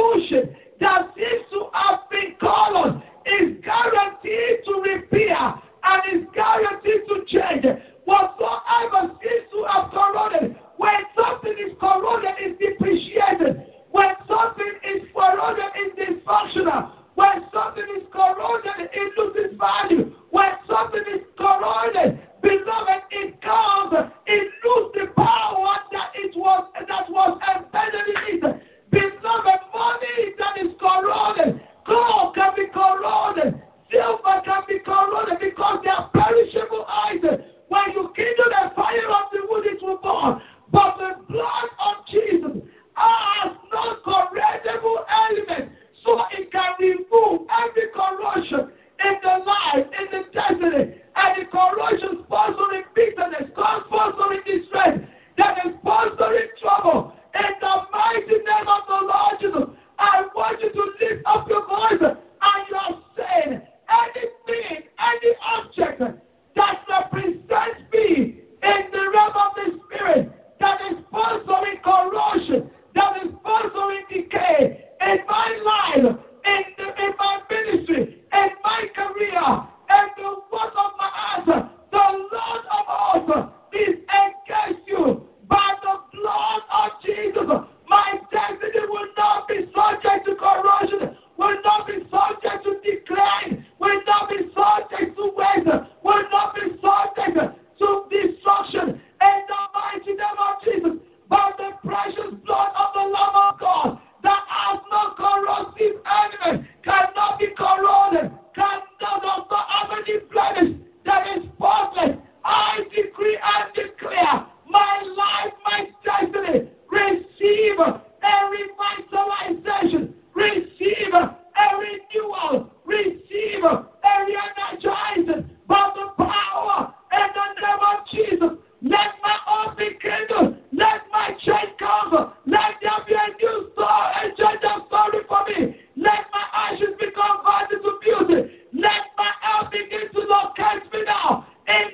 pollution that seems to have been colored is guaranteed to repair and is guaranteed to change. Whatsoever seems to have corroded, when something is corroded, it's depreciated. When something is corroded, it's dysfunctional. When something is corroded, it loses value. When something is corroded, beloved, it comes, it loses the power that it was that was embedded in it. Beloved, money that is corroded, gold can be corroded, silver can be corroded because they are perishable items. When you kindle the fire of the wood, it will burn. But the blood of Jesus has no corrodible element, so it can remove every corrosion in the life, in the destiny, and the corrosion sponsoring bitterness, sponsoring distress, that is sponsoring trouble. In the mighty name of the Lord Jesus, I want you to lift up your voice and you are saying, anything, any object that represents me in the realm of the Spirit, that is sponsoring corrosion, that is sponsoring decay in my life, in, the, in my ministry, in my career, in the work of my hands, the Lord of hosts is against you by the blood of Jesus. My destiny will not be subject to corrosion, will not be subject to decline, will not be subject to waste, will not be subject to destruction. In the mighty name of Jesus, by the precious blood of the Lamb of God, that has no corrosive element, cannot be corroded, cannot also have any blemish, that is faultless. I decree and declare my life, my destiny, receive a revitalization, receive a renewal, receive a re-energizing by the power and the name of Jesus. Let my heart be kindled, let my change come, let there be a new story, a change of story for me. Let my ashes be converted to beauty. Let my heart begin to locate me now. In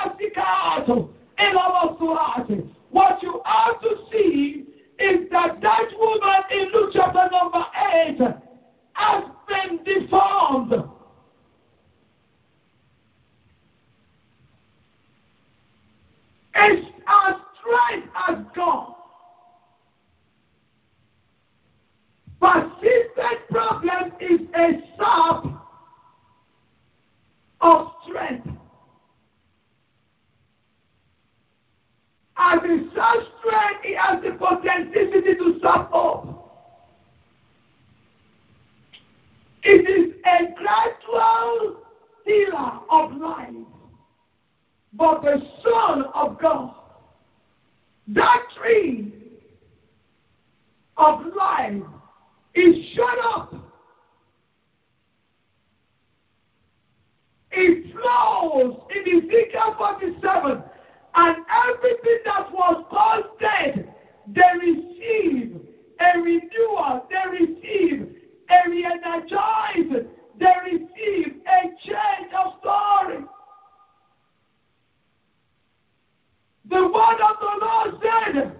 the in our society. What you have to see is that that woman in Luke chapter number eight has been deformed. It's as straight as gone. Persistent problem is a sap of strength. As in such strength, it has the potentiality to sap up. It is a gradual healer of life. But the Son of God, that tree of life, is shut up. It flows in Ezekiel forty-seven, and everything that was called dead, they receive a renewal, they receive a re-energize, they receive a change of story. The word of the Lord said,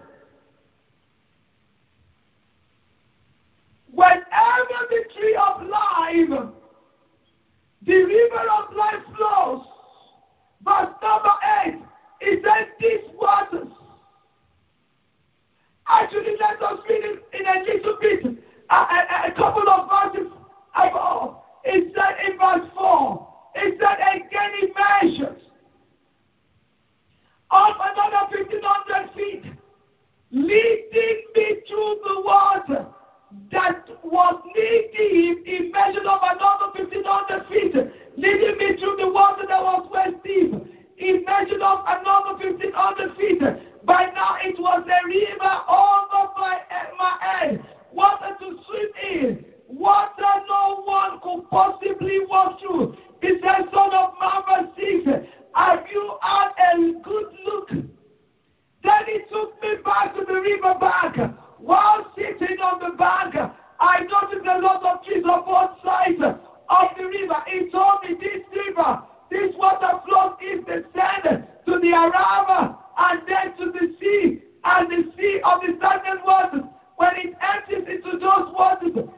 whenever the tree of life, the river of life flows, verse number eight, it says these waters. Actually, let us read it in a little bit, a, a, a couple of verses above. It said in verse four, it said again it measures of another fifteen hundred feet, leading me through the water that was knee deep. He measured up another fifteen hundred feet, leading me through the water that was waist deep. He measured up another fifteen hundred feet. By now it was a river over my, my head, water to swim in, water no one could possibly walk through. He said, son of man, verse six, have you had a good look? Then he took me back to the river bank. While sitting on the bank, I noticed a lot of trees on both sides of the river. He told me this river, this water flows east and descend to the Arava and then to the sea, and the sea of the stagnant waters. When it empties into those waters,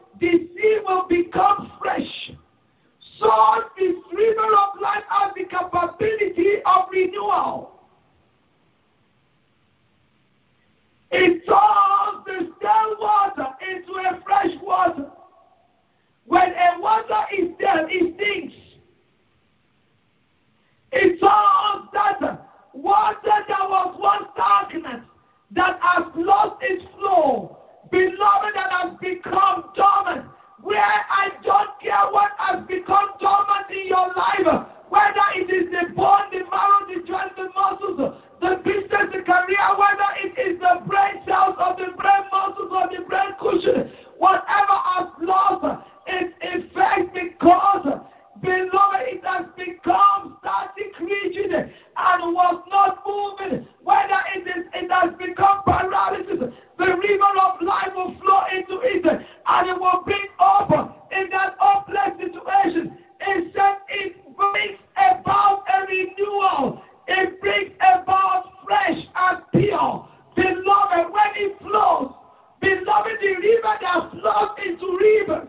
dysfunction, whatever has lost its effect because, beloved, it has become static rigid and was not moving. Whether it is, it has become paralysis, the river of life will flow into it and it will bring up in that hopeless situation. It said it brings about a renewal. It brings about fresh and pure. Beloved, when it flows, beloved, the river that flows into rivers,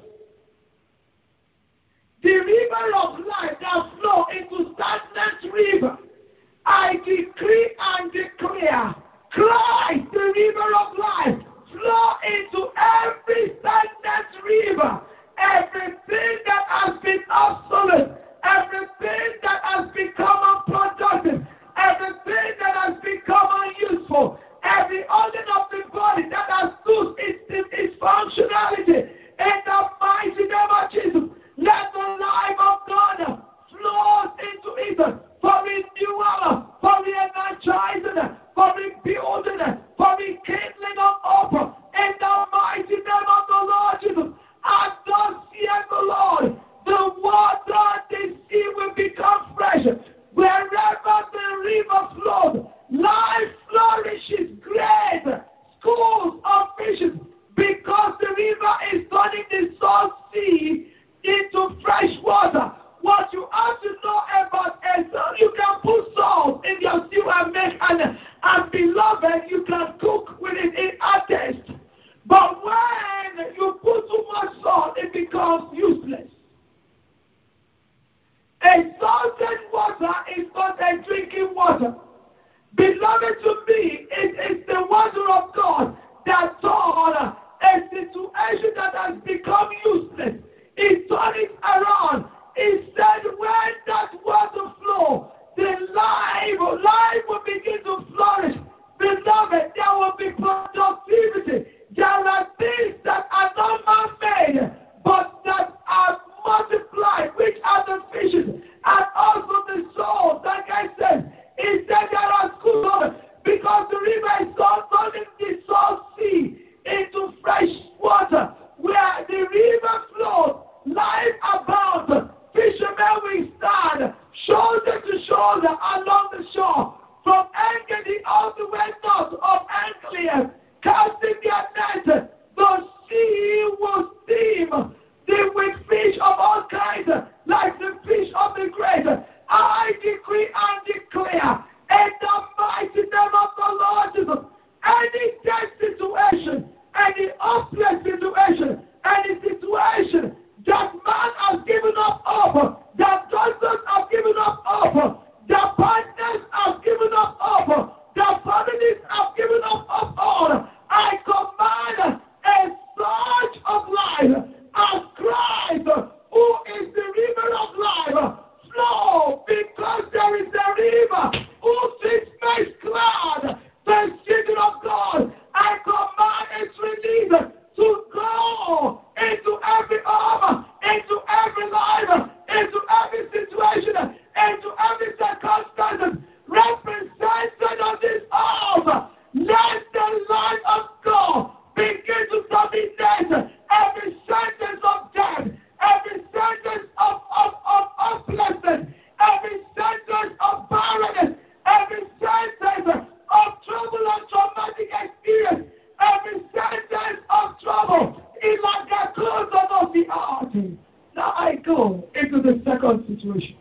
the river of life that flows into stagnant river, I decree and declare, Christ, the river of life, flow into every stagnant river. Everything that has been obsolete, everything that has become unproductive, everything that has become unuseful, every organ of the body that has lost its, its, its functionality, in the mighty name of Jesus, let the life of God flow into it for renewal, for re-energizing, for rebuilding, for rekindling of hope, in the mighty name of the Lord Jesus. And thus saith the Lord, the water, the sea will become fresh. Wherever the river flows, life flourishes, great schools of fishes, because the river is turning the salt sea into fresh water. What you have to know about it, you can put salt in your stew and make, and, and beloved, you can cook with it in a taste. But when you put too much salt, it becomes useless. A salted water is not a drinking water. Beloved, to me, it is the water of God that turned a situation that has become useless. It turned it around. It said when that water flow, the life, life will begin to flourish. Beloved, there will be productivity. There are things that are not man-made, but that are multiplied, which are the fishes, and also the souls. Like I said, it said there are schools of it, because the river is so turning the salt sea into fresh water, where the river flows, life abounds, fishermen will stand shoulder to shoulder along the shore, from Engedi all the way north of Anglia, casting their net, the sea will steam with fish of all kinds, like the fish of the great. I decree and declare, in the mighty name of the Lord Jesus, any dead situation, any hopeless situation, any situation that man has given up hope, that doctors have given up hope, that partners have given up hope, that families have given up hope on, I command a surge of life as Christ, who is the river of life, flow, because there is a river whose its face glad, the children of God. I command its release to go into every home, into every life, into every situation, into every circumstance represented on this earth. Let the light of God begin to dominate every sentence of death, every sentence of, of, of hopelessness, every sentence of barrenness, every sentence of trouble and traumatic experience, every sentence of trouble. In like a close of the heart. Now I go into the second situation.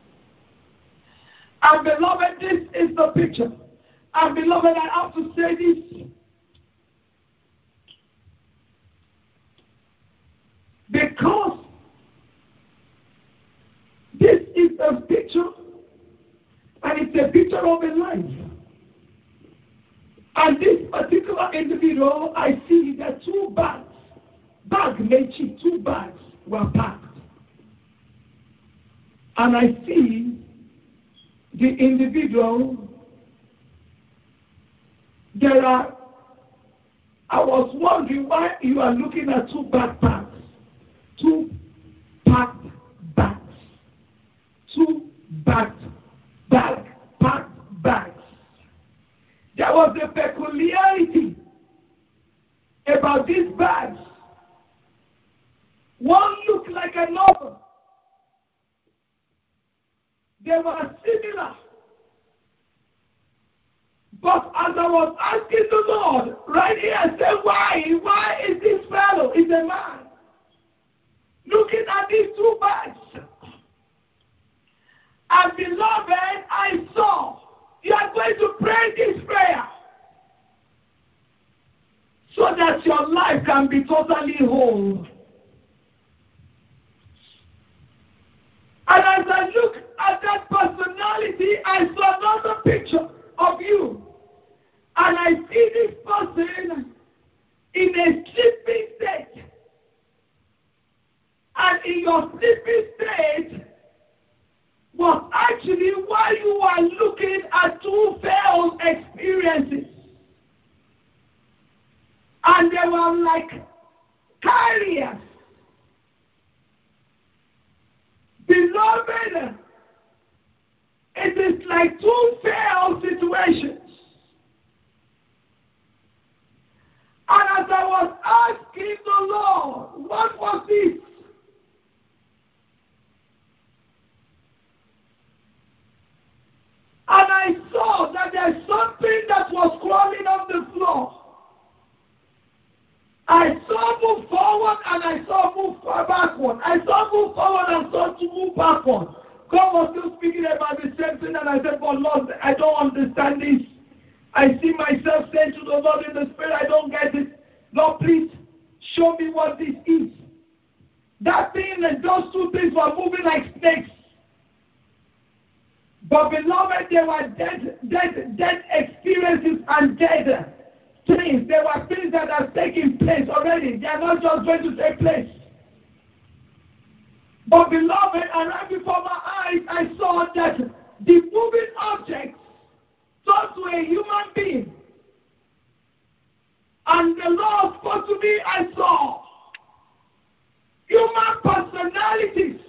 And beloved, this is the picture. And beloved, I have to say this. Because this is a picture, and it's a picture of a life. And this particular individual, I see that two bags, bag mechi, two bags were packed. And I see the individual, there are, I was wondering why you are looking at two backpacks, two packed bags, two backed bag, packed bags. There was a peculiarity about these bags. One looked like another. They were similar. But as I was asking the Lord, right here, I said, why? Why is this fellow, is a man, looking at these two bags? And beloved, I saw, you are going to pray this prayer so that your life can be totally whole. And as I look at that personality, I saw another picture of you. And I see this person in a sleeping state. And in your sleeping state was actually while you were looking at two failed experiences. And they were like carriers. Beloved, it is like two failed situations. And as I was asking the Lord, what was this? And I saw that there's something that was crawling on the floor. I saw move forward and I saw move backward. I saw move forward and saw to move backward. God was still speaking about the same thing, and I said, but Lord, I don't understand this. I see myself saying to the Lord in the Spirit, I don't get it. Lord, please show me what this is. That thing and those two things were moving like snakes. But beloved, they were dead, dead, dead experiences and dead things. They were things that are taking place already. They are not just going to take place. But beloved, and right before my eyes, I saw that the moving object turned to a human being. And the Lord spoke to me, I saw human personalities.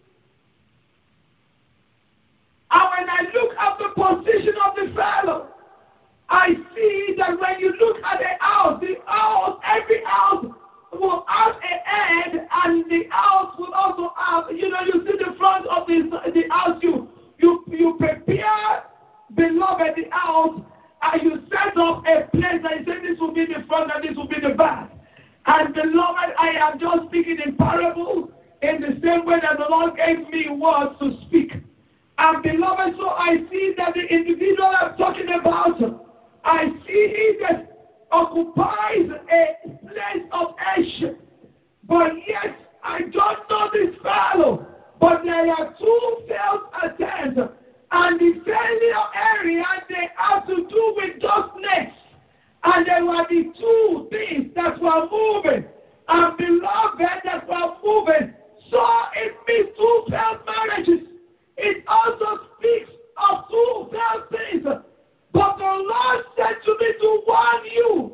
And when I look at the position of the fellow, I see that when you look at the house, the house, every house will have a head, and the house will also have, you know, you see the front of the, the house, you, you, you prepare, beloved, the house, and you set up a place and you say this will be the front and this will be the back. And beloved, I am just speaking in parables in the same way that the Lord gave me words to speak. And beloved, so I see that the individual I'm talking about, I see that occupies a place of action. But yes, I don't know this fellow, but there are two failed attempts. And the failure area, they have to do with those snakes. And there were the two things that were moving. And beloved, that were moving. So it means two failed marriages. It also speaks of two failed things. But the Lord said to me to warn you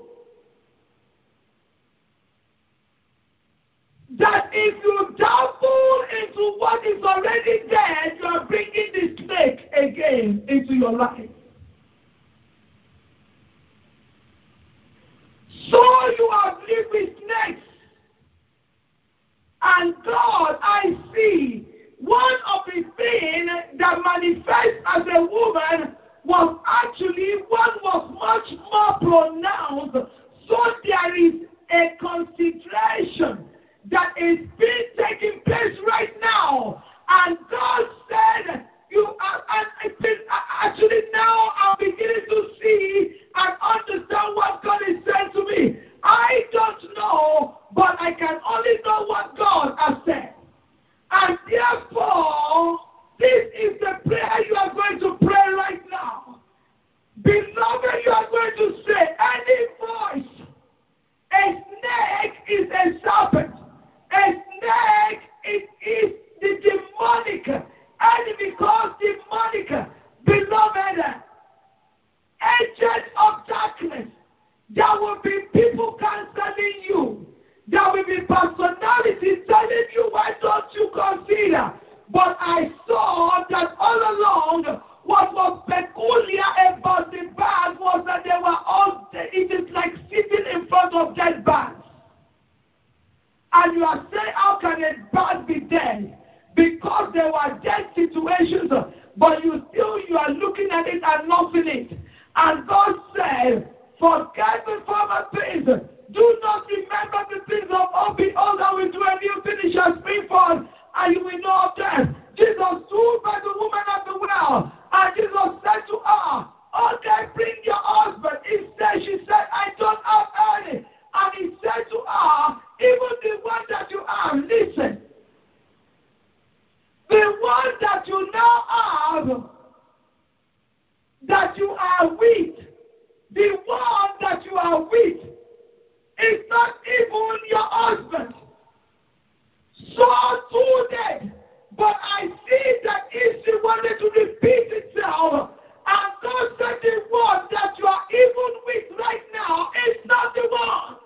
that if you dabble into what is already there, you are bringing the snake again into your life. So you have lived with snakes. And God, I see one of the things that manifests as a woman was actually, one was much more pronounced. So there is a consideration that is being taking place right now. And God said, you are, and I think actually now I'm beginning to see and understand what God is saying to me. I don't know, but I can only know what God has said. And therefore, this is the prayer you are going to pray right now. Beloved, you are going to say, any voice, a snake is a serpent. A snake it is the demonic, and because demonic, beloved, agent of darkness, there will be people canceling you. There will be personalities telling you, why don't you consider? But I saw that all along, what was peculiar about the bag was that they were all, it is like sitting in front of dead bag. And you are saying, how can a bird be dead? Because there were dead situations, but you still, you are looking at it and loving it. And God said, forget the former things. Do not remember the things of old. Behold, I will do a new thing. It shall spring forth, and you will know of them. Jesus stood by the woman at the well, and Jesus said to her, okay, bring your husband. Instead, she said, I don't have any. And he said to her, even the one that you have, listen, the one that you now have, that you are with, the one that you are with, is not even your husband. So too dead. But I see that history wanted to repeat itself. And God said the one that you are even with right now is not the one.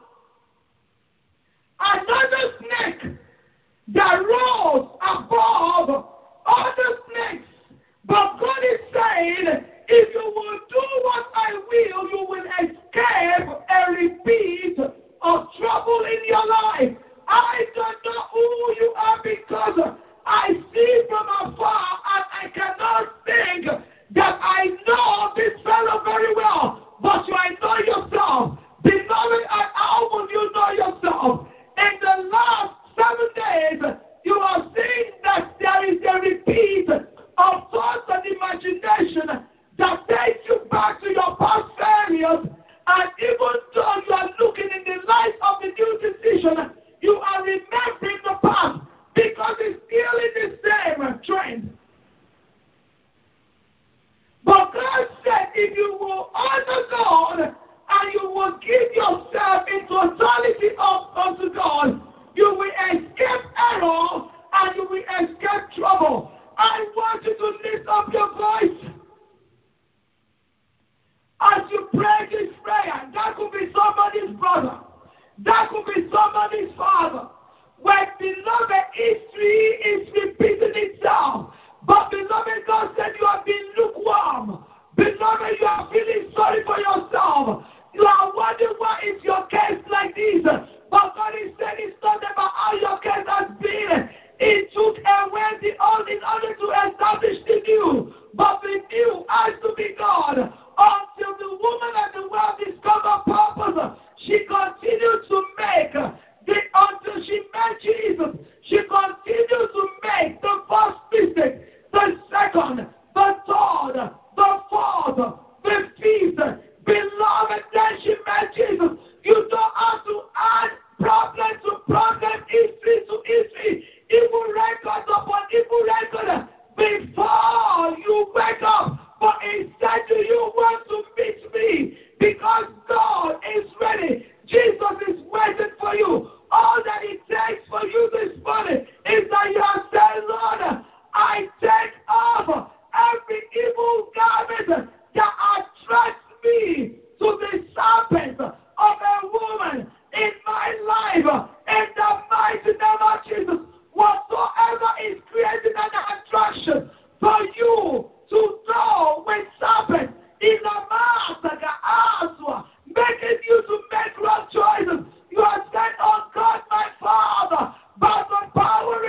Another snake that rose above other snakes. But God is saying, if you will do what I will, you will escape a repeat of trouble in your life. I don't know who you are because I see from afar and I cannot think that I know this fellow very well. But you I know yourself. Beloved, and how will you know yourself? In the last seven days, you are seeing that there is a repeat of thoughts and imagination that takes you back to your past failures. And even though you are looking in the light of the new decision, you are remembering the past because it's still in the same trend. But God said, if you will honor God and you will give yourself in totality up unto God, you will escape error and you will escape trouble. I want you to lift up your voice as you pray this prayer. That could be somebody's brother. That could be somebody's father. When beloved history is repeating itself. But beloved, God said you have been lukewarm. Beloved, you are feeling sorry for yourself. You are wondering why is your case like this. But God is saying it's not about how your case has been. It took away the old in order to establish the new. But the new has to be God. Until the woman at the well discovered purpose, she continued to make the, until she met Jesus, she continued to make the first mistake, the second, the third, the fourth, the fifth. Beloved, then she met Jesus. You don't have to add problem to problem, history to history, evil records upon evil record before you wake up. But instead, do you want to meet me? Because God is ready. Jesus is waiting for you. All that it takes for you this morning is that you are saying, Lord, I take off every evil garment that attracts me to the serpent of a woman in my life. In the mighty name of Jesus, whatsoever is creating an attraction for you to go with serpents in the master Aswa, making you to make wrong choices. You are saying, oh God, my Father, by the power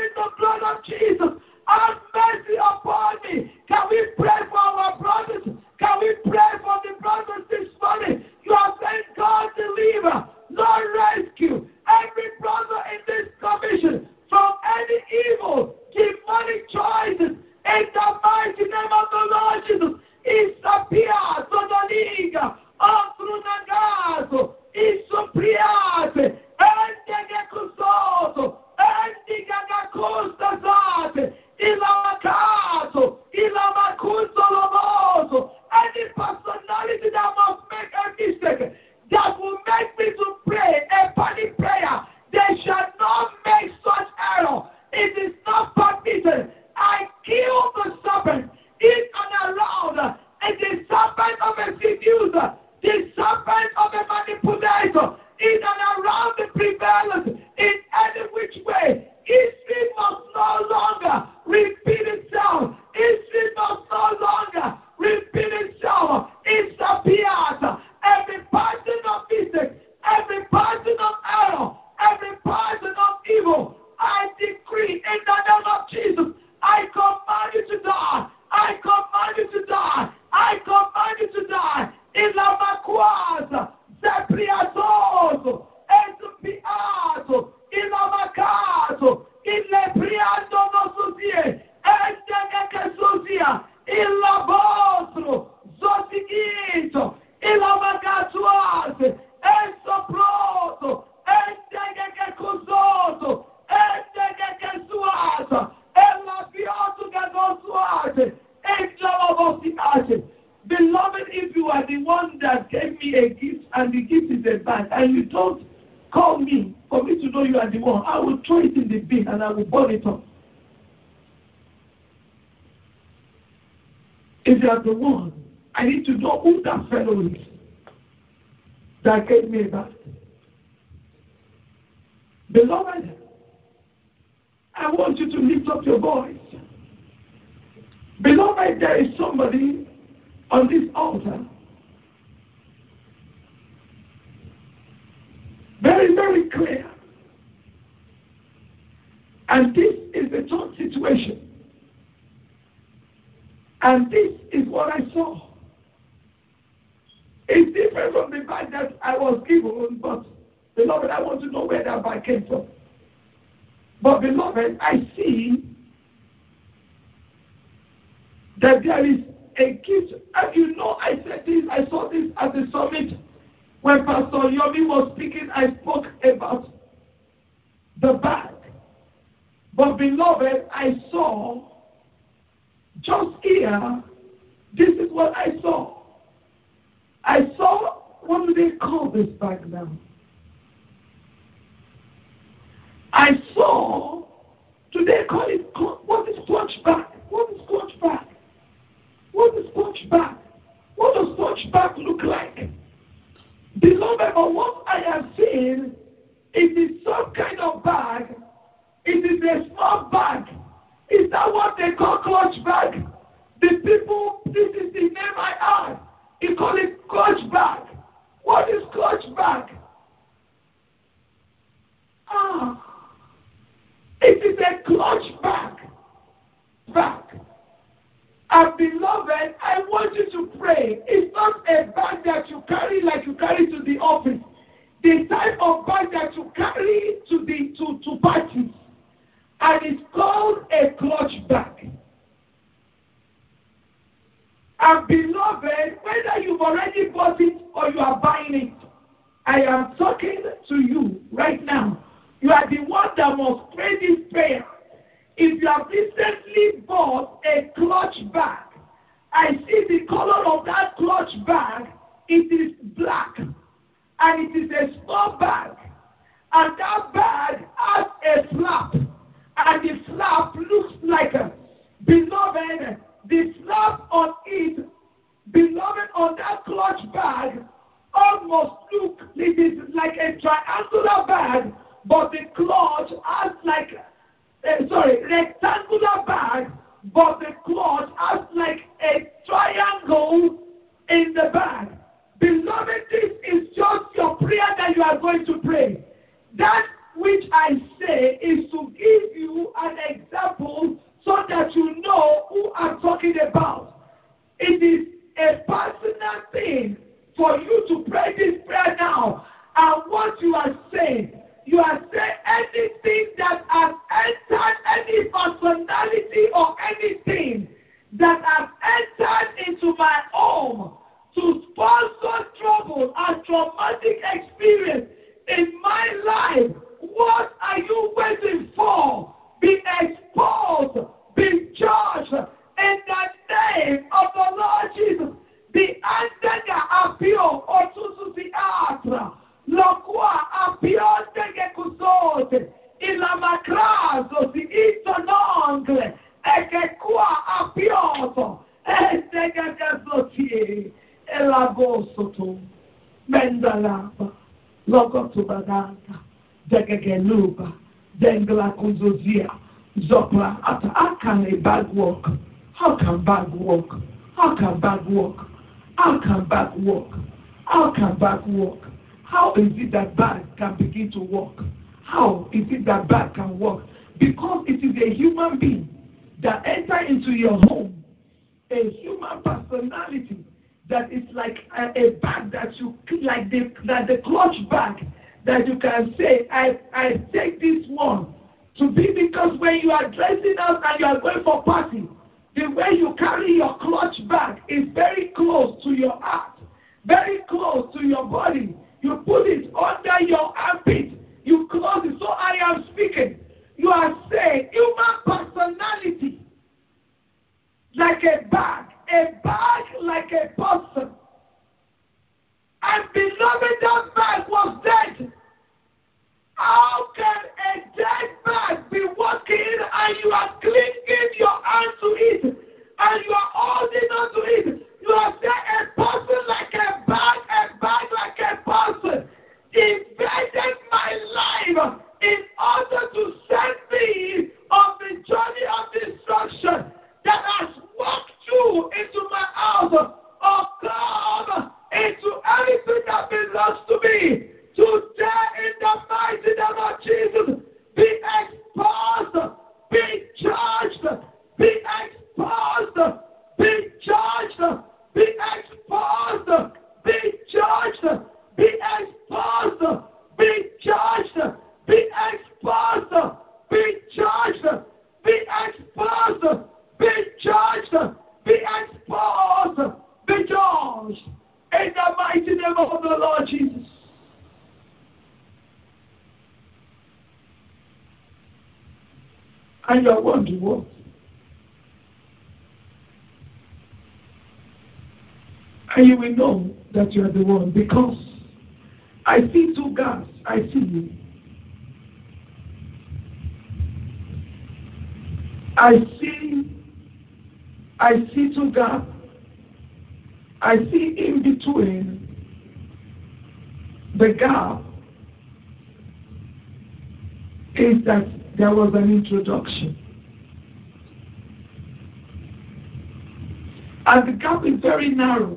evil. I decree in the name of Jesus, I command you to die. I command you to die. I command you to die. In la maquaza, Zepriazoso, Espiazo, in la macazo, in le priando nosuzie, Edegekesusia, in la bostro, Zosiito, in la magatuase, Esoproto, Edegekesuoso, Edegekesuasa, Ella Bioto Gagosuase, Eglavostiate. Beloved, if you are the one that gave me a gift and the gift is a bag, and you don't call me for me to know you are the one, I will throw it in the bin and I will burn it up. If you are the one, I need to know who that fellow is that gave me a bag. Beloved, I want you to lift up your voice. Beloved, there is somebody on this altar, very, very clear. And this is the third situation. And this is what I saw. It's different from the bag that I was given, but beloved, I want to know where that bag came from. But beloved, I see that there is a gift. And you know, I said this, I saw this at the summit. When Pastor Yomi was speaking, I spoke about the bag. But beloved, I saw, just here, this is what I saw. I saw, what do they call this bag now? I saw, do they call it, what is clutch bag? What is clutch bag? What is clutch bag? What does clutch bag look like? Beloved, but what I have seen, it is some kind of bag. It is a small bag. Is that what they call clutch bag? The people, this is the name I had. They call it clutch bag. What is clutch bag? Ah, it is a clutch bag. Bag. And beloved, I want you to pray. It's not a bag that you carry like you carry to the office. The type of bag that you carry to the to, to parties. And it's called a clutch bag. And beloved, whether you've already bought it or you are buying it, I am talking to you right now. You are the one that must pray this prayer. If you have recently bought a clutch bag, I see the color of that clutch bag, it is black. And it is a small bag. And that bag has a flap. And the flap looks like a, beloved, the flap on it, beloved, on that clutch bag, almost look, it is like a triangular bag, but the clutch has like, uh, sorry, rectangular bag, but the clutch has like a triangle in the bag. Beloved, this is just your prayer that you are going to pray. That which I say is to give you an example so that you know who I'm talking about. It is a personal thing for you to pray this prayer now. And what you are saying, you are saying anything that has entered, any personality or anything that has entered into my home to sponsor trouble and traumatic experience in my life. What are you waiting for? Be exposed, be judged in the name of the Lord Jesus. The andega apio otususiatra, lokwa apio dege kusote, ila macraso si itonongle, eke kwa apioto, estega gazotie, elagosoto, mendalapa, logotubadanta. Degegeluba, Dengla Kuzozia, Zopla. How can a bag walk? How can bag walk? How can bag walk? How can bag walk? How can bag walk? How is it that bag can begin to walk? How is it that bag can work? Because it is a human being that enter into your home, a human personality that is like a, a bag that you like the that the clutch bag that you can say, I I take this one to be, because when you are dressing up and you are going for party, the way you carry your clutch bag is very close to your heart, very close to your body. You put it under your armpit, you close it. So I am speaking. You are saying human personality like a bag, a bag like a person. And beloved, that bag was dead. How can a dead bag be walking and you are clinging your hand to it and you are holding on to it? You are saying a person like a bag, a bag like a person invaded my life in order to send me on the journey of destruction that has walked you into my house or come into everything that belongs to me. Today, in the mighty name of Jesus, be exposed, be judged, be exposed, be judged, be exposed, be judged, be exposed, be judged, be exposed, be judged, be exposed, be judged, be exposed, be judged. In the mighty name of the Lord Jesus. And you are wondering what? And you will know that you are the one, because I see two guys. I see you. I see, I see two gaps. I see in between the gap is that there was an introduction. And the gap is very narrow.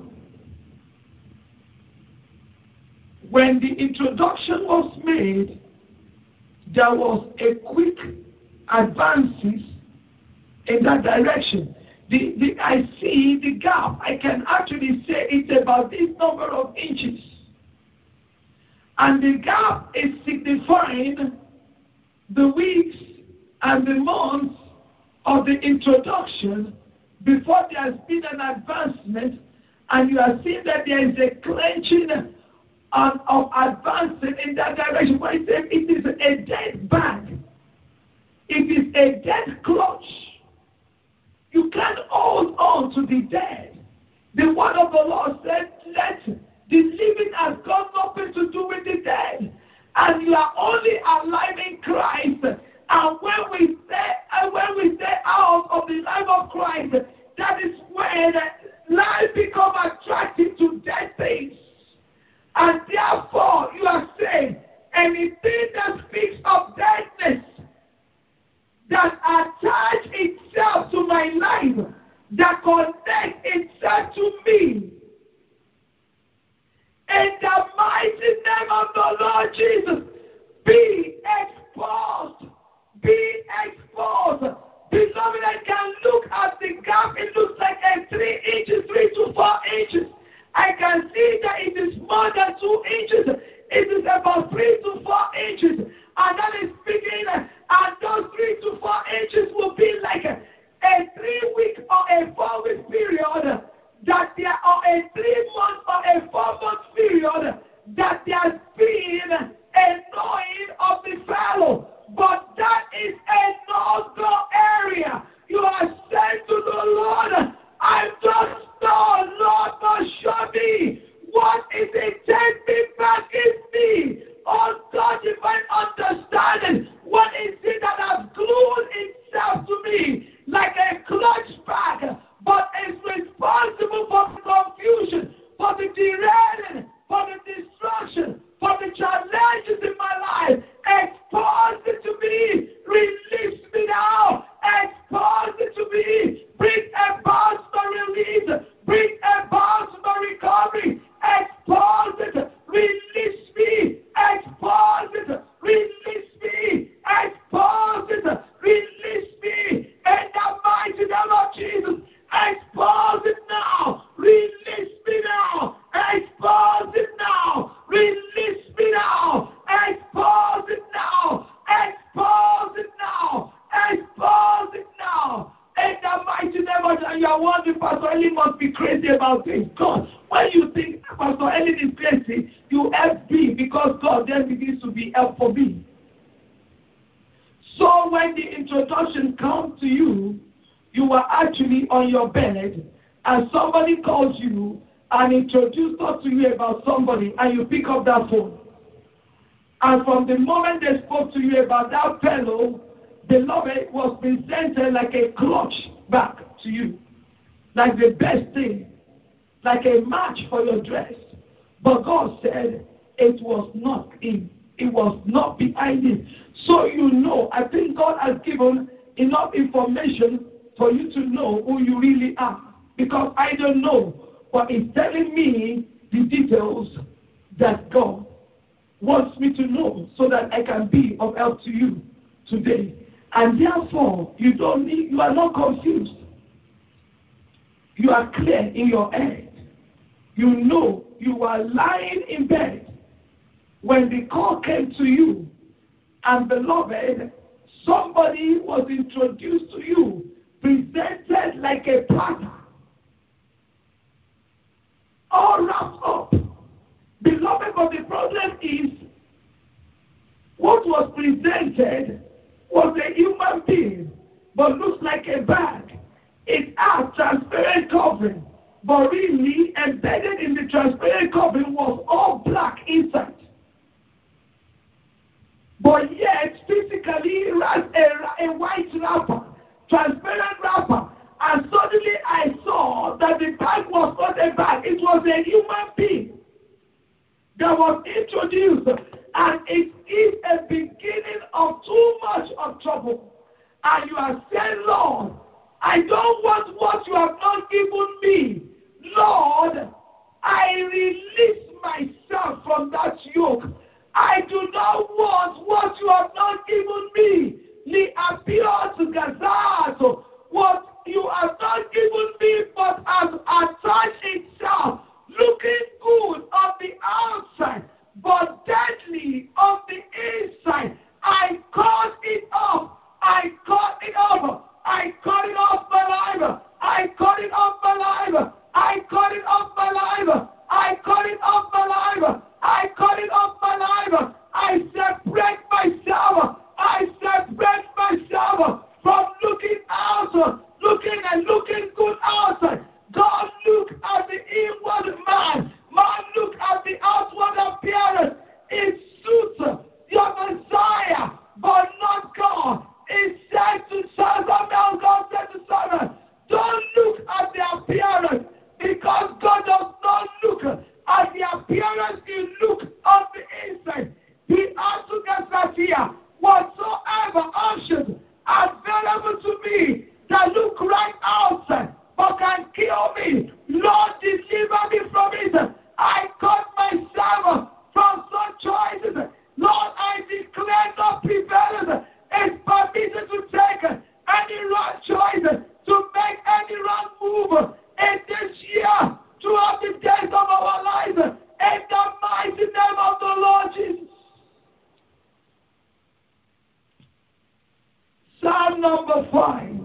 When the introduction was made, there was a quick advances in that direction. The, the, I see the gap. I can actually say it's about this number of inches. And the gap is signifying the weeks and the months of the introduction before there has been an advancement, and you are seeing that there is a clenching of, of advancing in that direction. But it is a dead bag. It is a dead clutch. You can't hold on to the dead. The word of the Lord said, let the living has got nothing to do with the dead. And you are only alive in Christ. And when we stay, and when we stay out of the life of Christ, that is when life becomes attractive to dead things. And therefore, you are saying, anything that speaks of deadness, that attach itself to my life, that connect itself to me, in the mighty name of the Lord Jesus, be exposed, be exposed. Beloved, I can look at the gap, it looks like a three inches, three to four inches. I can see that it is more than two inches. It is about three to four inches. And that is speaking, and those three to four inches will be like a, a three-week Eli must be crazy about this. God, when you think Pastor Eli is crazy, you help me because God then begins to be help for me. So when the introduction comes to you, you are actually on your bed and somebody calls you and introduces to you about somebody and you pick up that phone. And from the moment they spoke to you about that fellow, the beloved was presented like a clutch back to you, like the best thing, like a match for your dress. But God said it was not him. It was not behind it. So you know, I think God has given enough information for you to know who you really are. Because I don't know, but He's telling me the details that God wants me to know so that I can be of help to you today. And therefore, you don't need, you are not confused. You are clear in your head. You know you are lying in bed when the call came to you. And beloved, somebody was introduced to you, presented like a platter, all wrapped up. Beloved, but the problem is, what was presented was a human being, but looks like a bag. It has transparent covering, but really embedded in the transparent covering was all black inside. But yet, physically, it has a, a white wrapper, transparent wrapper. And suddenly I saw that the bag was not a bag, it was a human being that was introduced. And it is a beginning of too much of trouble. And you are saying, Lord, I don't want what you have not given me. Lord, I release myself from that yoke. I do not want what you have not given me. The appeal to Gaza, what you have not given me, but has attached itself, looking good on the outside, but deadly on the inside. I cut it off. I cut it off. I cut it off my life. I cut it off my life. I cut it off my life. I cut it off my life. I cut it off my life. I separate myself. I separate myself from looking outside, looking and looking good outside. God look at the inward man. Man look at the outward appearance. It suits your Messiah, but not God. It said to Samuel, God said to Samuel, don't look at the appearance, because God does not look at the appearance, He looks on the inside. He answered Gazatia, whatsoever options available to me that look right outside but can kill me, Lord, deliver me from it. I cut myself from such choices. Lord, I declare not prevalence. It's permitted to take any wrong choice, to make any wrong move in this year, throughout the days of our lives, in the mighty name of the Lord Jesus. Psalm number five.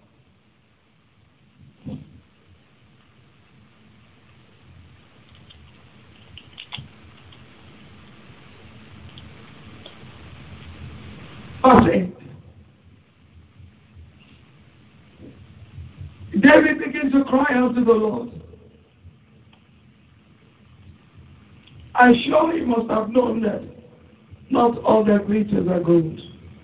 Verse eight. David begins to cry out to the Lord. I surely must have known that not all their creatures are gold.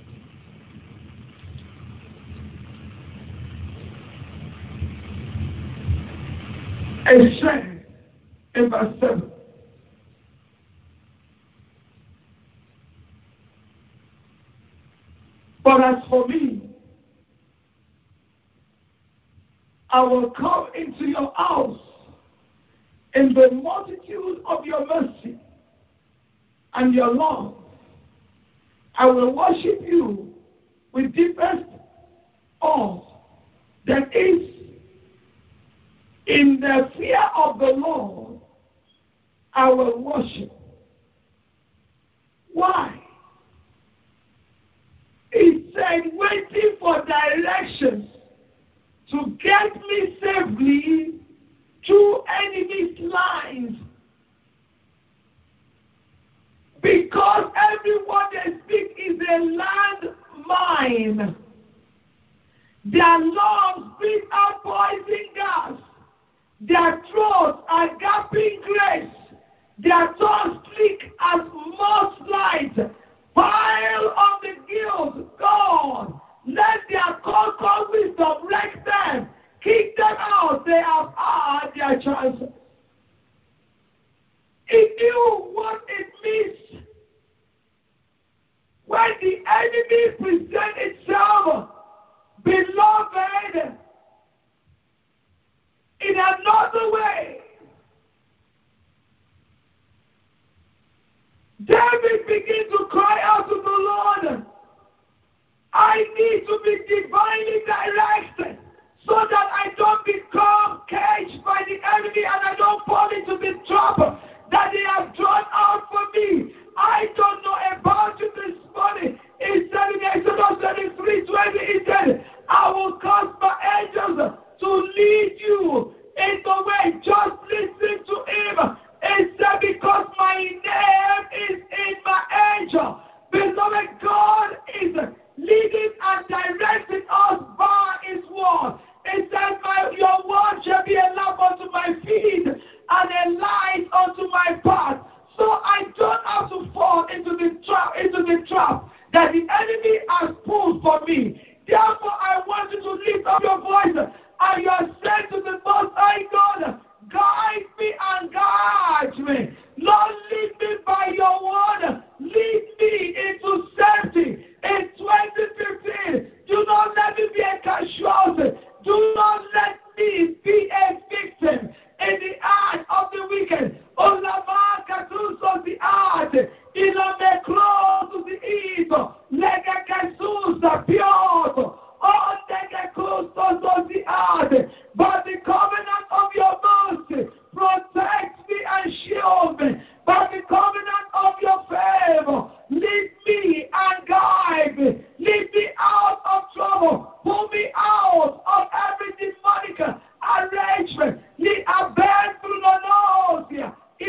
It said in verse seven, but as for me, I will come into your house in the multitude of your mercy and your love. I will worship you with deepest awe. That is, in the fear of the Lord, I will worship. Why? He said, waiting for directions to get me safely through enemy's lines. Because everyone they speak is a landmine. Their lungs breathe out poison gas. Their throats are gaping grapes. Their tongues click as mudslide. Pile on the guilt, God. Let their conquer wisdom wreck them. Kick them out. They have had their chances. He knew what it means when the enemy presents itself, beloved, in another way. David began to cry out to the Lord, I need to be divinely directed so that I don't become caged by the enemy and I don't fall into the trap that they have drawn out for me. I don't know about you this morning. He said in Exodus thirty-three twenty, he said, I will cause my angels to lead you in the way. Just listen to him. He said, because my name is in my angel. Beloved, God is leading and directing us by his word. It says, my, your word shall be a lamp unto my feet and a light unto my path. So I don't have to fall into the trap, into the trap that the enemy has pulled for me. Therefore, I want you to lift up your voice and you are saying to the Most High God, guide me and guide me. Lord, lead me by your word. Lead me into safety. In twenty fifteen, do not let me be a casualty. Do not let me be a victim in the art of the wicked. On la marca tu the art, il a me close the evil. Lega Jesus the pure. On the custos of the art. But the covenant of your mercy protect me and shield me. By the covenant of your favor, lead me and guide me. Lead me out of trouble. Pull me out of every demonic arrangement. Lead a bed through the nose.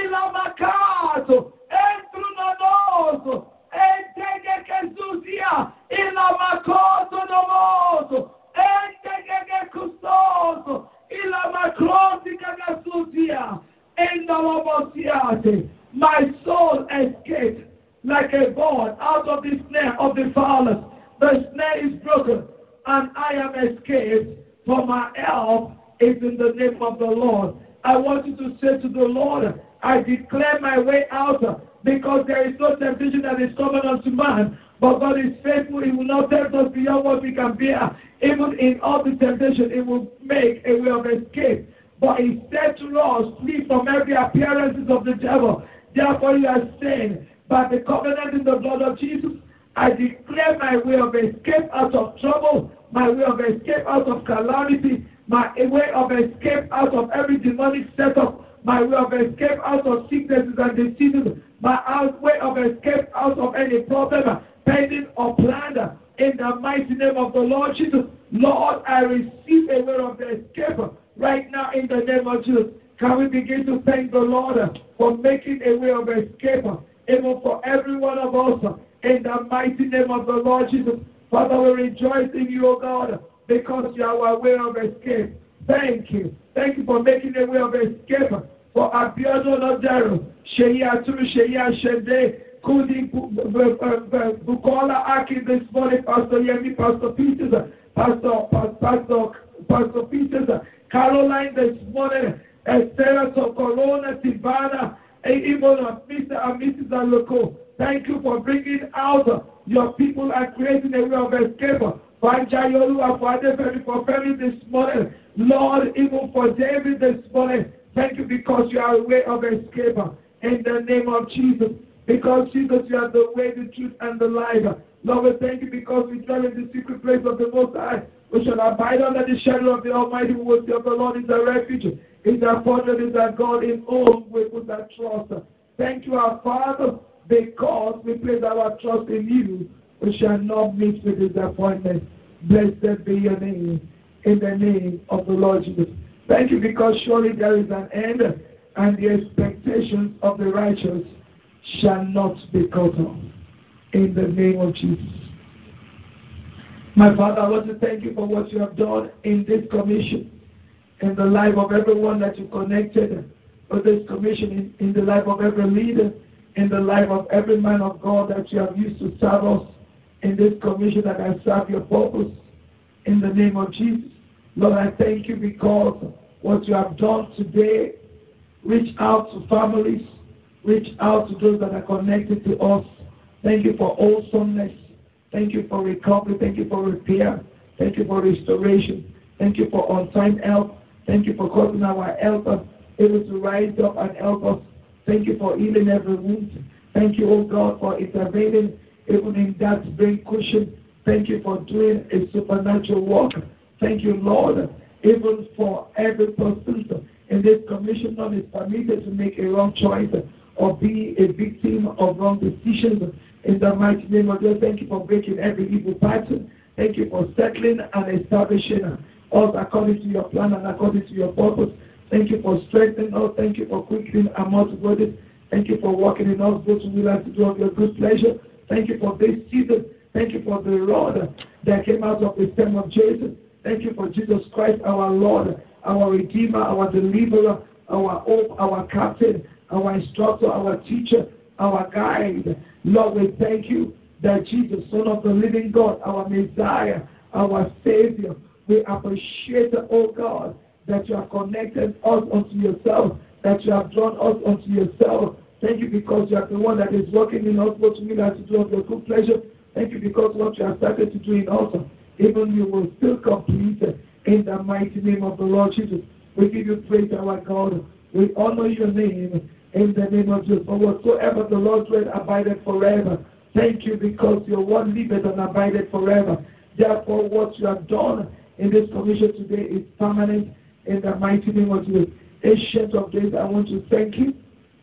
Ilamacato. And through the nose. And take a Kezuzia. Ilamacoto nomoso. And take a custoso. Ilamacroti Cagazuzia. And the Lobosiate. My soul escaped like a bird out of the snare of the fowlers. The snare is broken, and I am escaped, for my help is in the name of the Lord. I want you to say to the Lord, I declare my way out, because there is no temptation that is common unto man, but God is faithful. He will not tempt us beyond what we can bear. Even in all the temptation, He will make a way of escape. But He said to us, flee from every appearances of the devil. Therefore you are saying, by the covenant in the blood of Jesus, I declare my way of escape out of trouble, my way of escape out of calamity, my way of escape out of every demonic setup, my way of escape out of sicknesses and diseases, my way of escape out of any problem pending or planned. In the mighty name of the Lord Jesus, Lord, I receive a way of escape right now in the name of Jesus. Can we begin to thank the Lord for making a way of escape, even for every one of us, in the mighty name of the Lord Jesus. Father, we rejoice in you, O God, because you are our way of escape. Thank you. Thank you for making a way of escape for Abiodun Odero, Sheyi Aturu, Sheyi Ashende, Kudi Bukola Aki this morning, Pastor Yemi, Pastor Peters, Pastor, Pastor, Pastor Peters, Caroline this morning, Esther Socorona, Tivana, even Mister and Missus Aloko. Thank you for bringing out your people and creating a way of escape. For Jayolu, for Adefemi, for Femi this morning. Lord, even for David this morning, thank you because you are a way of escape. In the name of Jesus. Because Jesus, you are the way, the truth, and the life. Lord, we thank you because we dwell in the secret place of the Most High. We shall abide under the shadow of the Almighty. We will say of the Lord is our refuge. Is our fortress, is our God, in whom we put our trust. Thank you, our Father, because we place our trust in you. We shall not meet with disappointment. Blessed be your name. in the name of the Lord Jesus. Thank you because surely there is an end, and the expectations of the righteous shall not be cut off. In the name of Jesus. My Father, I want to thank you for what you have done in this commission, in the life of everyone that you connected with this commission, in, in the life of every leader, in the life of every man of God that you have used to serve us in this commission, that I serve your purpose. In the name of Jesus. Lord, I thank you because what you have done today, reach out to families, reach out to those that are connected to us. Thank you for wholesomeness. Thank you for recovery. Thank you for repair. Thank you for restoration. Thank you for on-time help. Thank you for causing our helper able to rise up and help us. Thank you for healing every wound. Thank you, oh God, for intervening even in that brain cushion. Thank you for doing a supernatural work. Thank you, Lord, even for every person in this commission not is permitted to make a wrong choice or be a victim of wrong decisions. In the mighty name of God, thank you for breaking every evil pattern. Thank you for settling and establishing us according to your plan and according to your purpose. Thank you for strengthening us. Thank you for quickening our multi-bodies. Thank you for working in us both to will and to do of your good pleasure. Thank you for this season. Thank you for the rod that came out of the stem of Jesus. Thank you for Jesus Christ, our Lord, our Redeemer, our Deliverer, our hope, our Captain, our Instructor, our Teacher, our Guide. Lord, we thank you that Jesus, Son of the living God, our Messiah, our Savior, we appreciate, oh God, that you have connected us unto yourself, that you have drawn us unto yourself. Thank you because you are the one that is working in us both to will and to do of your good pleasure. Thank you because what you have started to do in us, even you will still complete in the mighty name of the Lord Jesus. We give you praise, our God. We honor your name in the name of Jesus. For whatsoever the Lord will abideth forever. Thank you because your word liveth and abideth forever. Therefore, what you have done in this commission today is permanent in the mighty name of Jesus. Ancient of days, I want to thank you,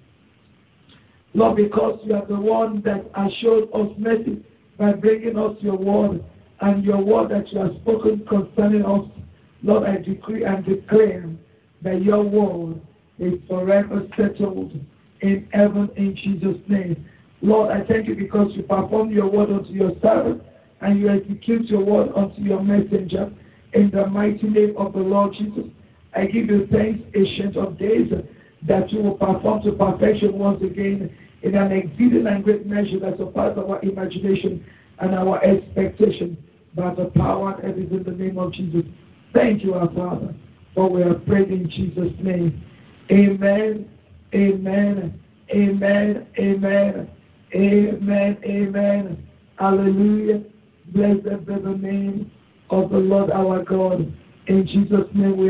Lord, because you are the one that has showed us mercy by bringing us your word, and your word that you have spoken concerning us. Lord, I decree and declare that your word is forever settled in heaven in Jesus' name. Lord, I thank you because you perform your word unto your servant and you execute your word unto your messenger. In the mighty name of the Lord Jesus, I give you thanks, ancient of days, that you will perform to perfection once again in an exceeding and great measure that surpasses our imagination and our expectation by the power that is in the name of Jesus. Thank you, our Father, for we are praying in Jesus' name. Amen, amen, amen, amen, amen, amen. Hallelujah. Blessed be the name of the Lord our God. In Jesus' name we